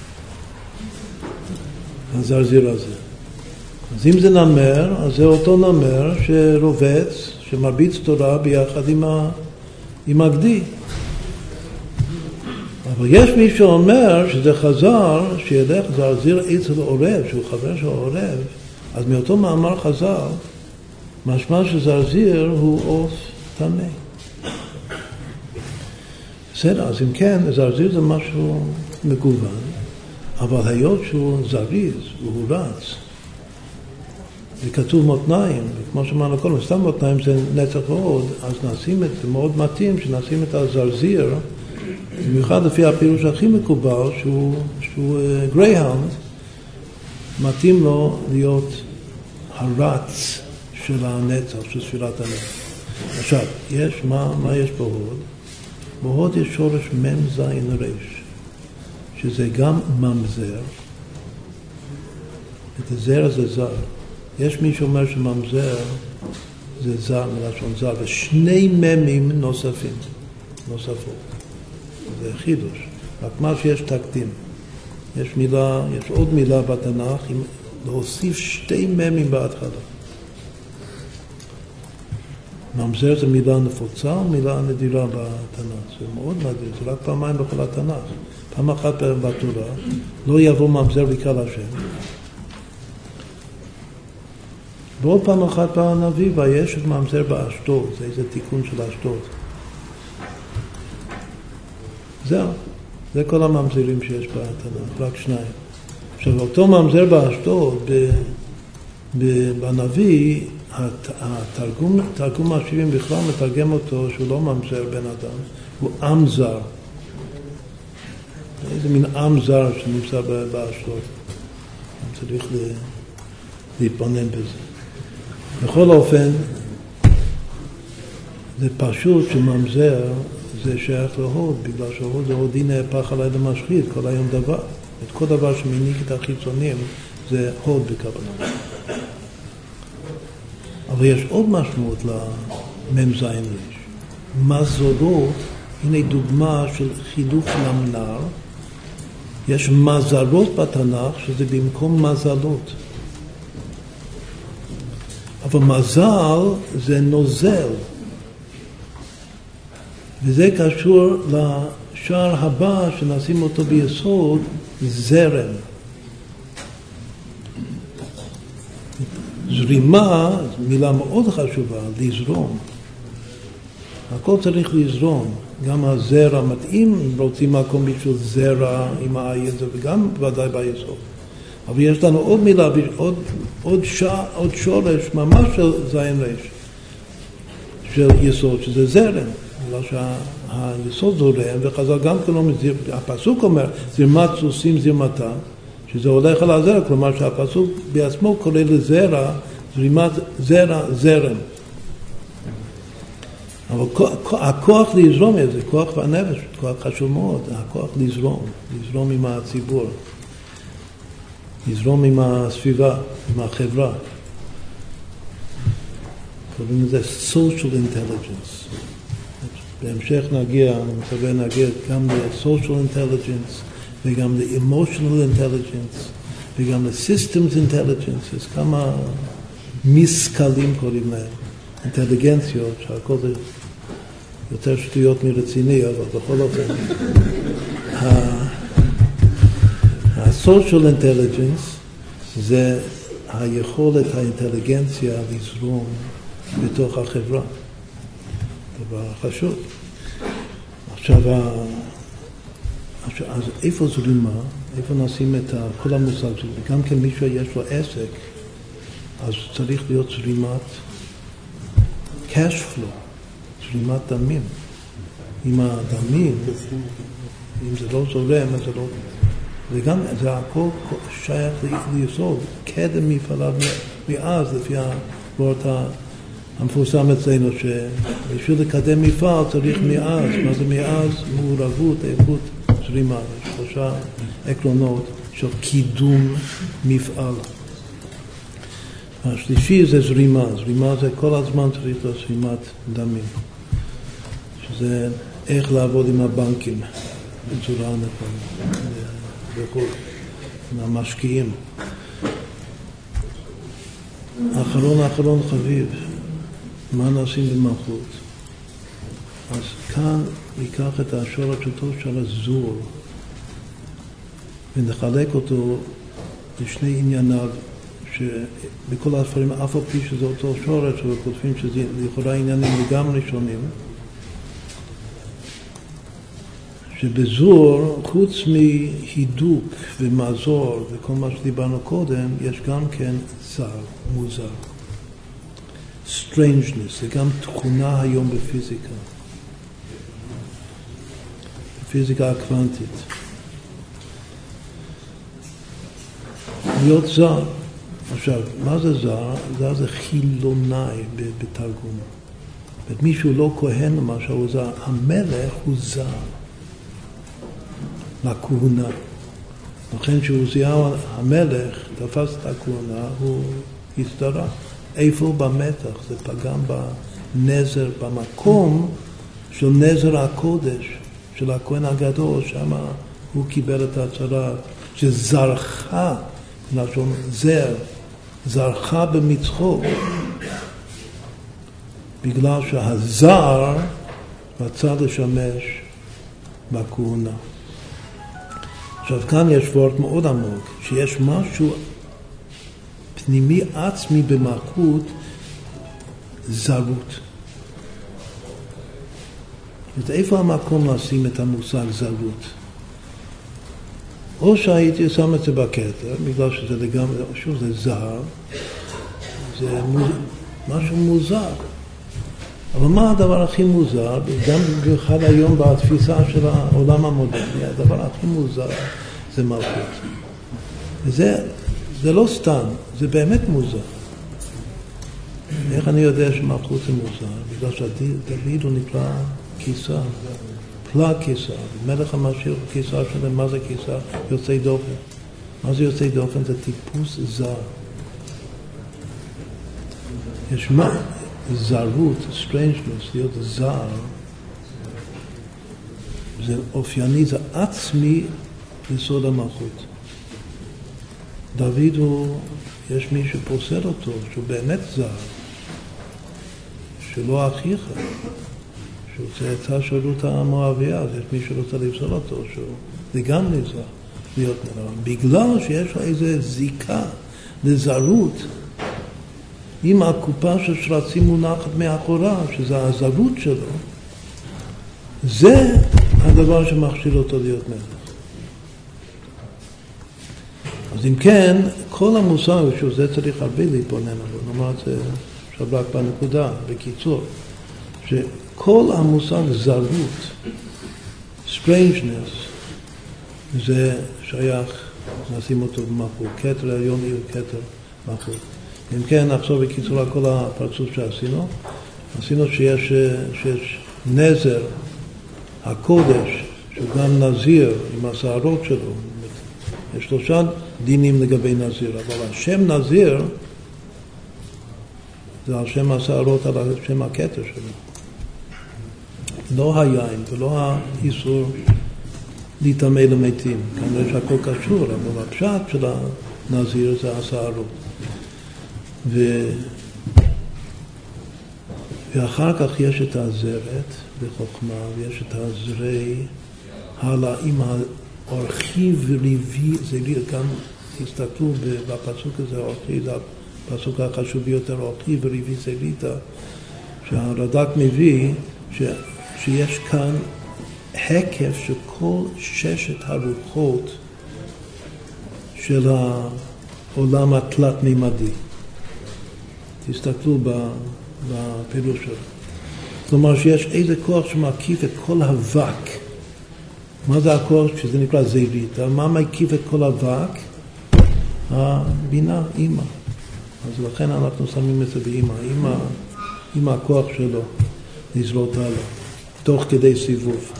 הזרזיר הזה. אז אם זה נמר, אז זה אותו נמר שרובץ, שמרביץ תורה ביחד עם, ה, עם הגדי. אבל יש מי שאומר שזה חז"ל, שילך זרזיר אצל עורב, שהוא חבר של עורב, אז מאותו מאמר חז"ל, משמע שזרזיר הוא עוף טמא. בסדר, אז אם כן, זרזיר זה משהו מגוון, אבל היות שהוא זריז, והוא רץ, וכתוב מותניים, וכמו שאמרנו קודם, סתם מותניים זה נצח ועוד, אז נשים את, מאוד מתאים שנשים את הזרזיר, במיוחד לפי הפירוש הכי מקובל, שהוא, שהוא גרייהאונד, מתאים לו להיות הרץ של הנצח, של ספירת הנצח. עכשיו, יש, מה, מה יש בהוד? בהוד יש שורש מם זין רש, שזה גם ממזר, את הזר זה זר. יש מי שאומר שממזר זה זר, מלשון זר, ושני ממים נוספים, נוספות. זה חידוש, רק מה שיש תקדים. יש מילה, יש עוד מילה בתנ"ך, עם להוסיף שתי ממים בהתחלה. ממזר זה מילה נפוצה או מילה נדירה בתנ"ך. זה מאוד נדיר, זה רק פעמיים בכל התנ"ך. פעם אחת בתורה, לא יבוא ממזר ויקרא השם. ועוד פעם אחת בנביא, ויש את ממזר באשדוד, זה איזה תיקון של אשדוד. זהו, זה כל הממזרים שיש בתנ"ך, רק שניים. עכשיו, אותו ממזר באשדוד, בנביא, התרגום, תרגום השבעים בכלל מתרגם אותו שהוא לא ממזר בן אדם, הוא עם זר. איזה מין עם זר שנמצא באשדוד. צריך להתבונן בזה. בכל אופן, זה פשוט שממזר זה שייך להוד, בגלל שהוד זה הודי נהפך עליי למשחית, כל היום דבר. את כל דבר שמניק את החיצונים זה הוד בכוונה. אבל יש עוד משמעות לממזיין רש. מזלות, הנה דוגמה של חילוף למנר. יש מזלות בתנ"ך שזה במקום מזלות. אבל מזל זה נוזל. וזה קשור לשער הבא שנשים אותו ביסוד, זרם. זרימה, מילה מאוד חשובה, לזרום. הכל צריך לזרום. גם הזרע מתאים, רוצים מקום בשביל זרע עם העין, וגם ודאי ביסוד. אבל יש לנו עוד מילה, עוד, עוד, שע, עוד שורש ממש של זין רש, של יסוד, שזה זרם. בגלל שהיסוד זורם, וחז"ל גם כן אומר, הפסוק אומר, זרמת סוסים זרמתם, שזה הולך על הזרע, כלומר שהפסוק בעצמו קורא לזרע, זרימת זרע, זרם. אבל הכוח לזרום זה כוח בנפש, כוח חשוב מאוד, הכוח לזרום, לזרום עם הציבור, לזרום עם הסביבה, עם החברה. קוראים לזה social intelligence. בהמשך נגיע, אני מקווה נגיע גם ל-social intelligence וגם ל-emotional intelligence וגם ל-systems intelligence. יש כמה משכלים קוראים להם, אינטליגנציות, שהכל זה יותר שטויות מרציני, אבל בכל אופן. ה-social intelligence זה היכולת האינטליגנציה לזרום בתוך החברה. דבר חשוב. עכשיו, אז איפה זרימה? איפה נשים את כל המושג שלי? גם כן מישהו יש לו עסק, אז צריך להיות זרימת cash flow, זרימת דמים. אם הדמים, אם זה לא זורם, אז זה לא... וגם זה הכל שייך ליסוד, קדם מפעליו מאז, לפי הוורד המפורסם אצלנו, שבשביל לקדם מפעל צריך מאז. מה זה מאז? מעורבות, איכות, זרימה. יש שלושה עקרונות של קידום מפעל. השלישי זה זרימה. זרימה זה כל הזמן צריך להיות זרימת דמים. שזה איך לעבוד עם הבנקים בצורה נכונה. וכל, עם המשקיעים. האחרון האחרון חביב, מה נעשים במלכות? אז כאן ניקח את השורש אותו של הזור ונחלק אותו לשני ענייניו, שבכל הספרים אף על פי שזה אותו שורש וכותבים שזה לכאורה עניינים לגמרי שונים, שבזור, חוץ מהידוק ומעזור וכל מה שדיברנו קודם, יש גם כן זר, מוזר. strangeness, זה גם תכונה היום בפיזיקה. בפיזיקה הקוונטית. להיות זר. עכשיו, מה זה זר? זר זה חילונאי בתרגום. מישהו לא כהן למשל, הוא זר. המלך הוא זר. לכהונה. לכן שעוזיהו המלך תפס את הכהונה, הוא הסתרה. איפה במתח? זה פגם בנזר, במקום של נזר הקודש, של הכהן הגדול, שם הוא קיבל את ההצהרה, שזרחה, לשון זר, זרחה במצחו, בגלל שהזר רצה לשמש בכהונה. עכשיו כאן יש וורט מאוד עמוק, שיש משהו פנימי עצמי במלכות, זרות. אז איפה המקום לשים את המושג זרות? או שהייתי שם את זה בכתר, בגלל שזה לגמרי, שוב זה זר, זה מוז... משהו מוזר. אבל מה הדבר הכי מוזר, גם במיוחד היום בתפיסה של העולם המודרני, הדבר הכי מוזר זה מלכות. וזה זה לא סתם, זה באמת מוזר. איך אני יודע שמלכות זה מוזר? בגלל שדוד הוא נקרא קיסר, פלא קיסר, מלך המשיח הוא קיסר שלהם. מה זה קיסר? יוצא דופן. מה זה יוצא דופן? זה טיפוס זר. יש מה? זרות, strangeness, להיות זר, זה אופייני, זה עצמי לסוד המלכות. דוד הוא, יש מי שפוסל אותו, שהוא באמת זר, שלא אחיך, שהוא צאצא של רות המואביה, אז יש מי שרוצה לפסול אותו, שהוא לגמרי זר, להיות נראה. בגלל שיש לו איזו זיקה לזרות, אם הקופה של שרצים מונחת מאחורה, שזה הזרות שלו, זה הדבר שמכשיל אותו להיות מלך. אז אם כן, כל המושג, שזה צריך הרבה להתבונן עליו, נאמר את זה עכשיו רק בנקודה, בקיצור, שכל המושג זרות, strangeness, זה שייך, נשים אותו במלכות, כתר עליון עיר כתר מלכות. אם כן, נחזור בקיצור על כל הפרצות שעשינו. עשינו שיש, שיש נזר, הקודש, שהוא גם נזיר עם השערות שלו. יש שלושה דינים לגבי נזיר, אבל השם נזיר זה על שם השערות, על שם הכתר שלו. לא היין ולא האיסור להתאמה למתים. כנראה שהכל קשור, אבל הפשט של הנזיר זה השערות. ו... ואחר כך יש את הזרת בחוכמה, ויש את הזרי הלאה עם האורחי וריבי, זה גם תסתכלו בפסוק הזה, אורחי זה הפסוק החשוב ביותר, אורחי וריבי זריתה, שהרד"ק מביא ש... שיש כאן היקף של כל ששת הרוחות של העולם התלת מימדי. תסתכלו בפירוש שלו. כלומר שיש איזה כוח שמקיף את כל הוואק. מה זה הכוח? שזה נקרא זהירית. מה מקיף את כל הוואק? הבינה, אימא. אז לכן אנחנו שמים את זה באימא. אימא, אימא הכוח שלו נזרות הלאה, תוך כדי סיבוב.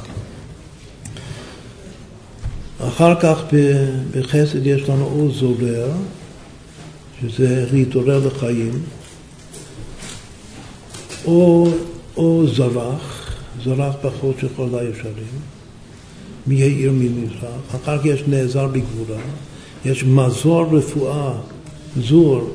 אחר כך בחסד יש לנו או זורר, שזה להתעורר לחיים, או, או זרח, זרח פחות שכל הישרים, מיעיר ממזרח. אחר כך יש נעזר בגבורה, יש מזור רפואה, זור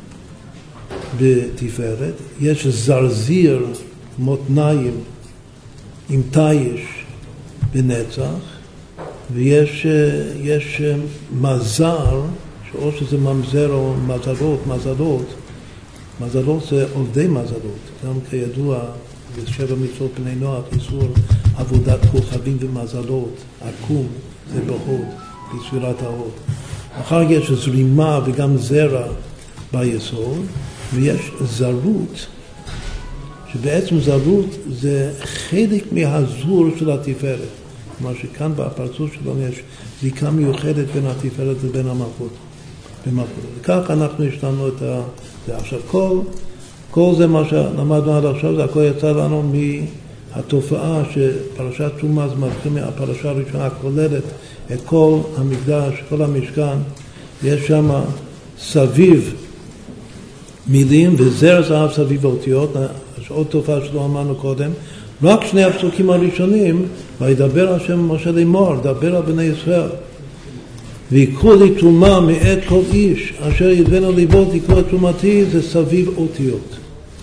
בתפארת, יש זרזיר, מותניים עם תיש בנצח, ויש יש מזר, שאו שזה ממזר או מזלות, מזלות, מזלות זה עובדי מזלות, גם כידוע בשבע מצוות בני נוח, איסור עבודת כוכבים ומזלות, עקום ובהוד, בספירת ההוד. אחר כך יש זרימה וגם זרע ביסוד, ויש זרות, שבעצם זרות זה חלק מהזור של התפארת. כלומר שכאן בפרצוף שלנו יש זיקה מיוחדת בין התפארת לבין המלכות. וכך אנחנו השתנו את ה... זה עכשיו כל, כל זה מה שלמדנו עד עכשיו, זה הכל יצא לנו מהתופעה שפרשת תרומה זה מתחיל מהפרשה הראשונה, כוללת את כל המקדש, כל המשכן, יש שם סביב מילים וזר זהב סביב אותיות, עוד תופעה שלא אמרנו קודם, רק שני הפסוקים הראשונים, וידבר השם משה לאמור, דבר על בני ישראל, ויקחו לי תרומה מאת כל איש, אשר ידבנו ליבו תקחו את תרומתי, זה סביב אותיות.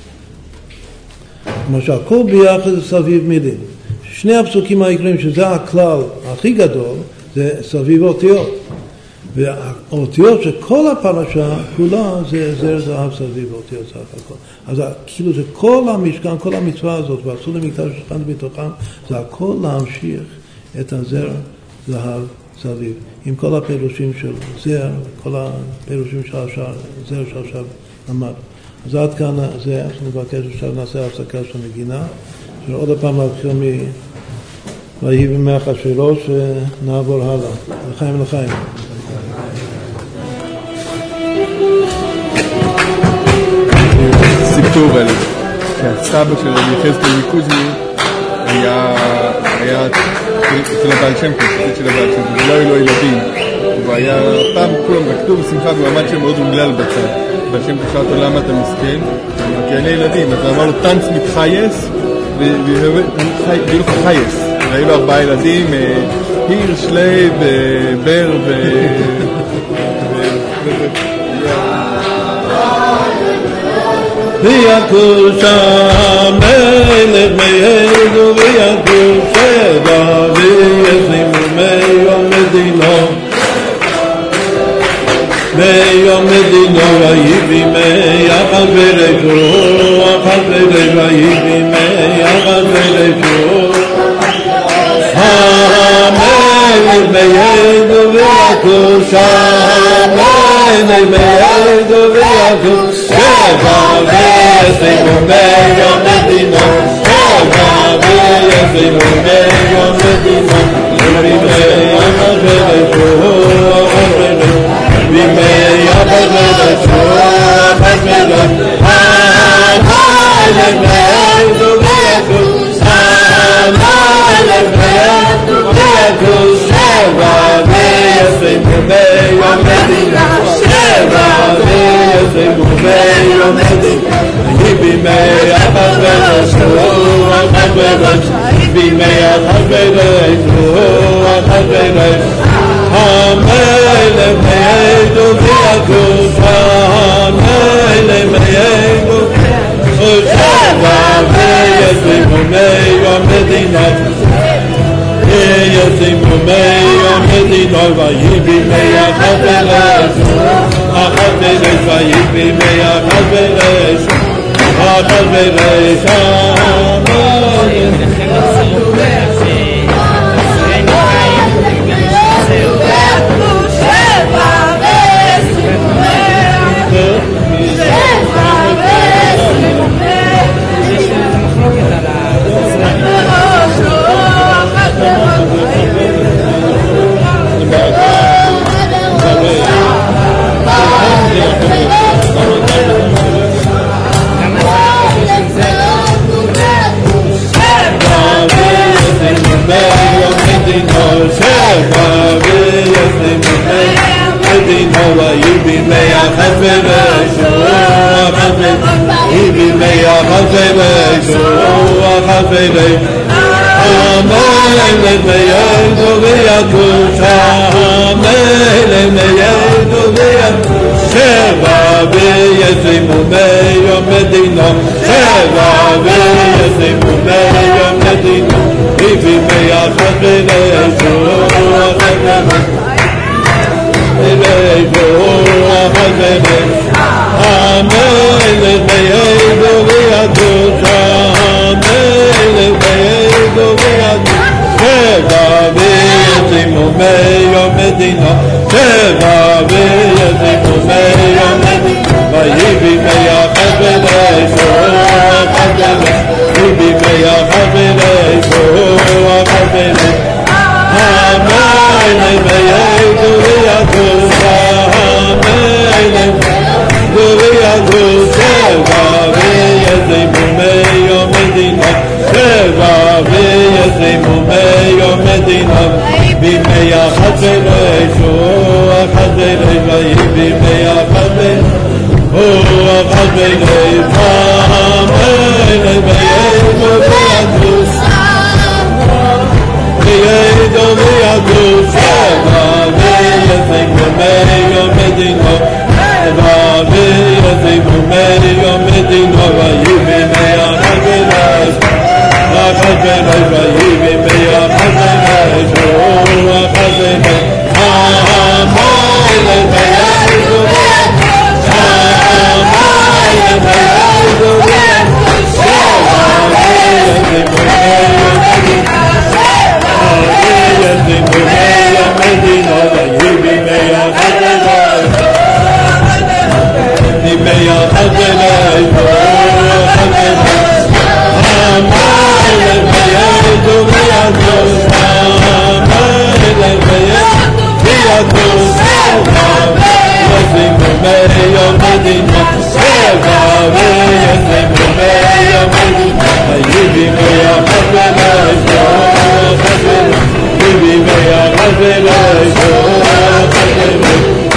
למשל, כל ביחד זה סביב מילים. שני הפסוקים העיקריים, שזה הכלל הכי גדול, זה סביב אותיות. והאותיות שכל הפרשה כולה זה זר זהב סביב אותיות סך הכל. אז כאילו זה כל המשכן, כל המצווה הזאת, ועשו למקדש שכן בתוכם, זה הכל להמשיך את הזר זהב סביב. עם כל הפירושים של זר, כל הפירושים של השאר, זר שעכשיו למד. אז עד כאן זה, אני מבקש עכשיו נעשה הפסקה של נגינה, שעוד הפעם להתחיל מ... ויהי בימי אחשוורוש ונעבור הלאה. לחיים לחיים. סיפור על שהסבא של יחזקאל מקוזמי היה היה אצל הבעל שם טוב, של הבעל שם טוב, ולא היו לו ילדים, והיה פעם כולם רקדו בשמחה והוא עמד שם מאוד אומלל בצד, והשם טוב שאל אותו למה אתה מסכן? כי אין לי ילדים, אז הוא אמר לו טנץ מתחייס ויהיו לך חייס, והיו לו ארבעה ילדים, היר, שלייב, בר ו... ויקוש המלך מיידו ויקוש שבע וישימו מיום מדינו מיום מדינו ויהי מי אחשוורוש אחשוורוש ויהי מי אחשוורוש המלך מיידו ויקוש המלך מיידו ויקוש שבע וישימו מיום מדינו שבע וישימו מיום מדינו וימי אחשוורוש וימי אחשוורוש אחשוורוש המלך מיידו ויקוש המלך מיידו ויקוש שבע וישימו מיום מדינו שבע וישימו מיום מדינו בימי אחשוורוש אחשוורוש בימי אחשוורוש אחשוורוש המלך מיידו ויקוש המלך מיידו שבע וישימו מיום מדינו וישימו מיום מדינו ויהי בימי אחשוורוש אחשוורוש ויהי בימי אחשוורוש אחשוורוש המלך שבע וישימו מיום medino vayibi meya chazvereshu vayibi meya chazvereshu chazvereshu Amen meya doviyadusha Amen meya doviyadusha Sheva beyezimu meya medino Sheva beyezimu meya medino Vivi meya chazvereshu chazvereshu Amen meya doviyadusha Amen meya doviyadusha Sheva beyezimu meya medino Sheva beyezimu meya medino Vayibi meya chazvereshu Vivi meya chazvereshu chazvereshu Amen meya doviyadusha Amen doviyadusha Sheva beyezimu meya medino Sheva beyezimu meya medino Bimeya chazvereshu chazvereshu Vayibi meya chazvereshu chazvereshu Amen meya doviyadusha meya doviyadusha Sheva beyezimu meya medino Sheva beyezimu meya medino Vayibi meya chazvereshu chazvereshu Vayibi meya chazvereshu chazvereshu Amen meya doviyadusha Amen meya doviyadusha Sheva beyezimu meya medino meya medino Vayibi meya chazvereshu meya chazvereshu chazvereshu Amen meya doviyadusha Amen meya doviyadusha Vayibi meya medino Sheva beyezimu meya medino Vayibi meya chazvereshu Vivi meya chazvereshu chazvereshu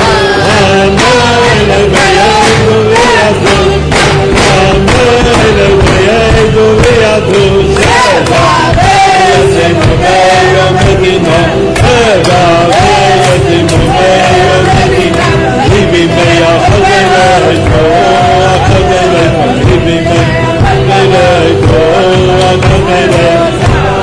Amen meya doviyadusha Amen meya doviyadusha Sheva beyezimu meya medino Sheva beyezimu meya medino Vivi meya chazvereshu chazvereshu Vivi meya chazvereshu chazvereshu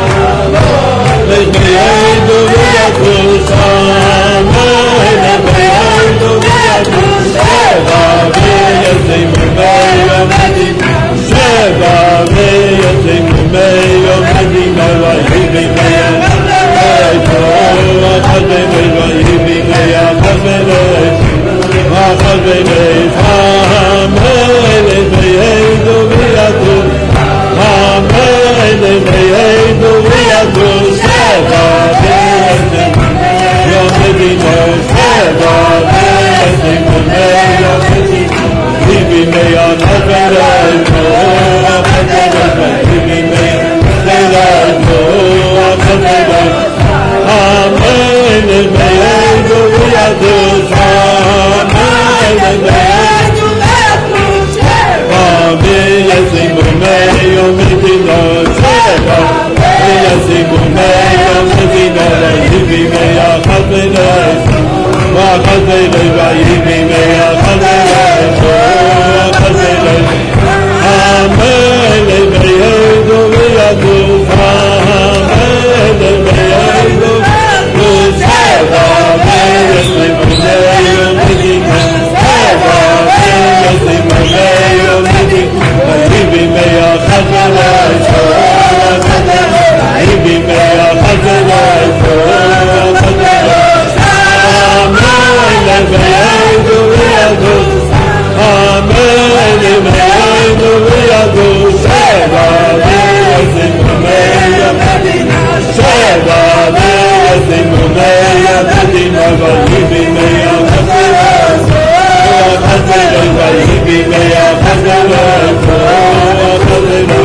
meya doviyadusha Amen meya doviyadusha Sheva beyezimu meya medino Sheva beyezimu meya medino Vayibi meya chazvereshu chazvereshu Vayibi meya chazvereshu chazvereshu Amen meya doviyadusha Amen meya doviyadusha Sheva beyezimu meya medino Sheva beyezimu meya medino Vivi meya chazvereshu chazvereshu Vivi meya chazvereshu chazvereshu Amen meya doviyadusha Amen meya doviyadusha Beyezimu meya medino Sheva beyezimu meya medino Vayibi meya chazvereshu chazvereshu Vayibi meya chazvereshu chazvereshu Amen meya doviyadusha Amen meya doviyadusha Sheva beyezimu meya medino Sheva beyezimu meya medino Vayibi meya chazvereshu Vayibi meya chazvereshu chazvereshu Amen meya doviyadusha Amen meya doviyadusha Sheva beyezimu meya medino Sheva beyezimu meya medino Vayibi meya chazvereshu chazvereshu Vayibi meya chazvereshu chazvereshu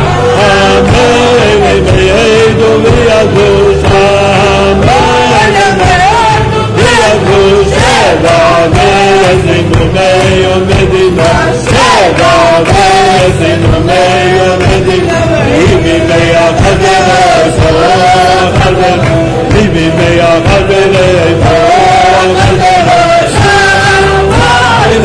Amen meya doviyadusha Amen meya doviyadusha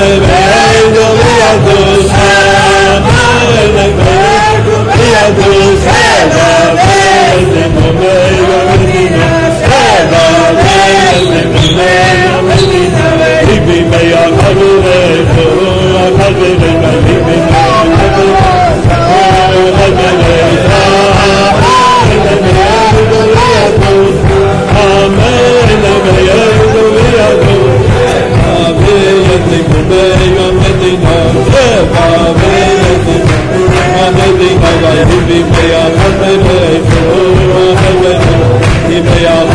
Amen.